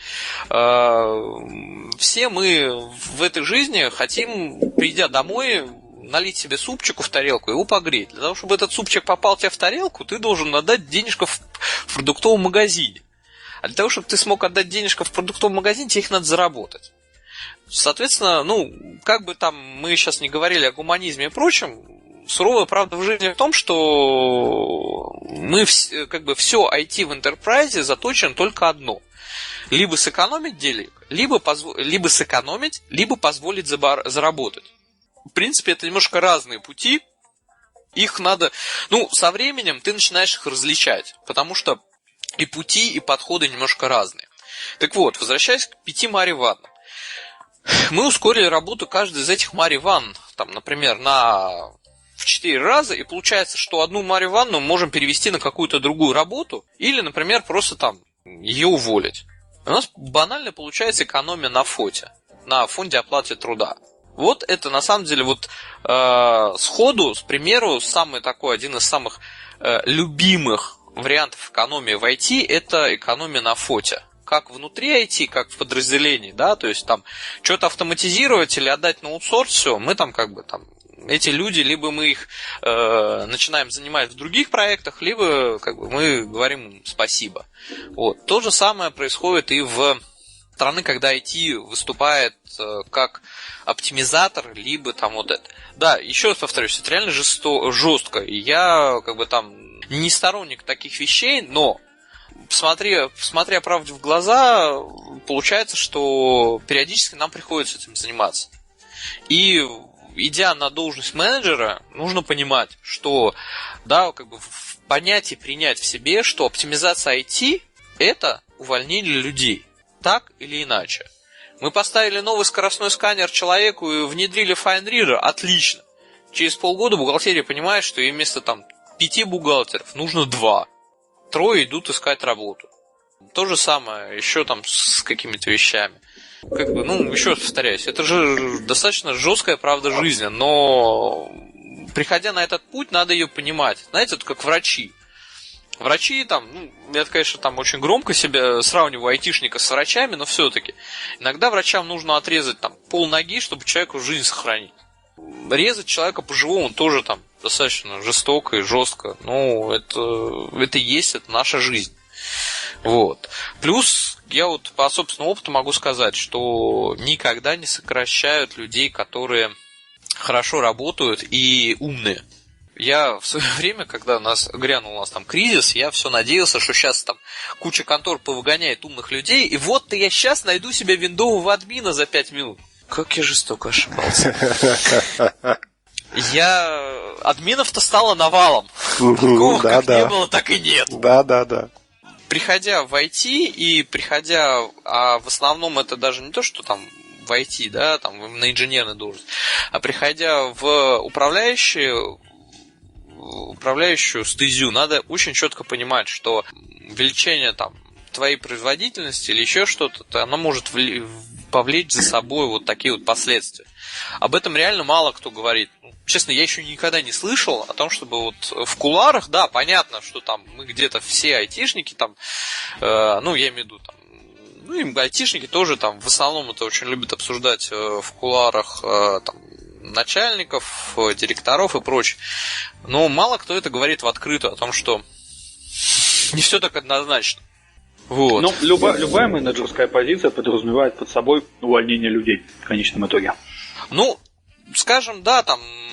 Все мы в этой жизни хотим, придя домой, налить себе супчику в тарелку и его погреть. Для того, чтобы этот супчик попал тебе в тарелку, ты должен отдать денежку в продуктовом магазине. А для того, чтобы ты смог отдать денежку в продуктовом магазине, тебе их надо заработать. Соответственно, ну, как бы там мы сейчас не говорили о гуманизме и прочем, суровая правда в жизни в том, что мы как бы все IT в enterprise заточено только одно. Либо сэкономить денег, либо сэкономить, либо позволить заработать. В принципе, это немножко разные пути. Их надо... Ну, со временем ты начинаешь их различать, потому что и пути, и подходы немножко разные. Так вот, возвращаясь к 5 Марьи Ивановнам. Мы ускорили работу каждой из этих Марьи Ивановн, там, например, в 4 раза, и получается, что одну Марью Ивановну можем перевести на какую-то другую работу, или, например, просто там ее уволить. У нас банально получается экономия на ФОТе, на фонде оплаты труда. Вот это на самом деле вот сходу, с примеру, самый такой, один из самых любимых вариантов экономии в IT – это экономия на ФОТе. Как внутри IT, как в подразделении, да, то есть там что-то автоматизировать или отдать на аутсорс, все, мы там как бы там эти люди, либо мы их начинаем занимать в других проектах, либо как бы мы говорим им спасибо. Вот. То же самое происходит и в страны, когда IT выступает как оптимизатор, либо там вот это. Да, еще раз повторюсь, это реально жестко. И я как бы там не сторонник таких вещей, но смотря правде в глаза, получается, что периодически нам приходится этим заниматься. И идя на должность менеджера, нужно понимать, что да, как бы понять и принять в себе, что оптимизация IT – это увольнение людей, так или иначе. Мы поставили новый скоростной сканер человеку и внедрили FineReader, отлично. Через полгода бухгалтерия понимает, что ей вместо там 5 бухгалтеров нужно 2. 3 идут искать работу. То же самое еще там с какими-то вещами. Как бы, ну, еще раз повторяюсь, это же достаточно жесткая правда жизни, но приходя на этот путь, надо ее понимать. Знаете, это как врачи. Врачи там, ну, я, конечно, там очень громко себя сравниваю айтишника с врачами, но все-таки иногда врачам нужно отрезать там полноги, чтобы человеку жизнь сохранить. Резать человека по-живому тоже там достаточно жестоко и жестко. Ну, это и есть, это наша жизнь. Вот. Плюс я вот по собственному опыту могу сказать, что никогда не сокращают людей, которые хорошо работают и умные. Я в свое время, когда у нас там кризис, я все надеялся, что сейчас там куча контор повыгоняет умных людей, и вот-то я сейчас найду себе виндового админа за 5 минут. Как я жестоко ошибался. Админов-то стало навалом. Такого как не было, так и нет. Да. Приходя в IT и а в основном это даже не то, что там в IT, да, там на инженерной должности, а приходя в управляющую стезю, надо очень четко понимать, что увеличение там твоей производительности или еще что-то, оно может повлечь за собой вот такие вот последствия. Об этом реально мало кто говорит. Честно, я еще никогда не слышал о том, чтобы вот в кулуарах, да, понятно, что там мы где-то все айтишники там, ну, я имею в виду там, ну, и айтишники тоже там в основном это очень любят обсуждать в кулуарах там начальников, директоров и прочее. Но мало кто это говорит в открытую о том, что не все так однозначно. Вот. Ну, любая менеджерская позиция подразумевает под собой увольнение людей в конечном итоге. Ну, скажем, да, там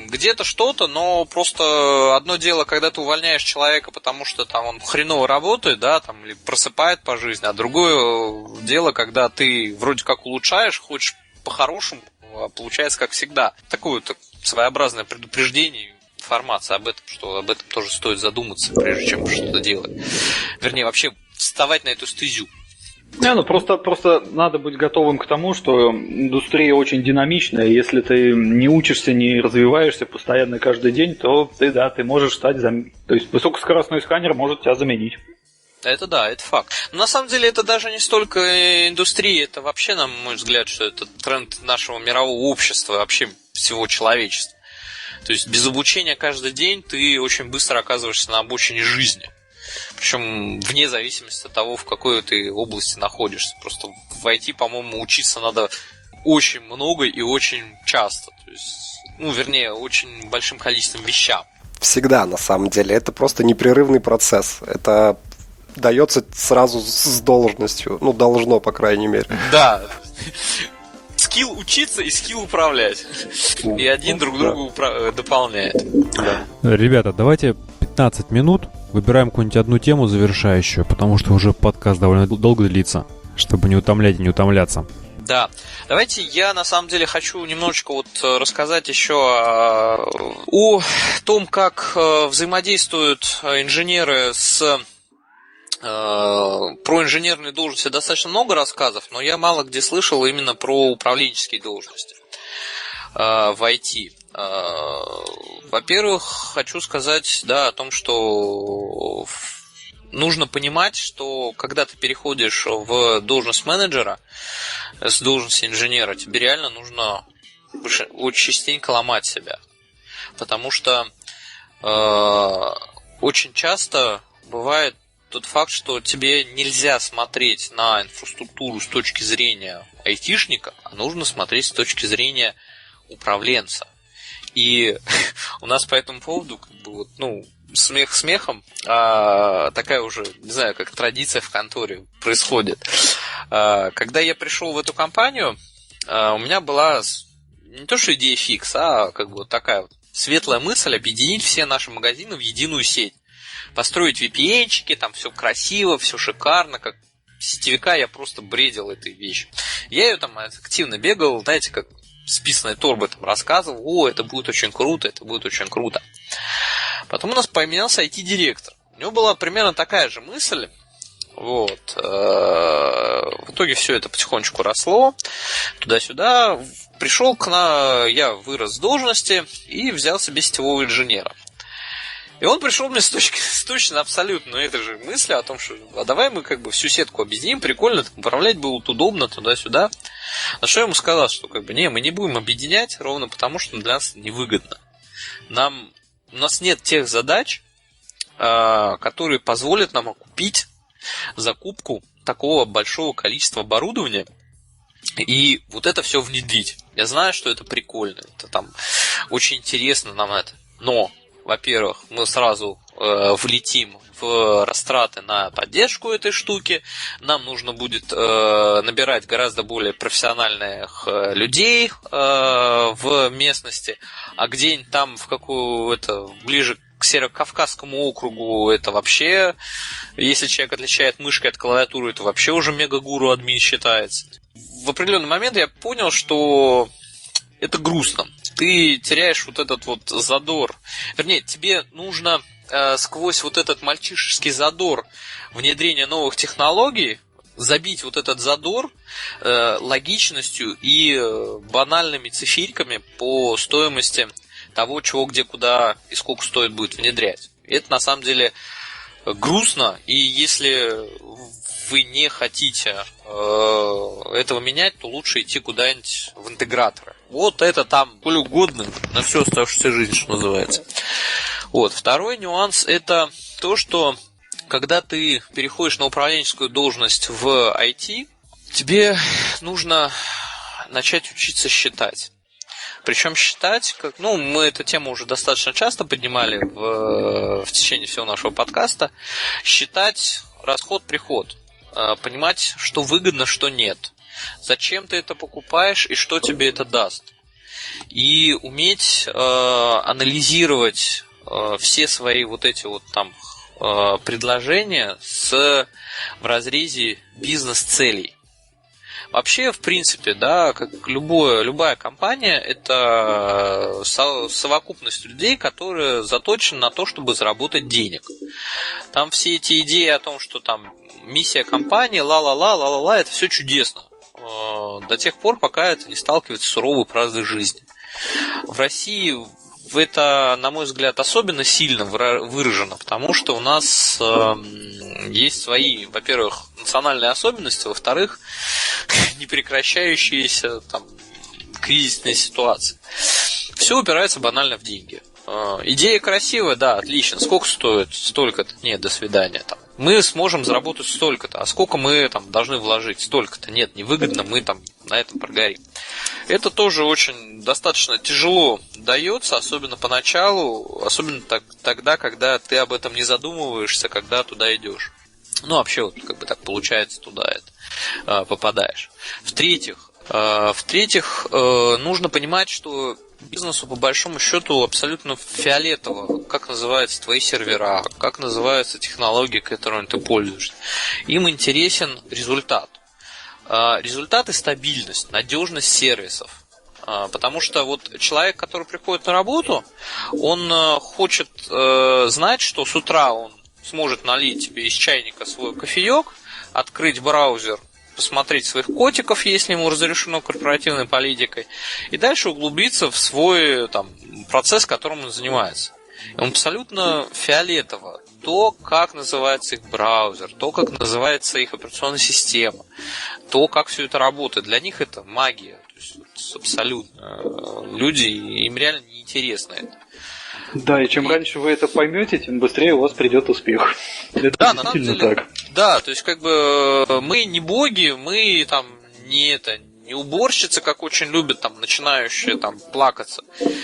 где-то что-то, но просто одно дело, когда ты увольняешь человека, потому что там он хреново работает, да, там, или просыпает по жизни, а другое дело, когда ты вроде как улучшаешь, хочешь по-хорошему, а получается как всегда. Такое вот своеобразное предупреждение, информация об этом, что об этом тоже стоит задуматься, прежде чем что-то делать. Вернее, вообще вставать на эту стезю. Просто надо быть готовым к тому, что индустрия очень динамичная, и если ты не учишься, не развиваешься постоянно каждый день, то ты можешь стать... То есть высокоскоростной сканер может тебя заменить. Это да, это факт. Но на самом деле это даже не столько индустрия, это вообще, на мой взгляд, что это тренд нашего мирового общества, вообще всего человечества. То есть без обучения каждый день ты очень быстро оказываешься на обочине жизни. Причем вне зависимости от того, в какой ты области находишься. Просто в IT, по-моему, учиться надо очень много и очень часто. То есть, вернее, очень большим количеством вещам. Всегда, на самом деле. Это просто непрерывный процесс. Это дается сразу с должностью. Должно, по крайней мере. Да. Скилл учиться и скилл управлять. И один друг друга дополняет. Ребята, давайте 15 минут выбираем какую-нибудь одну тему завершающую, потому что уже подкаст довольно долго длится, чтобы не утомлять и не утомляться. Да. Давайте я на самом деле хочу немножечко рассказать еще о том, как взаимодействуют инженеры с... Про инженерные должности достаточно много рассказов, но я мало где слышал именно про управленческие должности в IT. Во-первых, хочу сказать, о том, что нужно понимать, что когда ты переходишь в должность менеджера с должности инженера, тебе реально нужно очень частенько ломать себя. Потому что очень часто бывает тот факт, что тебе нельзя смотреть на инфраструктуру с точки зрения айтишника, а нужно смотреть с точки зрения управленца. И у нас по этому поводу, смех смехом, такая уже, не знаю, как традиция в конторе происходит. Когда я пришел в эту компанию, у меня была не то что идея фикс, а такая светлая мысль объединить все наши магазины в единую сеть. Построить VPN-чики, там все красиво, все шикарно, как сетевика я просто бредил этой вещью. Я ее там активно бегал, знаете, как с писаной торбой там рассказывал, это будет очень круто, это будет очень круто. Потом у нас поменялся IT-директор. У него была примерно такая же мысль. В итоге все это потихонечку росло туда-сюда. Я вырос с должности и взял себе сетевого инженера. И он пришел мне с точно абсолютно этой же мысли о том, что давай мы всю сетку объединим, прикольно, управлять будет удобно туда-сюда. На что я ему сказал, что мы не будем объединять, ровно потому, что для нас невыгодно. У нас нет тех задач, которые позволят нам окупить закупку такого большого количества оборудования и это все внедрить. Я знаю, что это прикольно, это там очень интересно нам это, но во-первых, мы сразу влетим в растраты на поддержку этой штуки. Нам нужно будет набирать гораздо более профессиональных людей в местности. А где-нибудь там ближе к Северокавказскому округу это вообще, если человек отличает мышкой от клавиатуры, это вообще уже мега-гуру админ считается. В определенный момент я понял, что это грустно. Ты теряешь этот задор. Вернее, тебе нужно сквозь этот мальчишеский задор внедрения новых технологий забить этот задор логичностью и банальными циферками по стоимости того, чего, где, куда и сколько стоит будет внедрять. Это на самом деле грустно, и если вы не хотите этого менять, то лучше идти куда-нибудь в интеграторы. Это там более угодно на всю оставшуюся жизнь, что называется. Второй нюанс – это то, что когда ты переходишь на управленческую должность в IT, тебе нужно начать учиться считать. Причем считать, мы эту тему уже достаточно часто поднимали в течение всего нашего подкаста, считать расход-приход, понимать, что выгодно, что нет, зачем ты это покупаешь и что тебе это даст. и уметь анализировать все свои вот эти вот там предложения в разрезе бизнес-целей. Вообще, в принципе, да, как любая компания, это совокупность людей, которые заточены на то, чтобы заработать денег. Там все эти идеи о том, что там миссия компании, ла-ла-ла, это все чудесно. До тех пор, пока это не сталкивается с суровой правдой жизни. В России это, на мой взгляд, особенно сильно выражено, потому что у нас есть свои, во-первых, национальные особенности, во-вторых, непрекращающиеся там кризисные ситуации. Все упирается банально в деньги. Идея красивая, да, отлично. Сколько стоит? Столько-то. Нет, до свидания. Там. Мы сможем заработать столько-то. А сколько мы там должны вложить? Столько-то. Нет, невыгодно, мы там на этом прогорим. Это тоже очень достаточно тяжело дается, особенно поначалу, особенно тогда, когда ты об этом не задумываешься, когда туда идешь. Ну, вообще, вот как бы так получается, туда попадаешь. В-третьих, нужно понимать, что бизнесу по большому счету абсолютно фиолетово, как называются твои сервера, как называются технологии, которыми ты пользуешься. Им интересен результат. Результат и стабильность, надежность сервисов. Потому что вот человек, который приходит на работу, он хочет знать, что с утра он сможет налить тебе из чайника свой кофеек, открыть браузер, посмотреть своих котиков, если ему разрешено корпоративной политикой, и дальше углубиться в свой там, процесс, которым он занимается. Ему абсолютно фиолетово то, как называется их браузер, то, как называется их операционная система, то, как все это работает. Для них это магия. То есть, абсолютно. Люди, им реально неинтересно это. Да, и чем раньше вы это поймете, тем быстрее у вас придет успех. Это да, действительно на самом деле, так. Да, то есть как бы мы не боги, мы там не уборщицы, как очень любят там начинающие там плакаться.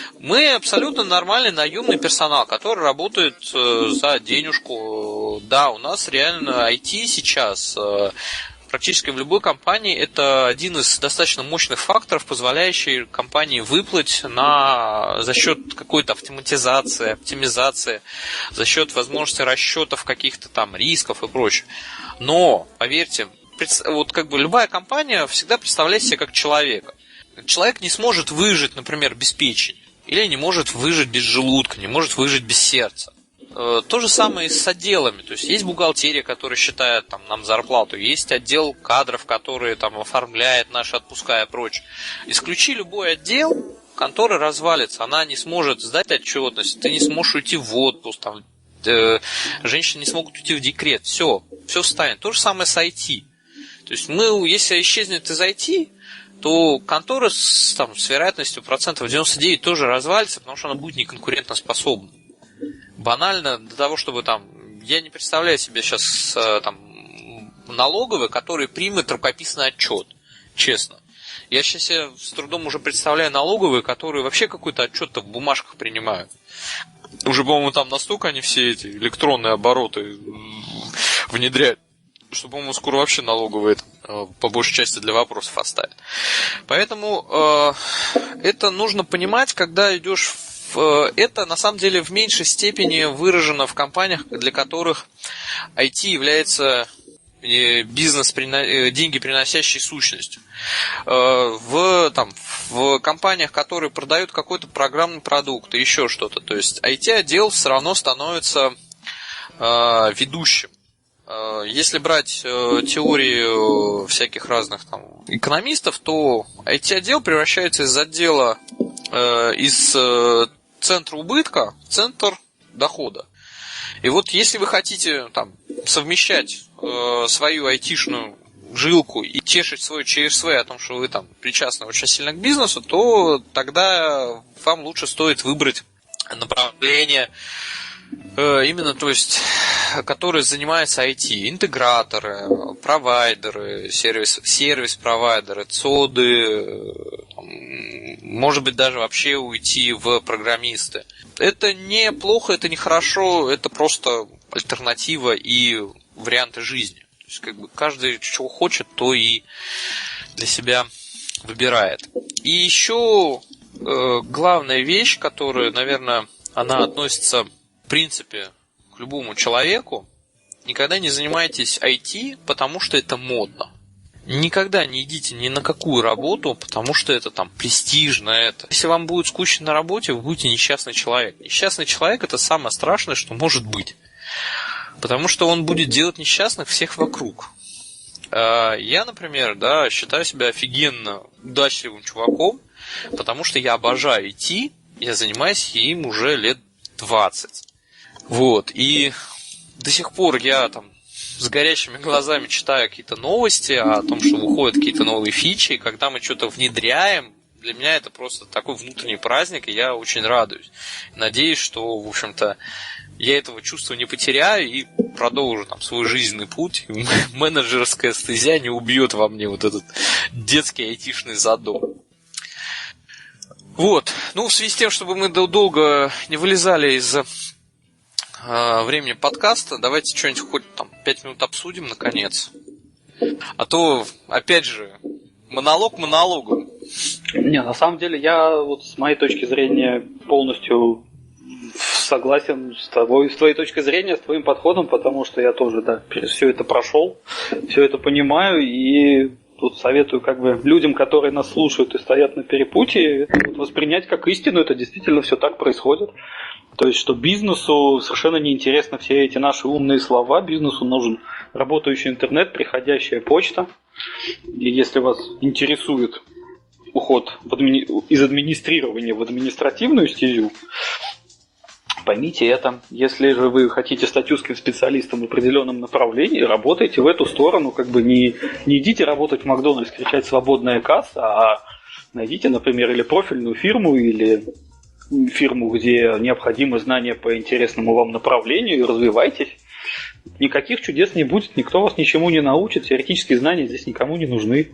Мы абсолютно нормальный наемный персонал, который работает за денежку. Да, у нас реально IT сейчас практически в любой компании это один из достаточно мощных факторов, позволяющий компании выплыть за счет какой-то автоматизации, оптимизации, за счет возможности расчетов каких-то там рисков и прочее. Но, поверьте, вот как бы любая компания всегда представляет себя как человека. Человек не сможет выжить, например, без печени, или не может выжить без желудка, не может выжить без сердца. То же самое и с отделами. То есть есть бухгалтерия, которая считает там, нам зарплату, есть отдел кадров, который там оформляет наши отпуска и прочее. Исключи любой отдел, контора развалится, она не сможет сдать отчетность, ты не сможешь уйти в отпуск, там, женщины не смогут уйти в декрет, все встанет. То же самое с IT. То есть если исчезнет из IT, то контора с вероятностью 99% тоже развалится, потому что она будет неконкурентоспособна. Банально для того, чтобы там... Я не представляю себе сейчас налоговый, который примет рукописный отчет, честно. Я сейчас себе с трудом уже представляю налоговые, которые вообще какой-то отчет-то в бумажках принимают. Уже, по-моему, там настолько они все эти электронные обороты внедряют, что, по-моему, скоро вообще налоговые по большей части для вопросов оставят. Поэтому это нужно понимать, когда идешь это на самом деле в меньшей степени выражено в компаниях, для которых IT является деньги приносящей сущностью. В компаниях, которые продают какой-то программный продукт и еще что-то, то есть IT-отдел все равно становится ведущим. Если брать теории всяких разных там экономистов, то IT-отдел превращается из отдела из центра убытка в центр дохода. И вот если вы хотите там совмещать свою айтишную жилку и тешить свой ЧСВ о том, что вы там причастны очень сильно к бизнесу, то тогда вам лучше стоит выбрать направление именно, то есть, которые занимаются IT, интеграторы, провайдеры, сервис-провайдеры, ЦОДы, может быть, даже вообще уйти в программисты. Это не плохо, это не хорошо, это просто альтернатива и варианты жизни. То есть, как бы каждый чего хочет, то и для себя выбирает. И еще главная вещь, которая, наверное, она относится, в принципе, к любому человеку. Никогда не занимайтесь IT, потому что это модно. Никогда не идите ни на какую работу, потому что это там престижно. Если вам будет скучно на работе, вы будете несчастный человек. Несчастный человек – это самое страшное, что может быть. Потому что он будет делать несчастных всех вокруг. Я, например, считаю себя офигенно удачливым чуваком, потому что я обожаю IT, я занимаюсь им уже лет 20. Вот, и до сих пор я там с горящими глазами читаю какие-то новости о том, что выходят какие-то новые фичи, и когда мы что-то внедряем, для меня это просто такой внутренний праздник, и я очень радуюсь. Надеюсь, что, в общем-то, я этого чувства не потеряю и продолжу там свой жизненный путь. И менеджерская стезя не убьет во мне вот этот детский айтишный задор. Вот. Ну, в связи с тем, чтобы мы долго не вылезали из времени подкаста, давайте что-нибудь хоть там 5 минут обсудим, наконец. А то, опять же, монолог монологом. Не, на самом деле, я вот с моей точки зрения полностью согласен с тобой, с твоей точкой зрения, с твоим подходом, потому что я тоже, все это прошел, все это понимаю, и тут советую людям, которые нас слушают и стоят на перепутье, это воспринять как истину, это действительно все так происходит. То есть, что бизнесу совершенно неинтересны все эти наши умные слова, бизнесу нужен работающий интернет, приходящая почта. И если вас интересует уход из администрирования в административную стезю, поймите это. Если же вы хотите стать узким специалистом в определенном направлении, работайте в эту сторону. Не идите работать в Макдональдс, кричать «свободная касса», а найдите, например, или профильную фирму, или фирму, где необходимы знания по интересному вам направлению, и развивайтесь. Никаких чудес не будет, никто вас ничему не научит, теоретические знания здесь никому не нужны.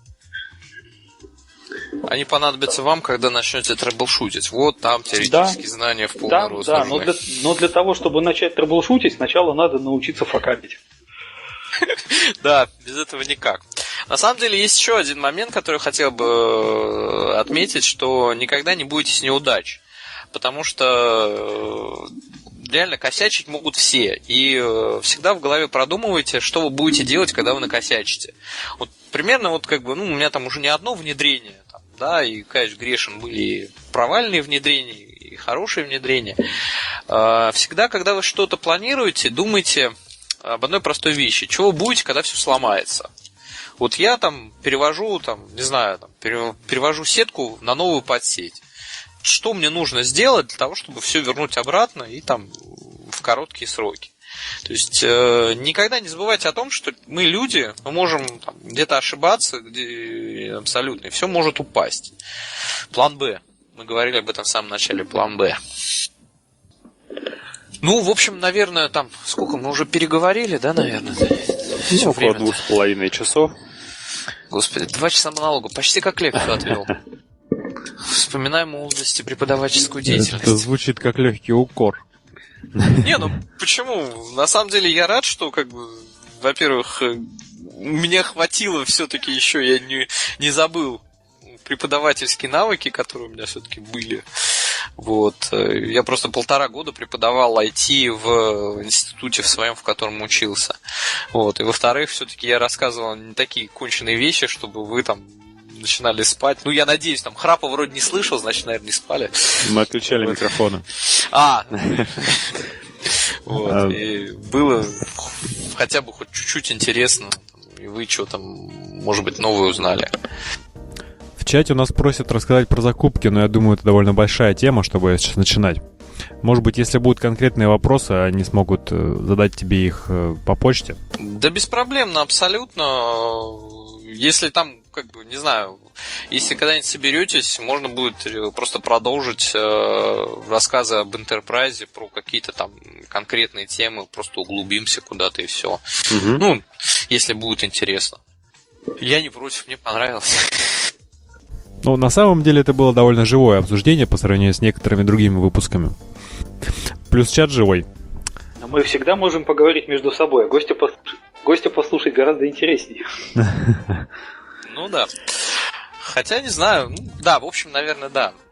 Они понадобятся вам, когда начнете трэблшутить. Вот там теоретические знания в полный рост. Да, но для того, чтобы начать трэблшутить, сначала надо научиться факапить. Да, без этого никак. На самом деле есть еще один момент, который хотел бы отметить, что никогда не бойтесь неудач. Потому что реально косячить могут все. И всегда в голове продумывайте, что вы будете делать, когда вы накосячите. Вот примерно у меня там уже не одно внедрение, и, конечно, грешен были и провальные внедрения, и хорошие внедрения. Всегда, когда вы что-то планируете, думайте об одной простой вещи. Чего вы будете, когда все сломается? Вот я перевожу сетку на новую подсеть. Что мне нужно сделать для того, чтобы все вернуть обратно и в короткие сроки? То есть никогда не забывайте о том, что мы люди, мы можем где-то ошибаться, абсолютно, и все может упасть. План Б. Мы говорили об этом в самом начале. План Б. Ну, в общем, наверное, сколько мы уже переговорили, наверное? Около 2,5 часов. Господи, 2 часа монолога. Почти как лекцию отвел. Вспоминаем молодость и преподавательскую деятельность. Это звучит как легкий укор. Не, почему? На самом деле я рад, что, во-первых, меня хватило все-таки еще, я не забыл преподавательские навыки, которые у меня все-таки были. Вот. Я просто 1,5 года преподавал IT в институте в своем, в котором учился. Вот. И во-вторых, все-таки я рассказывал не такие конченые вещи, чтобы вы начинали спать. Ну, я надеюсь, храпа вроде не слышал, значит, наверное, не спали. Мы отключали микрофоны. Вот. И было хотя бы хоть чуть-чуть интересно. И вы что-то, может быть, новое узнали. В чате у нас просят рассказать про закупки, но я думаю, это довольно большая тема, чтобы сейчас начинать. Может быть, если будут конкретные вопросы, они смогут задать тебе их по почте? Да беспроблемно, абсолютно. Если не знаю, если когда-нибудь соберетесь, можно будет просто продолжить рассказы об Enterprise про какие-то конкретные темы, просто углубимся куда-то и все. Ну, если будет интересно. Я не против, мне понравилось. Ну, на самом деле это было довольно живое обсуждение по сравнению с некоторыми другими выпусками. Плюс чат живой. Но мы всегда можем поговорить между собой, а гостя послушать гораздо интереснее. Ну да. Хотя не знаю. Да, в общем, наверное, да.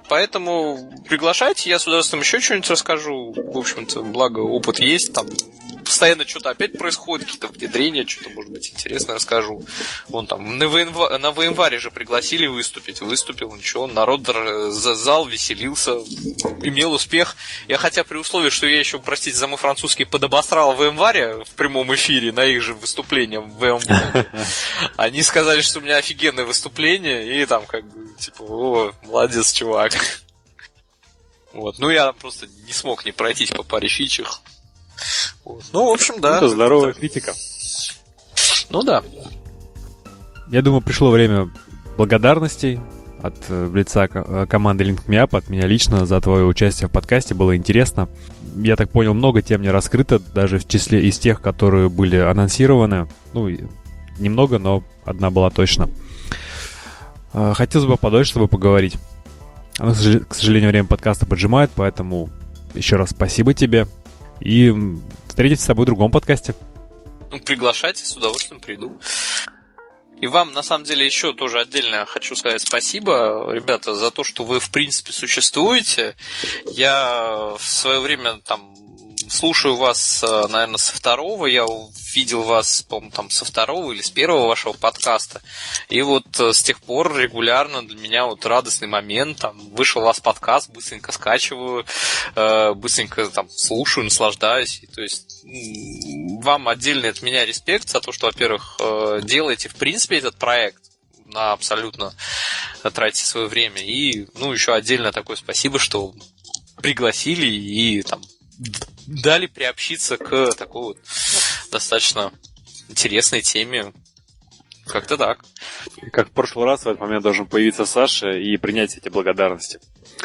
поэтому приглашайте, я с удовольствием еще что-нибудь расскажу. В общем-то, благо опыт есть, там постоянно что-то опять происходит, какие-то внедрения, что-то, может быть, интересное расскажу. Вон там на ВМВаре же пригласили выступить. Выступил, ничего, народ зал веселился, имел успех. Я хотя при условии, что я еще, простите за мой французский, подобосрал в ВМВаре в прямом эфире на их же выступление в ВМВаре. Они сказали, что у меня офигенное выступление, и там как бы, типа, о, молодец, чувак. Вот, ну я просто не смог не пройтись по паре фичах. Вот. Ну, в общем, да. Это здоровая критика. Ну да. Я думаю, пришло время благодарностей от лица команды Link Me Up, от меня лично за твое участие в подкасте. Было интересно. Я так понял, много тем не раскрыто, даже в числе из тех, которые были анонсированы. Ну, немного, но одна была точно. Хотелось бы подольше с тобой поговорить. Но, к сожалению, время подкаста поджимает, поэтому еще раз спасибо тебе. И встретитесь с тобой в другом подкасте. Ну, приглашайте, с удовольствием приду. И вам, на самом деле, еще тоже отдельно хочу сказать спасибо, ребята, за то, что вы, в принципе, существуете. Я в свое время там слушаю вас, наверное, со второго. Я видел вас, по-моему, там со второго или с первого вашего подкаста. И вот с тех пор регулярно для меня вот радостный момент. Там вышел у вас подкаст, быстренько скачиваю, быстренько там слушаю, наслаждаюсь. И, то есть вам отдельный от меня респект за то, что, во-первых, делаете, в принципе, этот проект. На абсолютно тратите свое время. И, ну, еще отдельно такое спасибо, что пригласили и там дали приобщиться к такой вот достаточно интересной теме. Как-то так. Как в прошлый раз, в этот момент должен появиться Саша и принять эти благодарности.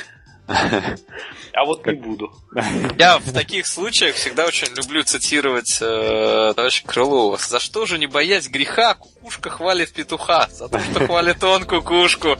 А вот не буду. Я в таких случаях всегда очень люблю цитировать товарища Крылова. За что же не боясь греха, кукушка хвалит петуха? За то, что хвалит он кукушку.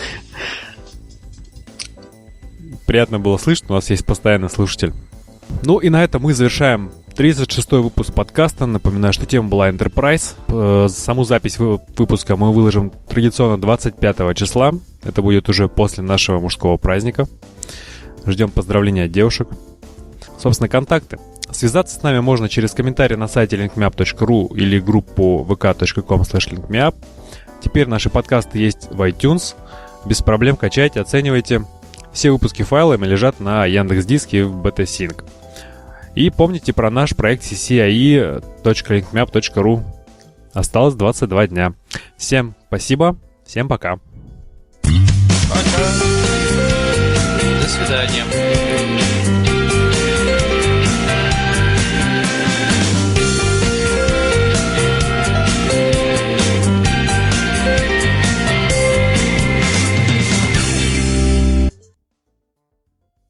Приятно было слышать, у нас есть постоянный слушатель. Ну и на этом мы завершаем 36-й выпуск подкаста. Напоминаю, что тема была Enterprise. Саму запись выпуска мы выложим традиционно 25 числа. Это будет уже после нашего мужского праздника. Ждем поздравления от девушек. Собственно, контакты. Связаться с нами можно через комментарий на сайте linkmeup.ru или группу vk.com/linkmeup. Теперь наши подкасты есть в iTunes. Без проблем качайте, оценивайте. Все выпуски файлами лежат на Яндекс.Диске и в BTSync. И помните про наш проект cci.linkmeup.ru. Осталось 22 дня. Всем спасибо, всем пока. Пока. До свидания.